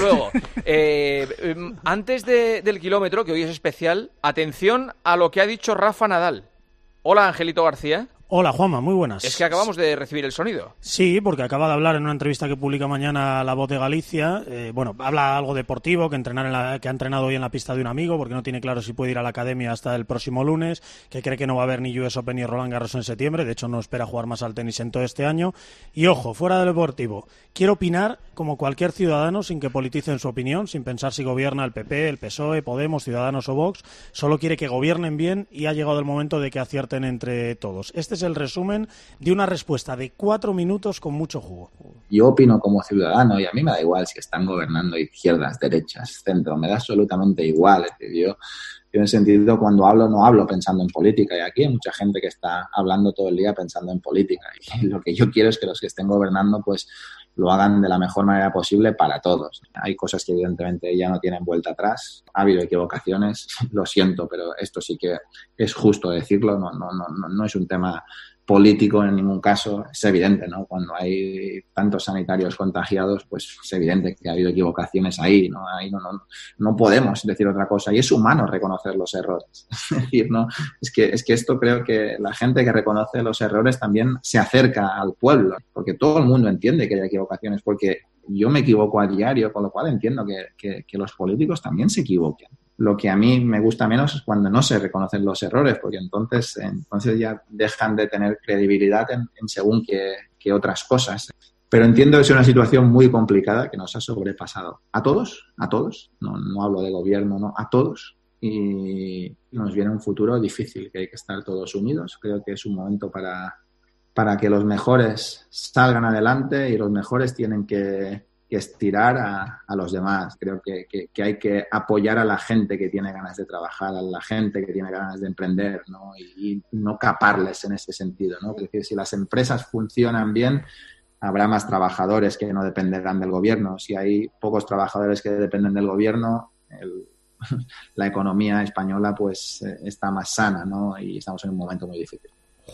Antes del kilómetro, que hoy es especial, atención a lo que ha dicho Rafa Nadal. Hola, Angelito García. Hola, Juanma, muy buenas. Es que acabamos de recibir el sonido. Sí, porque acaba de hablar en una entrevista que publica mañana La Voz de Galicia. Habla algo deportivo, que ha entrenado hoy en la pista de un amigo, porque no tiene claro si puede ir a la academia hasta el próximo lunes, que cree que no va a haber ni US Open ni Roland Garros en septiembre, de hecho no espera jugar más al tenis en todo este año. Y ojo, fuera del deportivo, quiero opinar como cualquier ciudadano sin que politicen su opinión, sin pensar si gobierna el PP, el PSOE, Podemos, Ciudadanos o Vox, solo quiere que gobiernen bien y ha llegado el momento de que acierten entre todos. Este es el resumen de una respuesta de 4 minutos con mucho jugo. Yo opino como ciudadano y a mí me da igual si están gobernando izquierdas, derechas, centro, me da absolutamente igual. Es decir, yo en ese sentido cuando hablo no hablo pensando en política y aquí hay mucha gente que está hablando todo el día pensando en política y lo que yo quiero es que los que estén gobernando pues lo hagan de la mejor manera posible para todos. Hay cosas que evidentemente ya no tienen vuelta atrás, ha habido equivocaciones, lo siento, pero esto sí que es justo decirlo, no es un tema político en ningún caso, es evidente, ¿no? Cuando hay tantos sanitarios contagiados, pues es evidente que ha habido equivocaciones ahí, ¿no? Ahí no podemos decir otra cosa y es humano reconocer los errores. Es decir, ¿no? Es que esto creo que la gente que reconoce los errores también se acerca al pueblo, porque todo el mundo entiende que hay equivocaciones, porque yo me equivoco a diario, con lo cual entiendo que los políticos también se equivoquen. Lo que a mí me gusta menos es cuando no se reconocen los errores, porque entonces ya dejan de tener credibilidad en según qué otras cosas. Pero entiendo que es una situación muy complicada que nos ha sobrepasado. A todos, no hablo de gobierno, no, a todos. Y nos viene un futuro difícil, que hay que estar todos unidos. Creo que es un momento para que los mejores salgan adelante y los mejores tienen que estirar a los demás. Creo que hay que apoyar a la gente que tiene ganas de trabajar, a la gente que tiene ganas de emprender, ¿no? Y no caparles en ese sentido, ¿no? Es decir, si las empresas funcionan bien, habrá más trabajadores que no dependerán del gobierno. Si hay pocos trabajadores que dependen del gobierno, la economía española pues está más sana, ¿no? Y estamos en un momento muy difícil.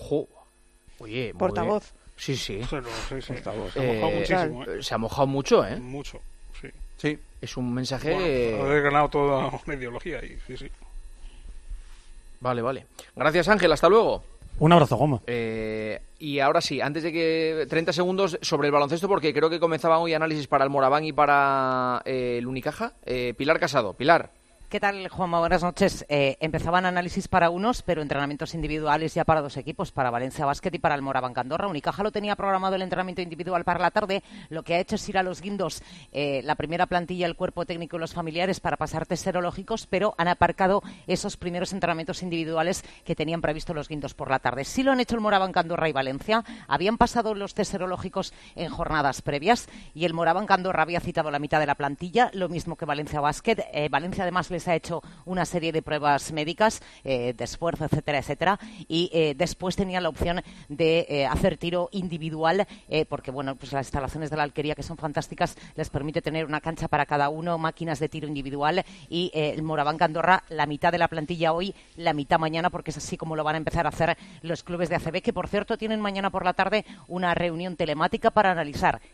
Oye, portavoz. Sí. Se ha mojado muchísimo. Se ha mojado mucho, ¿eh? Mucho, sí. Sí. Es un mensaje... Bueno, haber ganado toda una ideología ahí, sí. Vale. Gracias, Ángel. Hasta luego. Un abrazo, Goma. Y ahora sí, antes de que... 30 segundos sobre el baloncesto, porque creo que comenzaban hoy análisis para el Moraván y para el Unicaja. Pilar Casado. Pilar. ¿Qué tal, Juanma? Buenas noches. Empezaban análisis para unos, pero entrenamientos individuales ya para dos equipos, para Valencia Basket y para el Moraván Andorra. Unicaja lo tenía programado el entrenamiento individual para la tarde. Lo que ha hecho es ir a los guindos la primera plantilla, el cuerpo técnico y los familiares para pasar test serológicos, pero han aparcado esos primeros entrenamientos individuales que tenían previsto los guindos por la tarde. Sí lo han hecho el Moraván Andorra y Valencia. Habían pasado los test serológicos en jornadas previas y el Moraván Andorra había citado la mitad de la plantilla, lo mismo que Valencia Basket. Valencia además les ha hecho una serie de pruebas médicas de esfuerzo, etcétera, y después tenía la opción de hacer tiro individual, porque bueno, pues las instalaciones de la Alquería, que son fantásticas, les permite tener una cancha para cada uno, máquinas de tiro individual, y el Moraván Andorra, la mitad de la plantilla hoy, la mitad mañana, porque es así como lo van a empezar a hacer los clubes de ACB, que por cierto tienen mañana por la tarde una reunión telemática para analizar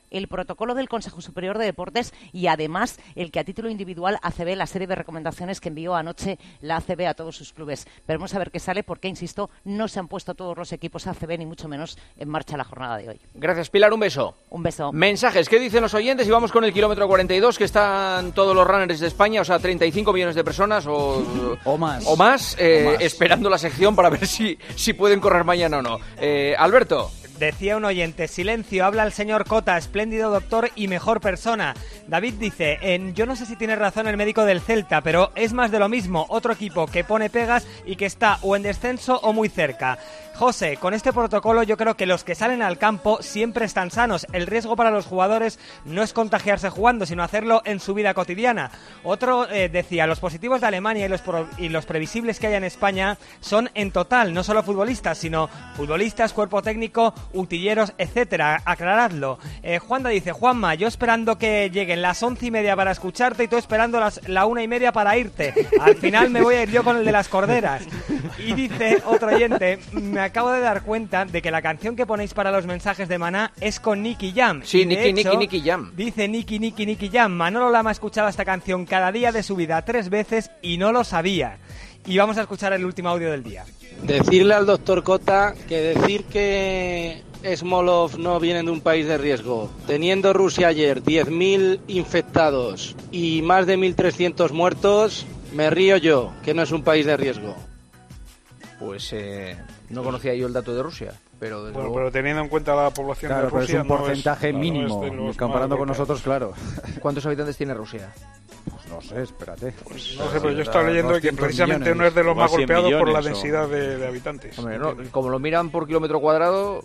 el protocolo del Consejo Superior de Deportes y además el que a título individual ACB la serie de recomendaciones que envió anoche la ACB a todos sus clubes. Veremos a ver qué sale porque, insisto, no se han puesto todos los equipos ACB ni mucho menos en marcha la jornada de hoy. Gracias, Pilar, un beso. Un beso. Mensajes, ¿qué dicen los oyentes? Y vamos con el kilómetro 42, que están todos los runners de España, o sea, 35 millones de personas o más, esperando la sección para ver si pueden correr mañana o no. Alberto. Decía un oyente, silencio, habla el señor Cota, espléndido doctor y mejor persona. David dice, yo no sé si tiene razón el médico del Celta, pero es más de lo mismo, otro equipo que pone pegas y que está o en descenso o muy cerca. José, con este protocolo yo creo que los que salen al campo siempre están sanos. El riesgo para los jugadores no es contagiarse jugando, sino hacerlo en su vida cotidiana. Otro decía, los positivos de Alemania y los previsibles que hay en España son en total, no solo futbolistas, sino futbolistas, cuerpo técnico, utilleros, etcétera. Aclaradlo. Juanda dice, Juanma, yo esperando que lleguen las 11:30 para escucharte y tú esperando la 1:30 para irte. Al final me voy a ir yo con el de las corderas. Y dice otro oyente, me acabo de dar cuenta de que la canción que ponéis para los mensajes de Maná es con Nicky Jam. Sí, Nicky Jam. Dice Nicky Jam. Manolo Lama escuchaba esta canción cada día de su vida 3 veces y no lo sabía. Y vamos a escuchar el último audio del día. Decirle al doctor Cota que decir que Smolov no vienen de un país de riesgo, teniendo Rusia ayer 10.000 infectados y más de 1.300 muertos, me río yo, que no es un país de riesgo. Pues no conocía yo el dato de Rusia, pero bueno, pero teniendo en cuenta la población de Rusia, pero es un porcentaje mínimo, comparando con nosotros, claro. ¿Cuántos habitantes tiene Rusia? Pues no sé, espérate. Pues no sé, pero yo estaba leyendo que precisamente no es de los más golpeados por la densidad de habitantes. Hombre, no, como lo miran por kilómetro cuadrado,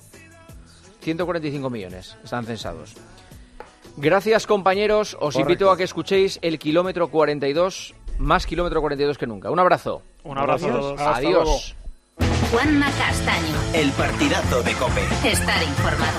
145 millones están censados. Gracias, compañeros. Os invito a que escuchéis el kilómetro 42, más kilómetro 42 que nunca. Un abrazo. Un abrazo a todos. Adiós. Juanma Castaño. El partidazo de COPE. Estar informado.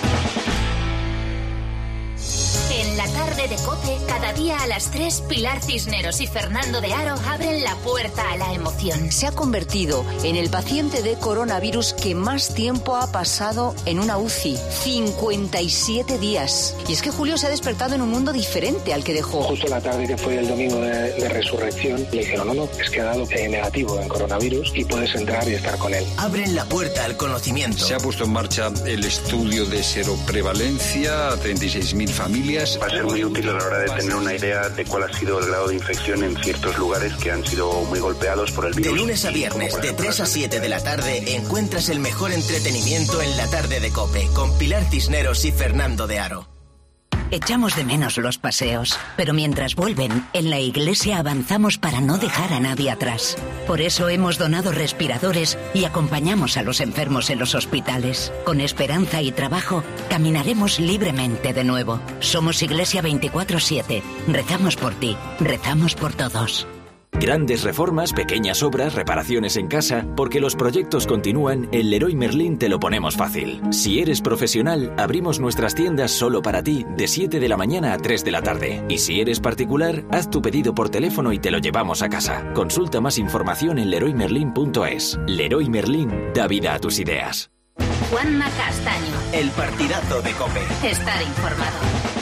En la tarde de COPE, cada día a las 3, Pilar Cisneros y Fernando de Aro abren la puerta a la emoción. Se ha convertido en el paciente de coronavirus que más tiempo ha pasado en una UCI. 57 días. Y es que Julio se ha despertado en un mundo diferente al que dejó. Justo la tarde que fue el domingo de resurrección, le dijeron, no, es que ha dado negativo en coronavirus y puedes entrar y estar con él. Abren la puerta al conocimiento. Se ha puesto en marcha el estudio de seroprevalencia a 36.000 familias. Va a ser muy útil a la hora de tener una idea de cuál ha sido el grado de infección en ciertos lugares que han sido muy golpeados por el virus. De lunes a viernes, de 3 a 7 de la tarde, encuentras el mejor entretenimiento en la tarde de COPE, con Pilar Cisneros y Fernando de Aro. Echamos de menos los paseos, pero mientras vuelven, en la iglesia avanzamos para no dejar a nadie atrás. Por eso hemos donado respiradores y acompañamos a los enfermos en los hospitales. Con esperanza y trabajo, caminaremos libremente de nuevo. Somos Iglesia 24/7. Rezamos por ti, rezamos por todos. Grandes reformas, pequeñas obras, reparaciones en casa, porque los proyectos continúan, en Leroy Merlin te lo ponemos fácil. Si eres profesional, abrimos nuestras tiendas solo para ti, de 7 de la mañana a 3 de la tarde. Y si eres particular, haz tu pedido por teléfono y te lo llevamos a casa. Consulta más información en leroymerlin.es. Leroy Merlin da vida a tus ideas. Juanma Castaño. El partidazo de COPE. Estar informado.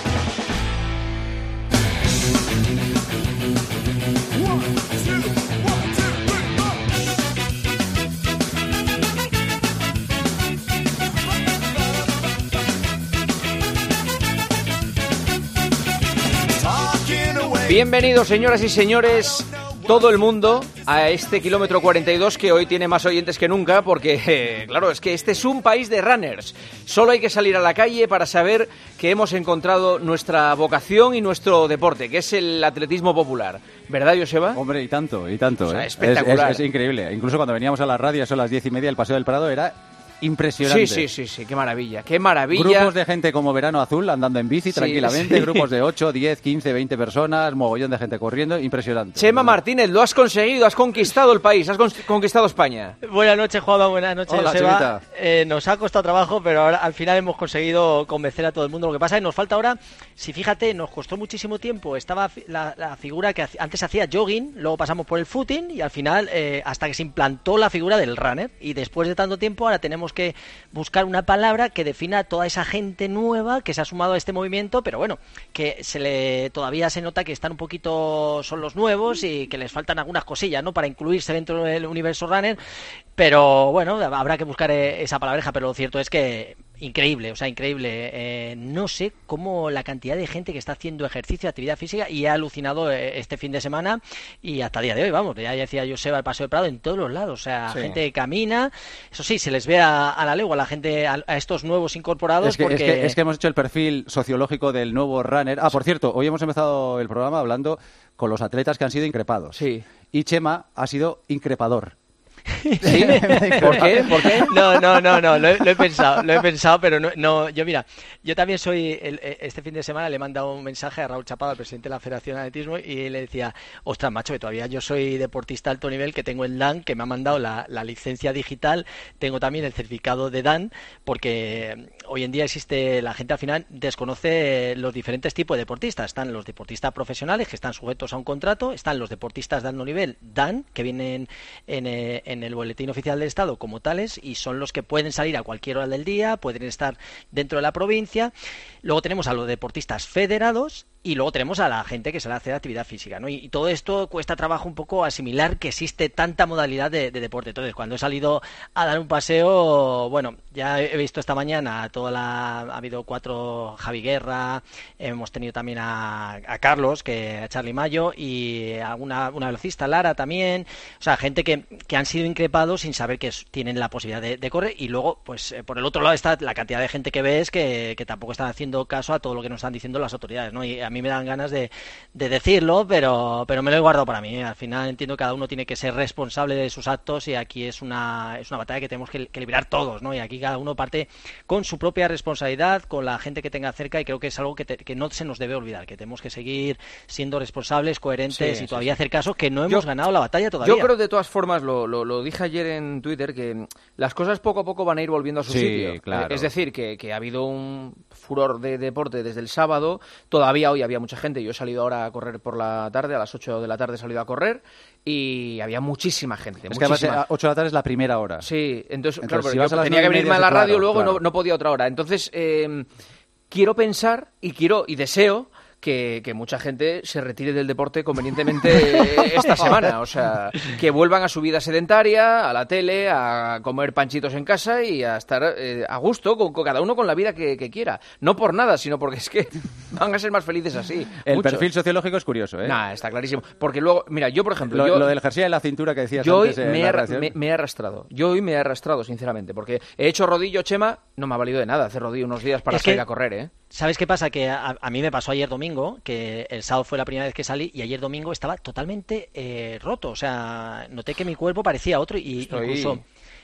Bienvenidos, señoras y señores, todo el mundo, a este kilómetro 42 que hoy tiene más oyentes que nunca porque, claro, es que este es un país de runners. Solo hay que salir a la calle para saber que hemos encontrado nuestra vocación y nuestro deporte, que es el atletismo popular. ¿Verdad, Joseba? Hombre, y tanto, y tanto. O sea, espectacular. Es increíble. Incluso cuando veníamos a la radio, son las 10:30, el Paseo del Prado era impresionante. Sí, qué maravilla, qué maravilla. Grupos de gente como Verano Azul andando en bici tranquilamente, grupos de 8, 10, 15, 20 personas, mogollón de gente corriendo, impresionante. Chema Martínez, lo has conseguido, has conquistado el país, has conquistado España. Buenas noches, Juanma, buenas noches, Hola, Seba. Nos ha costado trabajo, pero ahora al final hemos conseguido convencer a todo el mundo. Lo que pasa es que nos falta ahora, si fíjate, nos costó muchísimo tiempo, estaba la figura que antes hacía jogging, luego pasamos por el footing y al final hasta que se implantó la figura del runner y después de tanto tiempo ahora tenemos tenemos que buscar una palabra que defina a toda esa gente nueva que se ha sumado a este movimiento, pero bueno, que todavía se nota que están un poquito, son los nuevos y que les faltan algunas cosillas, ¿no? Para incluirse dentro del universo runner, pero bueno, habrá que buscar esa palabreja, pero lo cierto es que increíble, o sea, increíble. No sé cómo la cantidad de gente que está haciendo ejercicio, actividad física, y ha alucinado este fin de semana y hasta el día de hoy, vamos, ya decía Joseba, el Paseo del Prado en todos los lados, o sea, gente que camina, eso sí, se les ve a la legua, la gente, a estos nuevos incorporados. Es que hemos hecho el perfil sociológico del nuevo runner. Por cierto, hoy hemos empezado el programa hablando con los atletas que han sido increpados. Sí. Y Chema ha sido increpador. ¿Sí? ¿Por qué? No, lo he pensado, pero no, yo también soy, este fin de semana le he mandado un mensaje a Raúl Chapado, el presidente de la Federación de Atletismo, y le decía, ostras, macho, que todavía yo soy deportista de alto nivel, que tengo el DAN, que me ha mandado la licencia digital, tengo también el certificado de DAN, porque hoy en día existe, la gente al final desconoce los diferentes tipos de deportistas. Están los deportistas profesionales, que están sujetos a un contrato, están los deportistas de alto nivel, DAN, que vienen en el boletín oficial del Estado como tales, y son los que pueden salir a cualquier hora del día, pueden estar dentro de la provincia. Luego tenemos a los deportistas federados y luego tenemos a la gente que sale a hacer actividad física, ¿no? Y todo esto cuesta trabajo un poco asimilar que existe tanta modalidad de deporte. Entonces, cuando he salido a dar un paseo, bueno, ya he visto esta mañana ha habido 4, Javi Guerra, hemos tenido también a Carlos, a Charly Mayo, y una velocista, Lara, también. O sea, gente que han sido increpados sin saber que tienen la posibilidad de correr. Y luego, pues por el otro lado está la cantidad de gente que ves que tampoco están haciendo caso a todo lo que nos están diciendo las autoridades, ¿no? Y a mí me dan ganas de decirlo, pero me lo he guardado para mí. Al final entiendo que cada uno tiene que ser responsable de sus actos, y aquí es una batalla que tenemos que librar todos, ¿no? Y aquí cada uno parte con su propia responsabilidad, con la gente que tenga cerca, y creo que es algo que no se nos debe olvidar, que tenemos que seguir siendo responsables, coherentes, y todavía hacer caso, que no hemos ganado la batalla todavía. Yo creo, de todas formas, lo dije ayer en Twitter, que las cosas poco a poco van a ir volviendo a su sitio. Claro. Es decir, que ha habido un furor de deporte desde el sábado, todavía hoy había mucha gente. Yo he salido ahora a correr por la tarde, a las 8 de la tarde he salido a correr, y había muchísima gente. Es que además a 8 de la tarde es la primera hora. Sí, entonces claro, si yo tenía que venirme a la radio, luego no podía otra hora. Entonces, quiero pensar y deseo que mucha gente se retire del deporte convenientemente esta semana. O sea, que vuelvan a su vida sedentaria, a la tele, a comer panchitos en casa y a estar a gusto, con cada uno con la vida que quiera. No por nada, sino porque es que van a ser más felices así. El perfil sociológico es curioso, ¿eh? Nah, está clarísimo. Porque luego, mira, yo por ejemplo... Lo del jersey en la cintura que decías yo antes hoy me he arrastrado. Yo hoy me he arrastrado, sinceramente, porque he hecho rodillo, Chema, no me ha valido de nada hacer rodillo unos días para salir a correr, ¿eh? ¿Sabes qué pasa? Que a mí me pasó ayer domingo, que el sábado fue la primera vez que salí, y ayer domingo estaba totalmente roto. O sea, noté que mi cuerpo parecía otro, y incluso...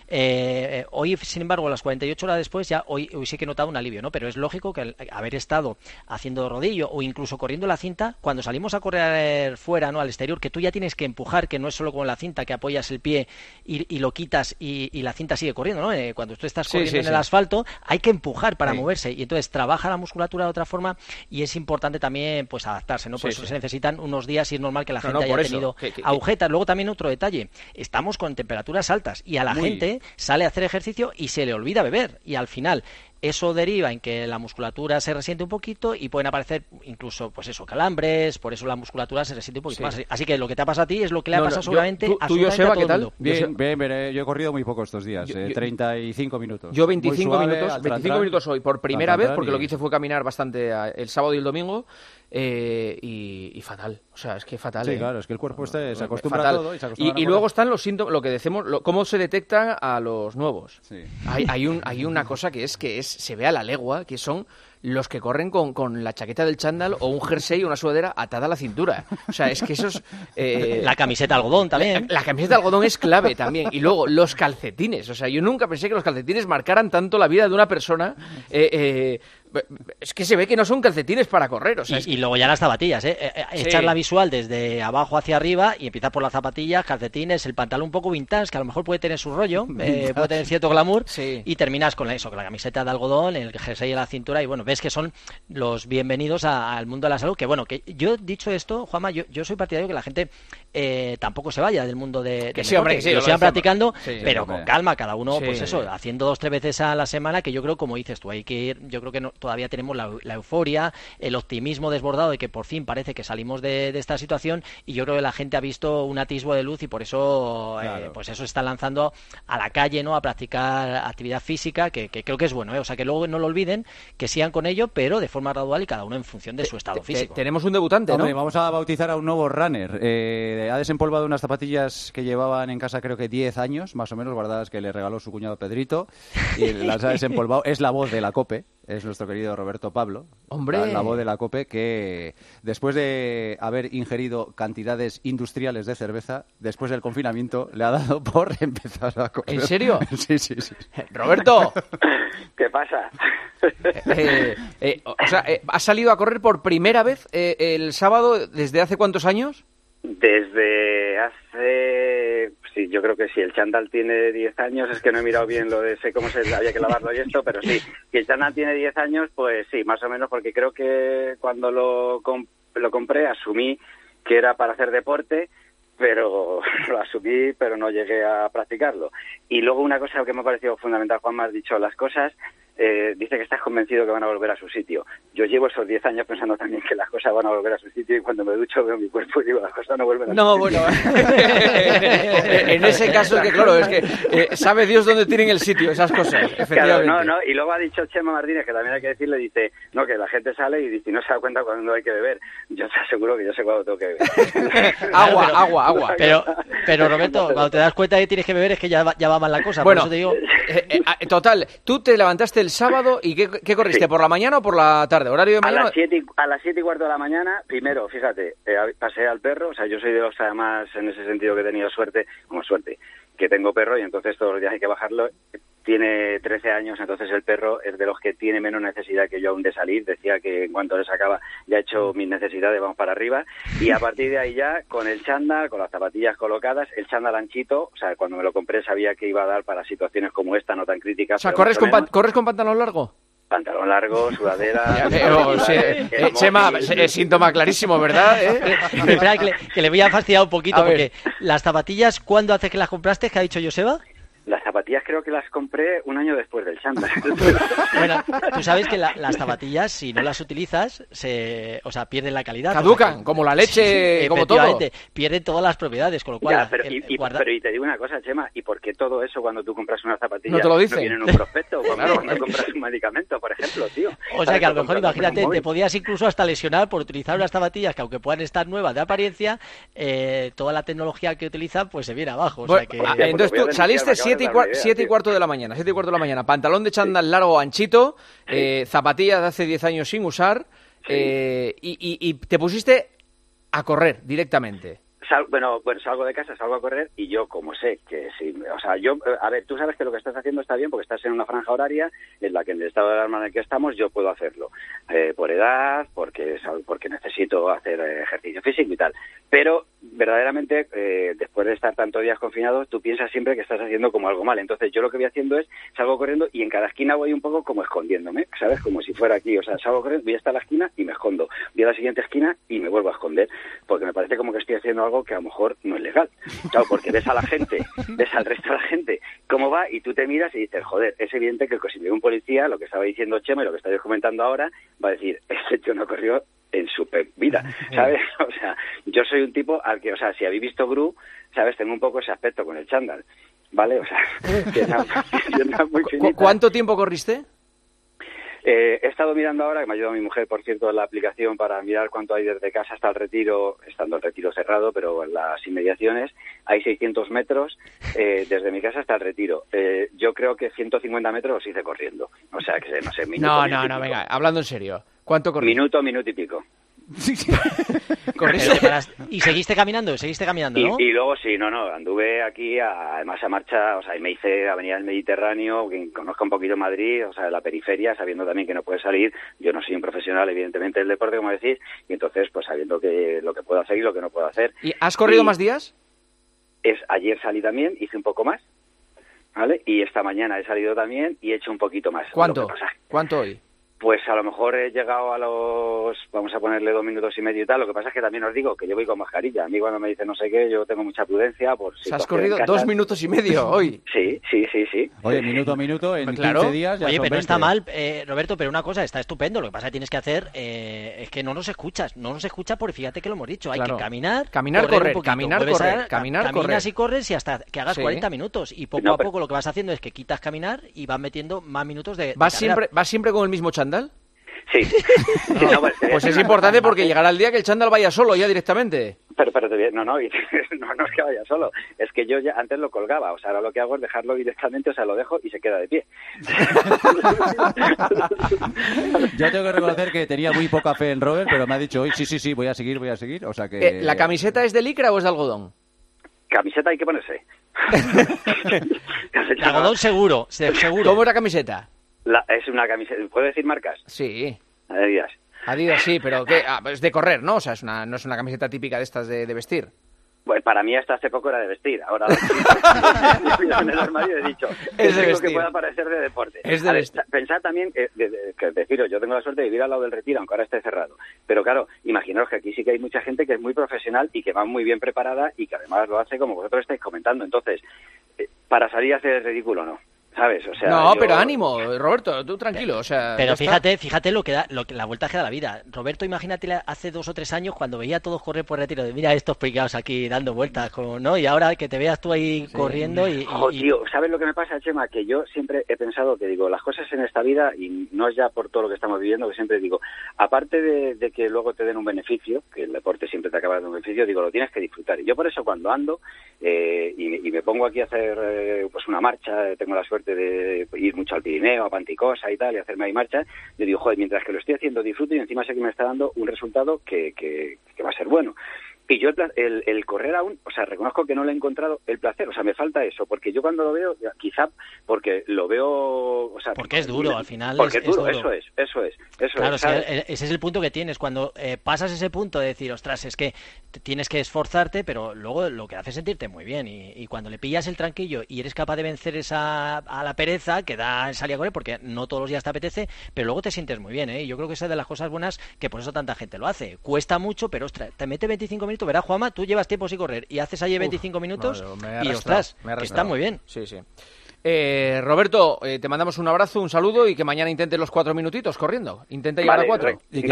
hoy, sin embargo, a las 48 horas después, ya hoy sí que he notado un alivio, ¿no? Pero es lógico que al haber estado haciendo rodillo o incluso corriendo la cinta, cuando salimos a correr fuera, ¿no? Al exterior, que tú ya tienes que empujar, que no es solo con la cinta, que apoyas el pie y lo quitas y la cinta sigue corriendo, ¿no? Cuando tú estás corriendo en el asfalto, hay que empujar para moverse, y entonces trabaja la musculatura de otra forma, y es importante también, pues, adaptarse, ¿no? Por eso se necesitan unos días, y es normal que la gente haya tenido agujetas. Luego también otro detalle, estamos con temperaturas altas, y a la gente sale a hacer ejercicio y se le olvida beber, y al final eso deriva en que la musculatura se resiente un poquito y pueden aparecer incluso, pues eso, calambres. Por eso la musculatura se resiente un poquito más. Así que lo que te ha pasado a ti es lo que le ha pasado seguramente a Joseba, ¿qué tal? Bien, yo he corrido muy poco estos días, 35 minutos. Yo 25 minutos hoy, por primera vez, porque lo que hice fue caminar bastante el sábado y el domingo, y fatal. O sea, es que fatal. Sí, claro, es que el cuerpo se acostumbra a todo. Y luego están los síntomas, lo que decimos, cómo se detectan a los nuevos. Sí. Hay una cosa que se ve a la legua, que son los que corren con la chaqueta del chándal o un jersey o una sudadera atada a la cintura. O sea, es que eso es... la camiseta de algodón también. La camiseta de algodón es clave también. Y luego, los calcetines. O sea, yo nunca pensé que los calcetines marcaran tanto la vida de una persona. es que se ve que no son calcetines para correr. O sea, y luego ya las zapatillas, echar la visual desde abajo hacia arriba y empezar por las zapatillas, calcetines, el pantalón un poco vintage, que a lo mejor puede tener su rollo, puede tener cierto glamour, y terminas con eso, con la camiseta de algodón, el jersey en la cintura, y bueno, ves que son los bienvenidos al mundo de la salud. Que bueno, que yo dicho esto, Juanma, yo soy partidario que la gente tampoco se vaya del mundo del deporte, que lo sigan practicando, pero con calma, cada uno, pues eso, haciendo 2-3 veces a la semana, que yo creo, como dices tú, hay que ir, yo creo que todavía tenemos la euforia, el optimismo desbordado de que por fin parece que salimos de esta situación, y yo creo que la gente ha visto un atisbo de luz y por eso pues eso está lanzando a la calle, ¿no?, a practicar actividad física, que creo que es bueno, o sea, que luego no lo olviden, que sigan con ello, pero de forma gradual y cada uno en función de su estado físico. Tenemos un debutante, ¿no? Hombre, vamos a bautizar a un nuevo runner. Ha desempolvado unas zapatillas que llevaban en casa creo que 10 años, más o menos, guardadas, que le regaló su cuñado Pedrito, y las ha desempolvado. Es la voz de la COPE, es nuestro querido Roberto Pablo. ¡Hombre! La voz de la COPE, que después de haber ingerido cantidades industriales de cerveza, después del confinamiento, le ha dado por empezar a correr. ¿En serio? Sí. ¡Roberto! ¿Qué pasa? O sea, ¿has salido a correr por primera vez el sábado desde hace cuántos años? Desde hace... Sí, yo creo que sí. El chándal tiene 10 años. Es que no he mirado bien lo de sé cómo había que lavarlo y esto, pero sí. Si el chándal tiene 10 años, pues sí, más o menos, porque creo que cuando lo compré asumí que era para hacer deporte, pero lo asumí, pero no llegué a practicarlo. Y luego una cosa que me ha parecido fundamental, Juanma, has dicho las cosas, dice que estás convencido que van a volver a su sitio. Yo llevo esos 10 años pensando también que las cosas van a volver a su sitio, y cuando me ducho veo mi cuerpo y digo, las cosas no vuelven a su sitio. No, bueno, en ese caso es que, claro, es que sabe Dios dónde tienen el sitio esas cosas, efectivamente. Claro, no, y luego ha dicho Chema Martínez, que también hay que decirle, dice, no, que la gente sale y dice, no se da cuenta cuando hay que beber. Yo te aseguro que yo sé cuándo tengo que beber. agua. Pero Roberto, cuando te das cuenta que tienes que beber es que ya va mal la cosa. Bueno, por eso te digo... total, tú te levantaste el sábado y ¿qué corriste? Sí. ¿Por la mañana o por la tarde? ¿Horario de mañana? A las 7:15 de la mañana, primero, fíjate, pasé al perro, o sea, yo soy de los, además, en ese sentido que he tenido suerte, que tengo perro, y entonces todos los días hay que bajarlo. Tiene 13 años, entonces el perro es de los que tiene menos necesidad que yo aún de salir. Decía que en cuanto le sacaba ya he hecho mis necesidades, vamos para arriba. Y a partir de ahí ya, con el chándal, con las zapatillas colocadas, el chándal anchito, o sea, cuando me lo compré sabía que iba a dar para situaciones como esta, no tan críticas. O sea, ¿corres con pantalón largo? Pantalón largo, sudadera... Chema, síntoma clarísimo, ¿verdad? Espera, que le voy a fastidiar un poquito, porque las zapatillas, ¿cuándo hace que las compraste? ¿Qué ha dicho Joseba? Las zapatillas creo que las compré un año después del chándal. Bueno, tú sabes que las zapatillas, si no las utilizas, pierden la calidad. Caducan, como la leche, como todo. Pierden todas las propiedades, con lo cual... Ya, pero y te digo una cosa, Chema, ¿y por qué todo eso cuando tú compras una zapatilla no te lo dicen? No viene en un prospecto? Cuando compras un medicamento, por ejemplo, tío. O sea que a lo mejor, imagínate, te podías incluso hasta lesionar por utilizar unas zapatillas que, aunque puedan estar nuevas de apariencia, toda la tecnología que utilizan pues se viene abajo. Bueno, entonces tú saliste 7:15 de la mañana, pantalón de chándal largo anchito, zapatillas de hace 10 años sin usar, y te pusiste a correr directamente. Bueno, salgo de casa, salgo a correr, y yo, como sé que sí, o sea, a ver, tú sabes que lo que estás haciendo está bien porque estás en una franja horaria en la que en el estado de alarma en el que estamos yo puedo hacerlo, por edad, porque necesito hacer ejercicio físico y tal, pero verdaderamente después de estar tantos días confinados, tú piensas siempre que estás haciendo como algo mal. Entonces yo lo que voy haciendo es, salgo corriendo y en cada esquina voy un poco como escondiéndome, ¿sabes? Como si fuera aquí, o sea, salgo corriendo, voy hasta la esquina y me escondo, voy a la siguiente esquina y me vuelvo a esconder, porque me parece como que estoy haciendo algo que a lo mejor no es legal. Claro, porque ves a la gente, ves al resto de la gente cómo va, y tú te miras y dices, joder, es evidente que si ve un policía, lo que estaba diciendo Chema y lo que estáis comentando ahora, va a decir, este tío no corrió en su vida, ¿sabes? O sea, yo soy un tipo al que, o sea, si habéis visto Gru, ¿sabes? Tengo un poco ese aspecto con el chándal, ¿vale? O sea, piernas muy finitas. ¿Cuánto tiempo corriste? He estado mirando ahora, que me ha ayudado mi mujer, por cierto, en la aplicación para mirar cuánto hay desde casa hasta el retiro, estando el retiro cerrado, pero en las inmediaciones hay 600 metros desde mi casa hasta el retiro. Yo creo que 150 metros los hice corriendo. O sea, que no sé, minuto. No, venga, hablando en serio. ¿Cuánto corriste? Minuto y pico. Sí. Y seguiste caminando, ¿no? Y luego sí, anduve aquí, además a marcha, o sea, y me hice Avenida del Mediterráneo, quien conozca un poquito Madrid, o sea, la periferia, sabiendo también que no puede salir. Yo no soy un profesional, evidentemente, del deporte, como decís, y entonces, pues sabiendo lo que puedo hacer y lo que no puedo hacer. ¿Y has corrido más días? Ayer salí también, hice un poco más, ¿vale? Y esta mañana he salido también y he hecho un poquito más. ¿Cuánto hoy? Pues a lo mejor he llegado a los, vamos a ponerle 2 minutos y medio y tal. Lo que pasa es que también os digo que yo voy con mascarilla. A mí cuando me dicen no sé qué, yo tengo mucha prudencia. ¿Has corrido 2 minutos y medio hoy? Sí. Oye, minuto a minuto, en claro. 15 días ya Oye, son pero 20. no está mal, Roberto, pero una cosa, está estupendo. Lo que pasa que tienes que hacer es que no nos escuchas porque fíjate que lo hemos dicho. Hay que caminar, correr, caminar, caminas y corres y hasta que hagas 40 minutos. Y poco a poco lo que vas haciendo es que quitas caminar y vas metiendo más minutos de ¿Vas siempre con el mismo chándal? Sí. Pues es importante porque llegará el día que el chándal vaya solo ya directamente. Pero no es que vaya solo. Es que yo ya antes lo colgaba. O sea, ahora lo que hago es dejarlo directamente, o sea, lo dejo y se queda de pie. Yo tengo que reconocer que tenía muy poca fe en Robert, pero me ha dicho hoy, sí, voy a seguir. O sea que... ¿La camiseta es de licra o es de algodón? Camiseta hay que ponerse. De algodón seguro. ¿Cómo es la camiseta? Es una camiseta. ¿Puedo decir marcas? Sí. Adidas, sí, pero ¿qué? Es de correr, ¿no? O sea, no es una camiseta típica de estas de vestir. Pues para mí hasta hace poco era de vestir. Ahora en el armario he dicho es de vestir. Que pueda parecer de deporte. Es de vestir. Pensad también que deciros, yo tengo la suerte de vivir al lado del Retiro, aunque ahora esté cerrado. Pero claro, imaginaos que aquí sí que hay mucha gente que es muy profesional y que va muy bien preparada y que además lo hace como vosotros estáis comentando. Entonces, para salir a hacer el ridículo, no. ¿Sabes? O sea, no, pero ánimo, Roberto, tú tranquilo. O sea, pero fíjate lo que la vuelta que da la vida. Roberto, imagínate hace 2 o 3 años cuando veía a todos correr por Retiro, de mira estos picados aquí dando vueltas, ¿no? Y ahora que te veas tú ahí corriendo y... Tío, ¿sabes lo que me pasa, Chema? Que yo siempre he pensado que digo, las cosas en esta vida, y no es ya por todo lo que estamos viviendo, que siempre digo, aparte de que luego te den un beneficio, que el deporte siempre te acaba dando un beneficio, digo, lo tienes que disfrutar. Y yo por eso cuando ando y me pongo aquí a hacer pues una marcha, tengo la suerte de ir mucho al Pirineo, a Panticosa y tal, y hacerme ahí marcha, yo digo, joder, mientras que lo estoy haciendo disfruto y encima sé que me está dando un resultado que va a ser bueno. Y yo el correr aún, o sea, reconozco que no le he encontrado el placer, o sea, me falta eso, porque yo cuando lo veo, quizá porque lo veo, o sea... Porque es duro, al final porque es duro, eso es. Claro, ese es el punto que tienes, cuando pasas ese punto de decir, ostras, es que tienes que esforzarte, pero luego lo que hace es sentirte muy bien, y cuando le pillas el tranquillo y eres capaz de vencer a la pereza que da salir a correr, porque no todos los días te apetece, pero luego te sientes muy bien, ¿eh? Yo creo que esa es de las cosas buenas, que por eso tanta gente lo hace. Cuesta mucho, pero ostras, te mete 25 minutos, verás, Juanma, tú llevas tiempo sin correr y haces ahí 25 minutos y ostras, que está muy bien. Sí. Roberto, te mandamos un abrazo, un saludo y que mañana intentes los 4 minutitos corriendo. Intenta llegar a 4. Y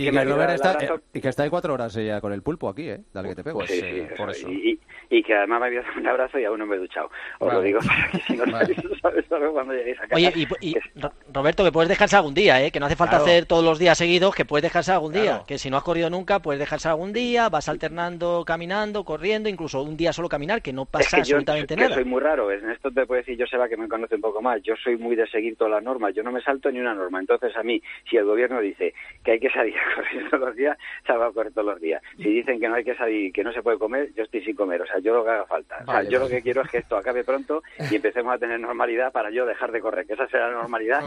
que está de 4 horas ya con el pulpo aquí, dale que te pego. Pues por eso. Y que además me había dado un abrazo y aún no me he duchado. Os lo digo para que si no sabes cuando lleguéis a casa. Oye, y Roberto, que puedes descansar algún día, que no hace falta hacer todos los días seguidos, que puedes descansar algún día. Que si no has corrido nunca, puedes descansar algún día, vas alternando, caminando, corriendo, incluso un día solo caminar, que no pasa absolutamente nada. Yo soy muy raro, en esto te puedo decir, Joseba, que me conoce un poco más. Yo soy muy de seguir todas las normas, yo no me salto ni una norma. Entonces a mí, si el gobierno dice que hay que salir a correr todos los días, salgo a correr todos los días. Si dicen que no hay que salir, que no se puede comer, yo estoy sin comer, o sea, yo lo que haga falta. Yo lo que quiero es que esto acabe pronto y empecemos a tener normalidad para yo dejar de correr, que esa será la normalidad.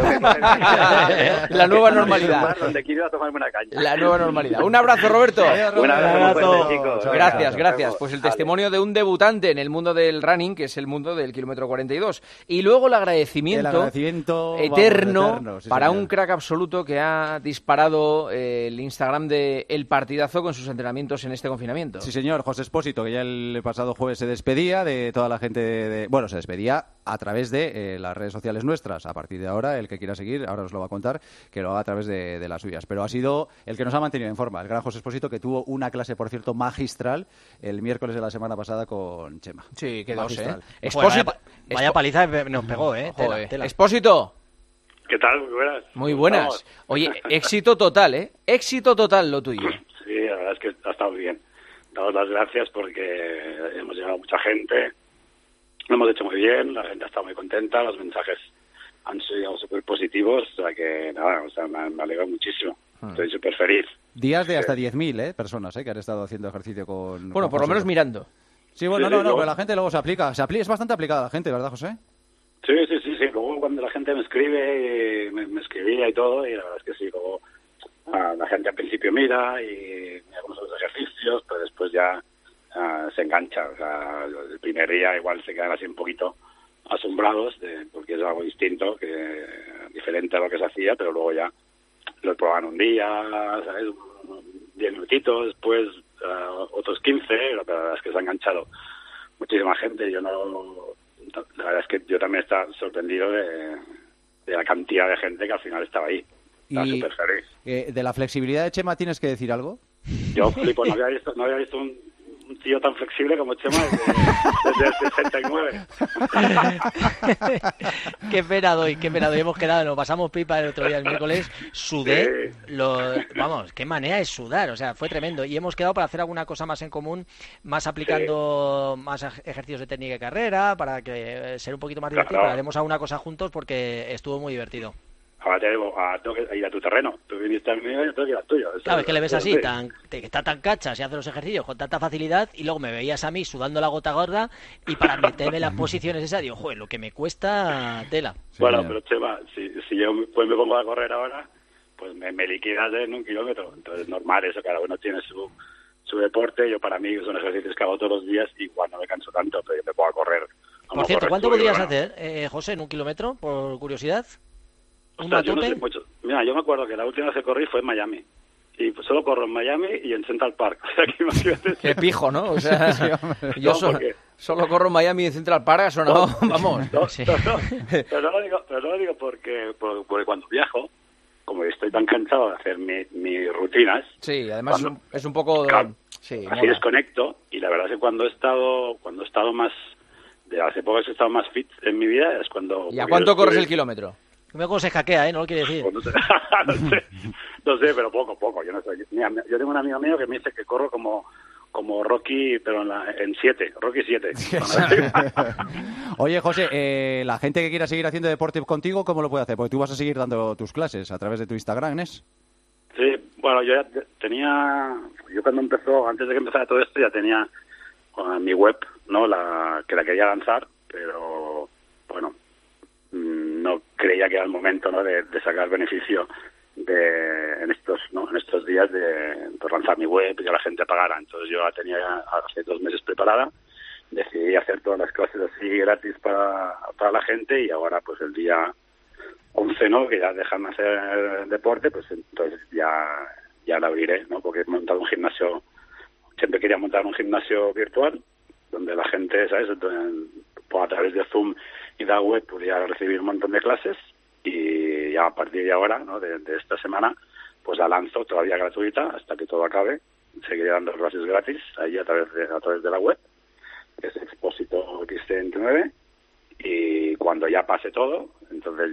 La nueva normalidad. Donde quiero ir a tomarme una caña. La nueva normalidad. Un abrazo, Roberto. Un abrazo, chicos. Gracias. Pues el testimonio de un debutante en el mundo del running, que es el mundo del kilómetro 42. Y luego el agradecimiento eterno para un crack absoluto que ha disparado el Instagram de El Partidazo con sus entrenamientos en este confinamiento. Sí, señor. José Espósito, que ya el pasado jueves se despedía de toda la gente se despedía a través de las redes sociales nuestras. A partir de ahora, el que quiera seguir, ahora os lo va a contar, que lo haga a través de las suyas. Pero ha sido el que nos ha mantenido en forma, el gran José Espósito, que tuvo una clase, por cierto, magistral el miércoles de la semana pasada con Chema. Sí, qué dos, Espósito. Vaya paliza nos pegó, Tela. Espósito. ¿Qué tal? Muy buenas. Muy buenas. Oye, éxito total, Éxito total lo tuyo. Sí, la verdad es que ha estado bien. Damos las gracias porque hemos llegado a mucha gente, lo hemos hecho muy bien, la gente ha estado muy contenta, los mensajes han sido súper positivos, o sea que nada, o sea, me alegro muchísimo. Estoy súper feliz. Días de hasta 10.000 personas que han estado haciendo ejercicio con... Bueno, por lo menos mirando. Sí, bueno, no, pero la gente luego se aplica. Es bastante aplicada la gente, ¿verdad, José? Sí. Luego cuando la gente me escribe, me escribía y todo, y la verdad es que sí, luego la gente al principio mira y mira cómo son los ejercicios, pero después ya se engancha. O sea, el primer día igual se quedan así un poquito asombrados, porque es algo distinto, diferente a lo que se hacía, pero luego ya lo proban un día, ¿sabes? 10 minutitos, después otros 15, la verdad es que se ha enganchado muchísima gente. La verdad es que yo también estaba sorprendido de la cantidad de gente que al final estaba ahí. Estaba súper feliz. ¿De la flexibilidad de Chema tienes que decir algo? Yo flipo, no había visto un tío tan flexible como Chema desde el 69. Qué pena doy. Hemos quedado, nos pasamos pipa el otro día, el miércoles. Sudé. Vamos, qué manera de sudar. O sea, fue tremendo. Y hemos quedado para hacer alguna cosa más en común, más aplicando más ejercicios de técnica de carrera, para que sea un poquito más divertido. Pero haremos alguna cosa juntos porque estuvo muy divertido. Ahora te digo, tengo que ir a tu terreno. Tú viniste al mío y yo tengo que ir al tuyo. Claro, es que le ves así, que está tan cacha, se hace los ejercicios con tanta facilidad, y luego me veías a mí sudando la gota gorda, y para meterme en las posiciones esas, digo, joder, lo que me cuesta tela. Bueno, pero Chema, si yo pues me pongo a correr ahora, pues me liquidas en 1 kilómetro. Entonces es normal eso, cada uno tiene su deporte. Yo para mí son ejercicios que hago todos los días, igual no me canso tanto, pero yo me puedo correr. Por cierto, ¿cuánto podrías hacer, José, en 1 kilómetro, por curiosidad? Ostras, yo no sé mucho. Mira, yo me acuerdo que la última vez que corrí fue en Miami. Y pues solo corro en Miami y en Central Park. O sea, que imagínate. Qué pijo, ¿no? O sea, yo solo corro en Miami y en Central Park, eso no, vamos. Pero no lo digo porque cuando viajo, como estoy tan cansado de hacer mis rutinas... Sí, además es un poco... Claro, sí, así desconecto, y la verdad es que cuando he estado más... De hace poco he estado más fit en mi vida, es cuando... ¿Y a cuánto corres el kilómetro? Luego se hackea, no lo quiere decir. Pues no sé, pero poco. Yo no sé. Mira, yo tengo un amigo mío que me dice que corro como Rocky, pero en 7, Rocky 7. Oye, José, la gente que quiera seguir haciendo deporte contigo, ¿cómo lo puede hacer? Porque tú vas a seguir dando tus clases a través de tu Instagram, ¿no? Sí, bueno, yo ya tenía... Yo cuando antes de que empezara todo esto, ya tenía mi web, ¿no? Que la quería lanzar, pero bueno... no creía que era el momento, ¿no? de sacar beneficio en estos días de lanzar mi web y que la gente pagara. Entonces yo la tenía hace 2 meses preparada, decidí hacer todas las clases así gratis para la gente, y ahora pues el día 11, ¿no? que ya dejan hacer deporte, pues entonces ya la abriré, ¿no? Porque he montado un gimnasio, siempre quería montar un gimnasio virtual donde la gente, ¿sabes? A través de Zoom y la web podía recibir un montón de clases, y ya a partir de ahora, ¿no? de esta semana, pues la lanzo todavía gratuita hasta que todo acabe. Seguiré dando clases gratis ahí a través de la web, que es Expósito XT29, y cuando ya pase todo, entonces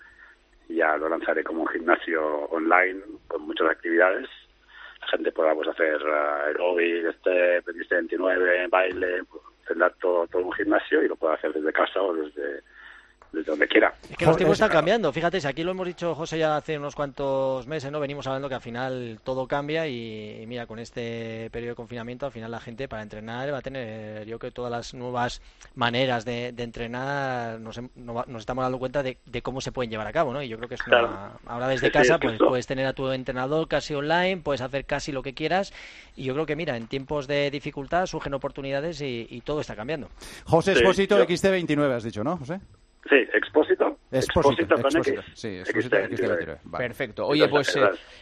ya lo lanzaré como un gimnasio online con muchas actividades. La gente podrá pues hacer aeróbic, XT29, baile, hacer todo un gimnasio, y lo puede hacer desde casa o desde donde quiera. Es que los tiempos están cambiando. Fíjate, si aquí lo hemos dicho, José, ya hace unos cuantos meses, ¿no? Venimos hablando que al final todo cambia, y mira, con este periodo de confinamiento, al final la gente para entrenar va a tener, yo creo que todas las nuevas maneras de entrenar nos estamos dando cuenta de cómo se pueden llevar a cabo, ¿no? Y yo creo que es ahora desde casa, pues puedes tener a tu entrenador casi online, puedes hacer casi lo que quieras, y yo creo que, mira, en tiempos de dificultad surgen oportunidades y todo está cambiando. José Expósito, XT29 has dicho, ¿no, José? Sí, Expósito con X. Sí, Expósito XT29. Vale. Perfecto. Oye, pues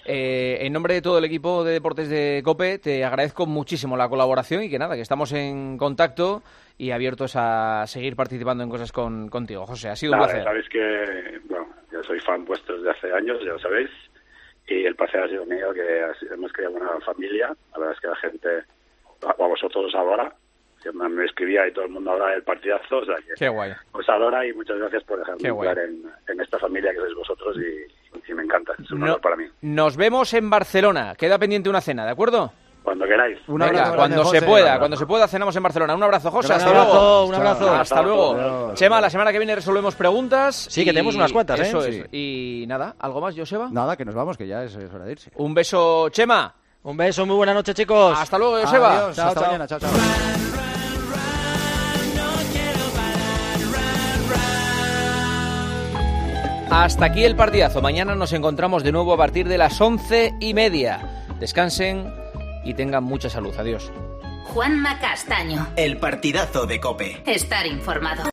en nombre de todo el equipo de deportes de COPE te agradezco muchísimo la colaboración, y que nada, que estamos en contacto y abiertos a seguir participando en cosas contigo. José, ha sido un placer. Sabéis que, bueno, yo soy fan vuestro desde hace años, ya lo sabéis, y el placer ha sido mío, que hemos creado una familia. La verdad es que la gente, a vosotros ahora, que me escribía y todo el mundo hablaba del partidazo, o sea que qué guay. Os adora, y muchas gracias por dejarme entrar en esta familia que sois vosotros, y me encanta, es un honor para mí. Nos vemos en Barcelona, queda pendiente una cena, ¿de acuerdo? Cuando queráis. Venga, cuando se pueda cenamos en Barcelona. Un abrazo, José, hasta luego. Un abrazo. Hasta luego. Chema, la semana que viene resolvemos preguntas. Sí, que tenemos unas cuantas, Eso sí. es. Y nada, ¿algo más, Joseba? Nada, que nos vamos, que ya es hora de irse. Un beso, Chema. Un beso, muy buena noche, chicos. Hasta luego, Joseba. Adiós, hasta mañana, chao. Hasta aquí el partidazo. Mañana nos encontramos de nuevo a partir de las 11:30. Descansen y tengan mucha salud. Adiós. Juanma Castaño. El partidazo de COPE. Estar informado.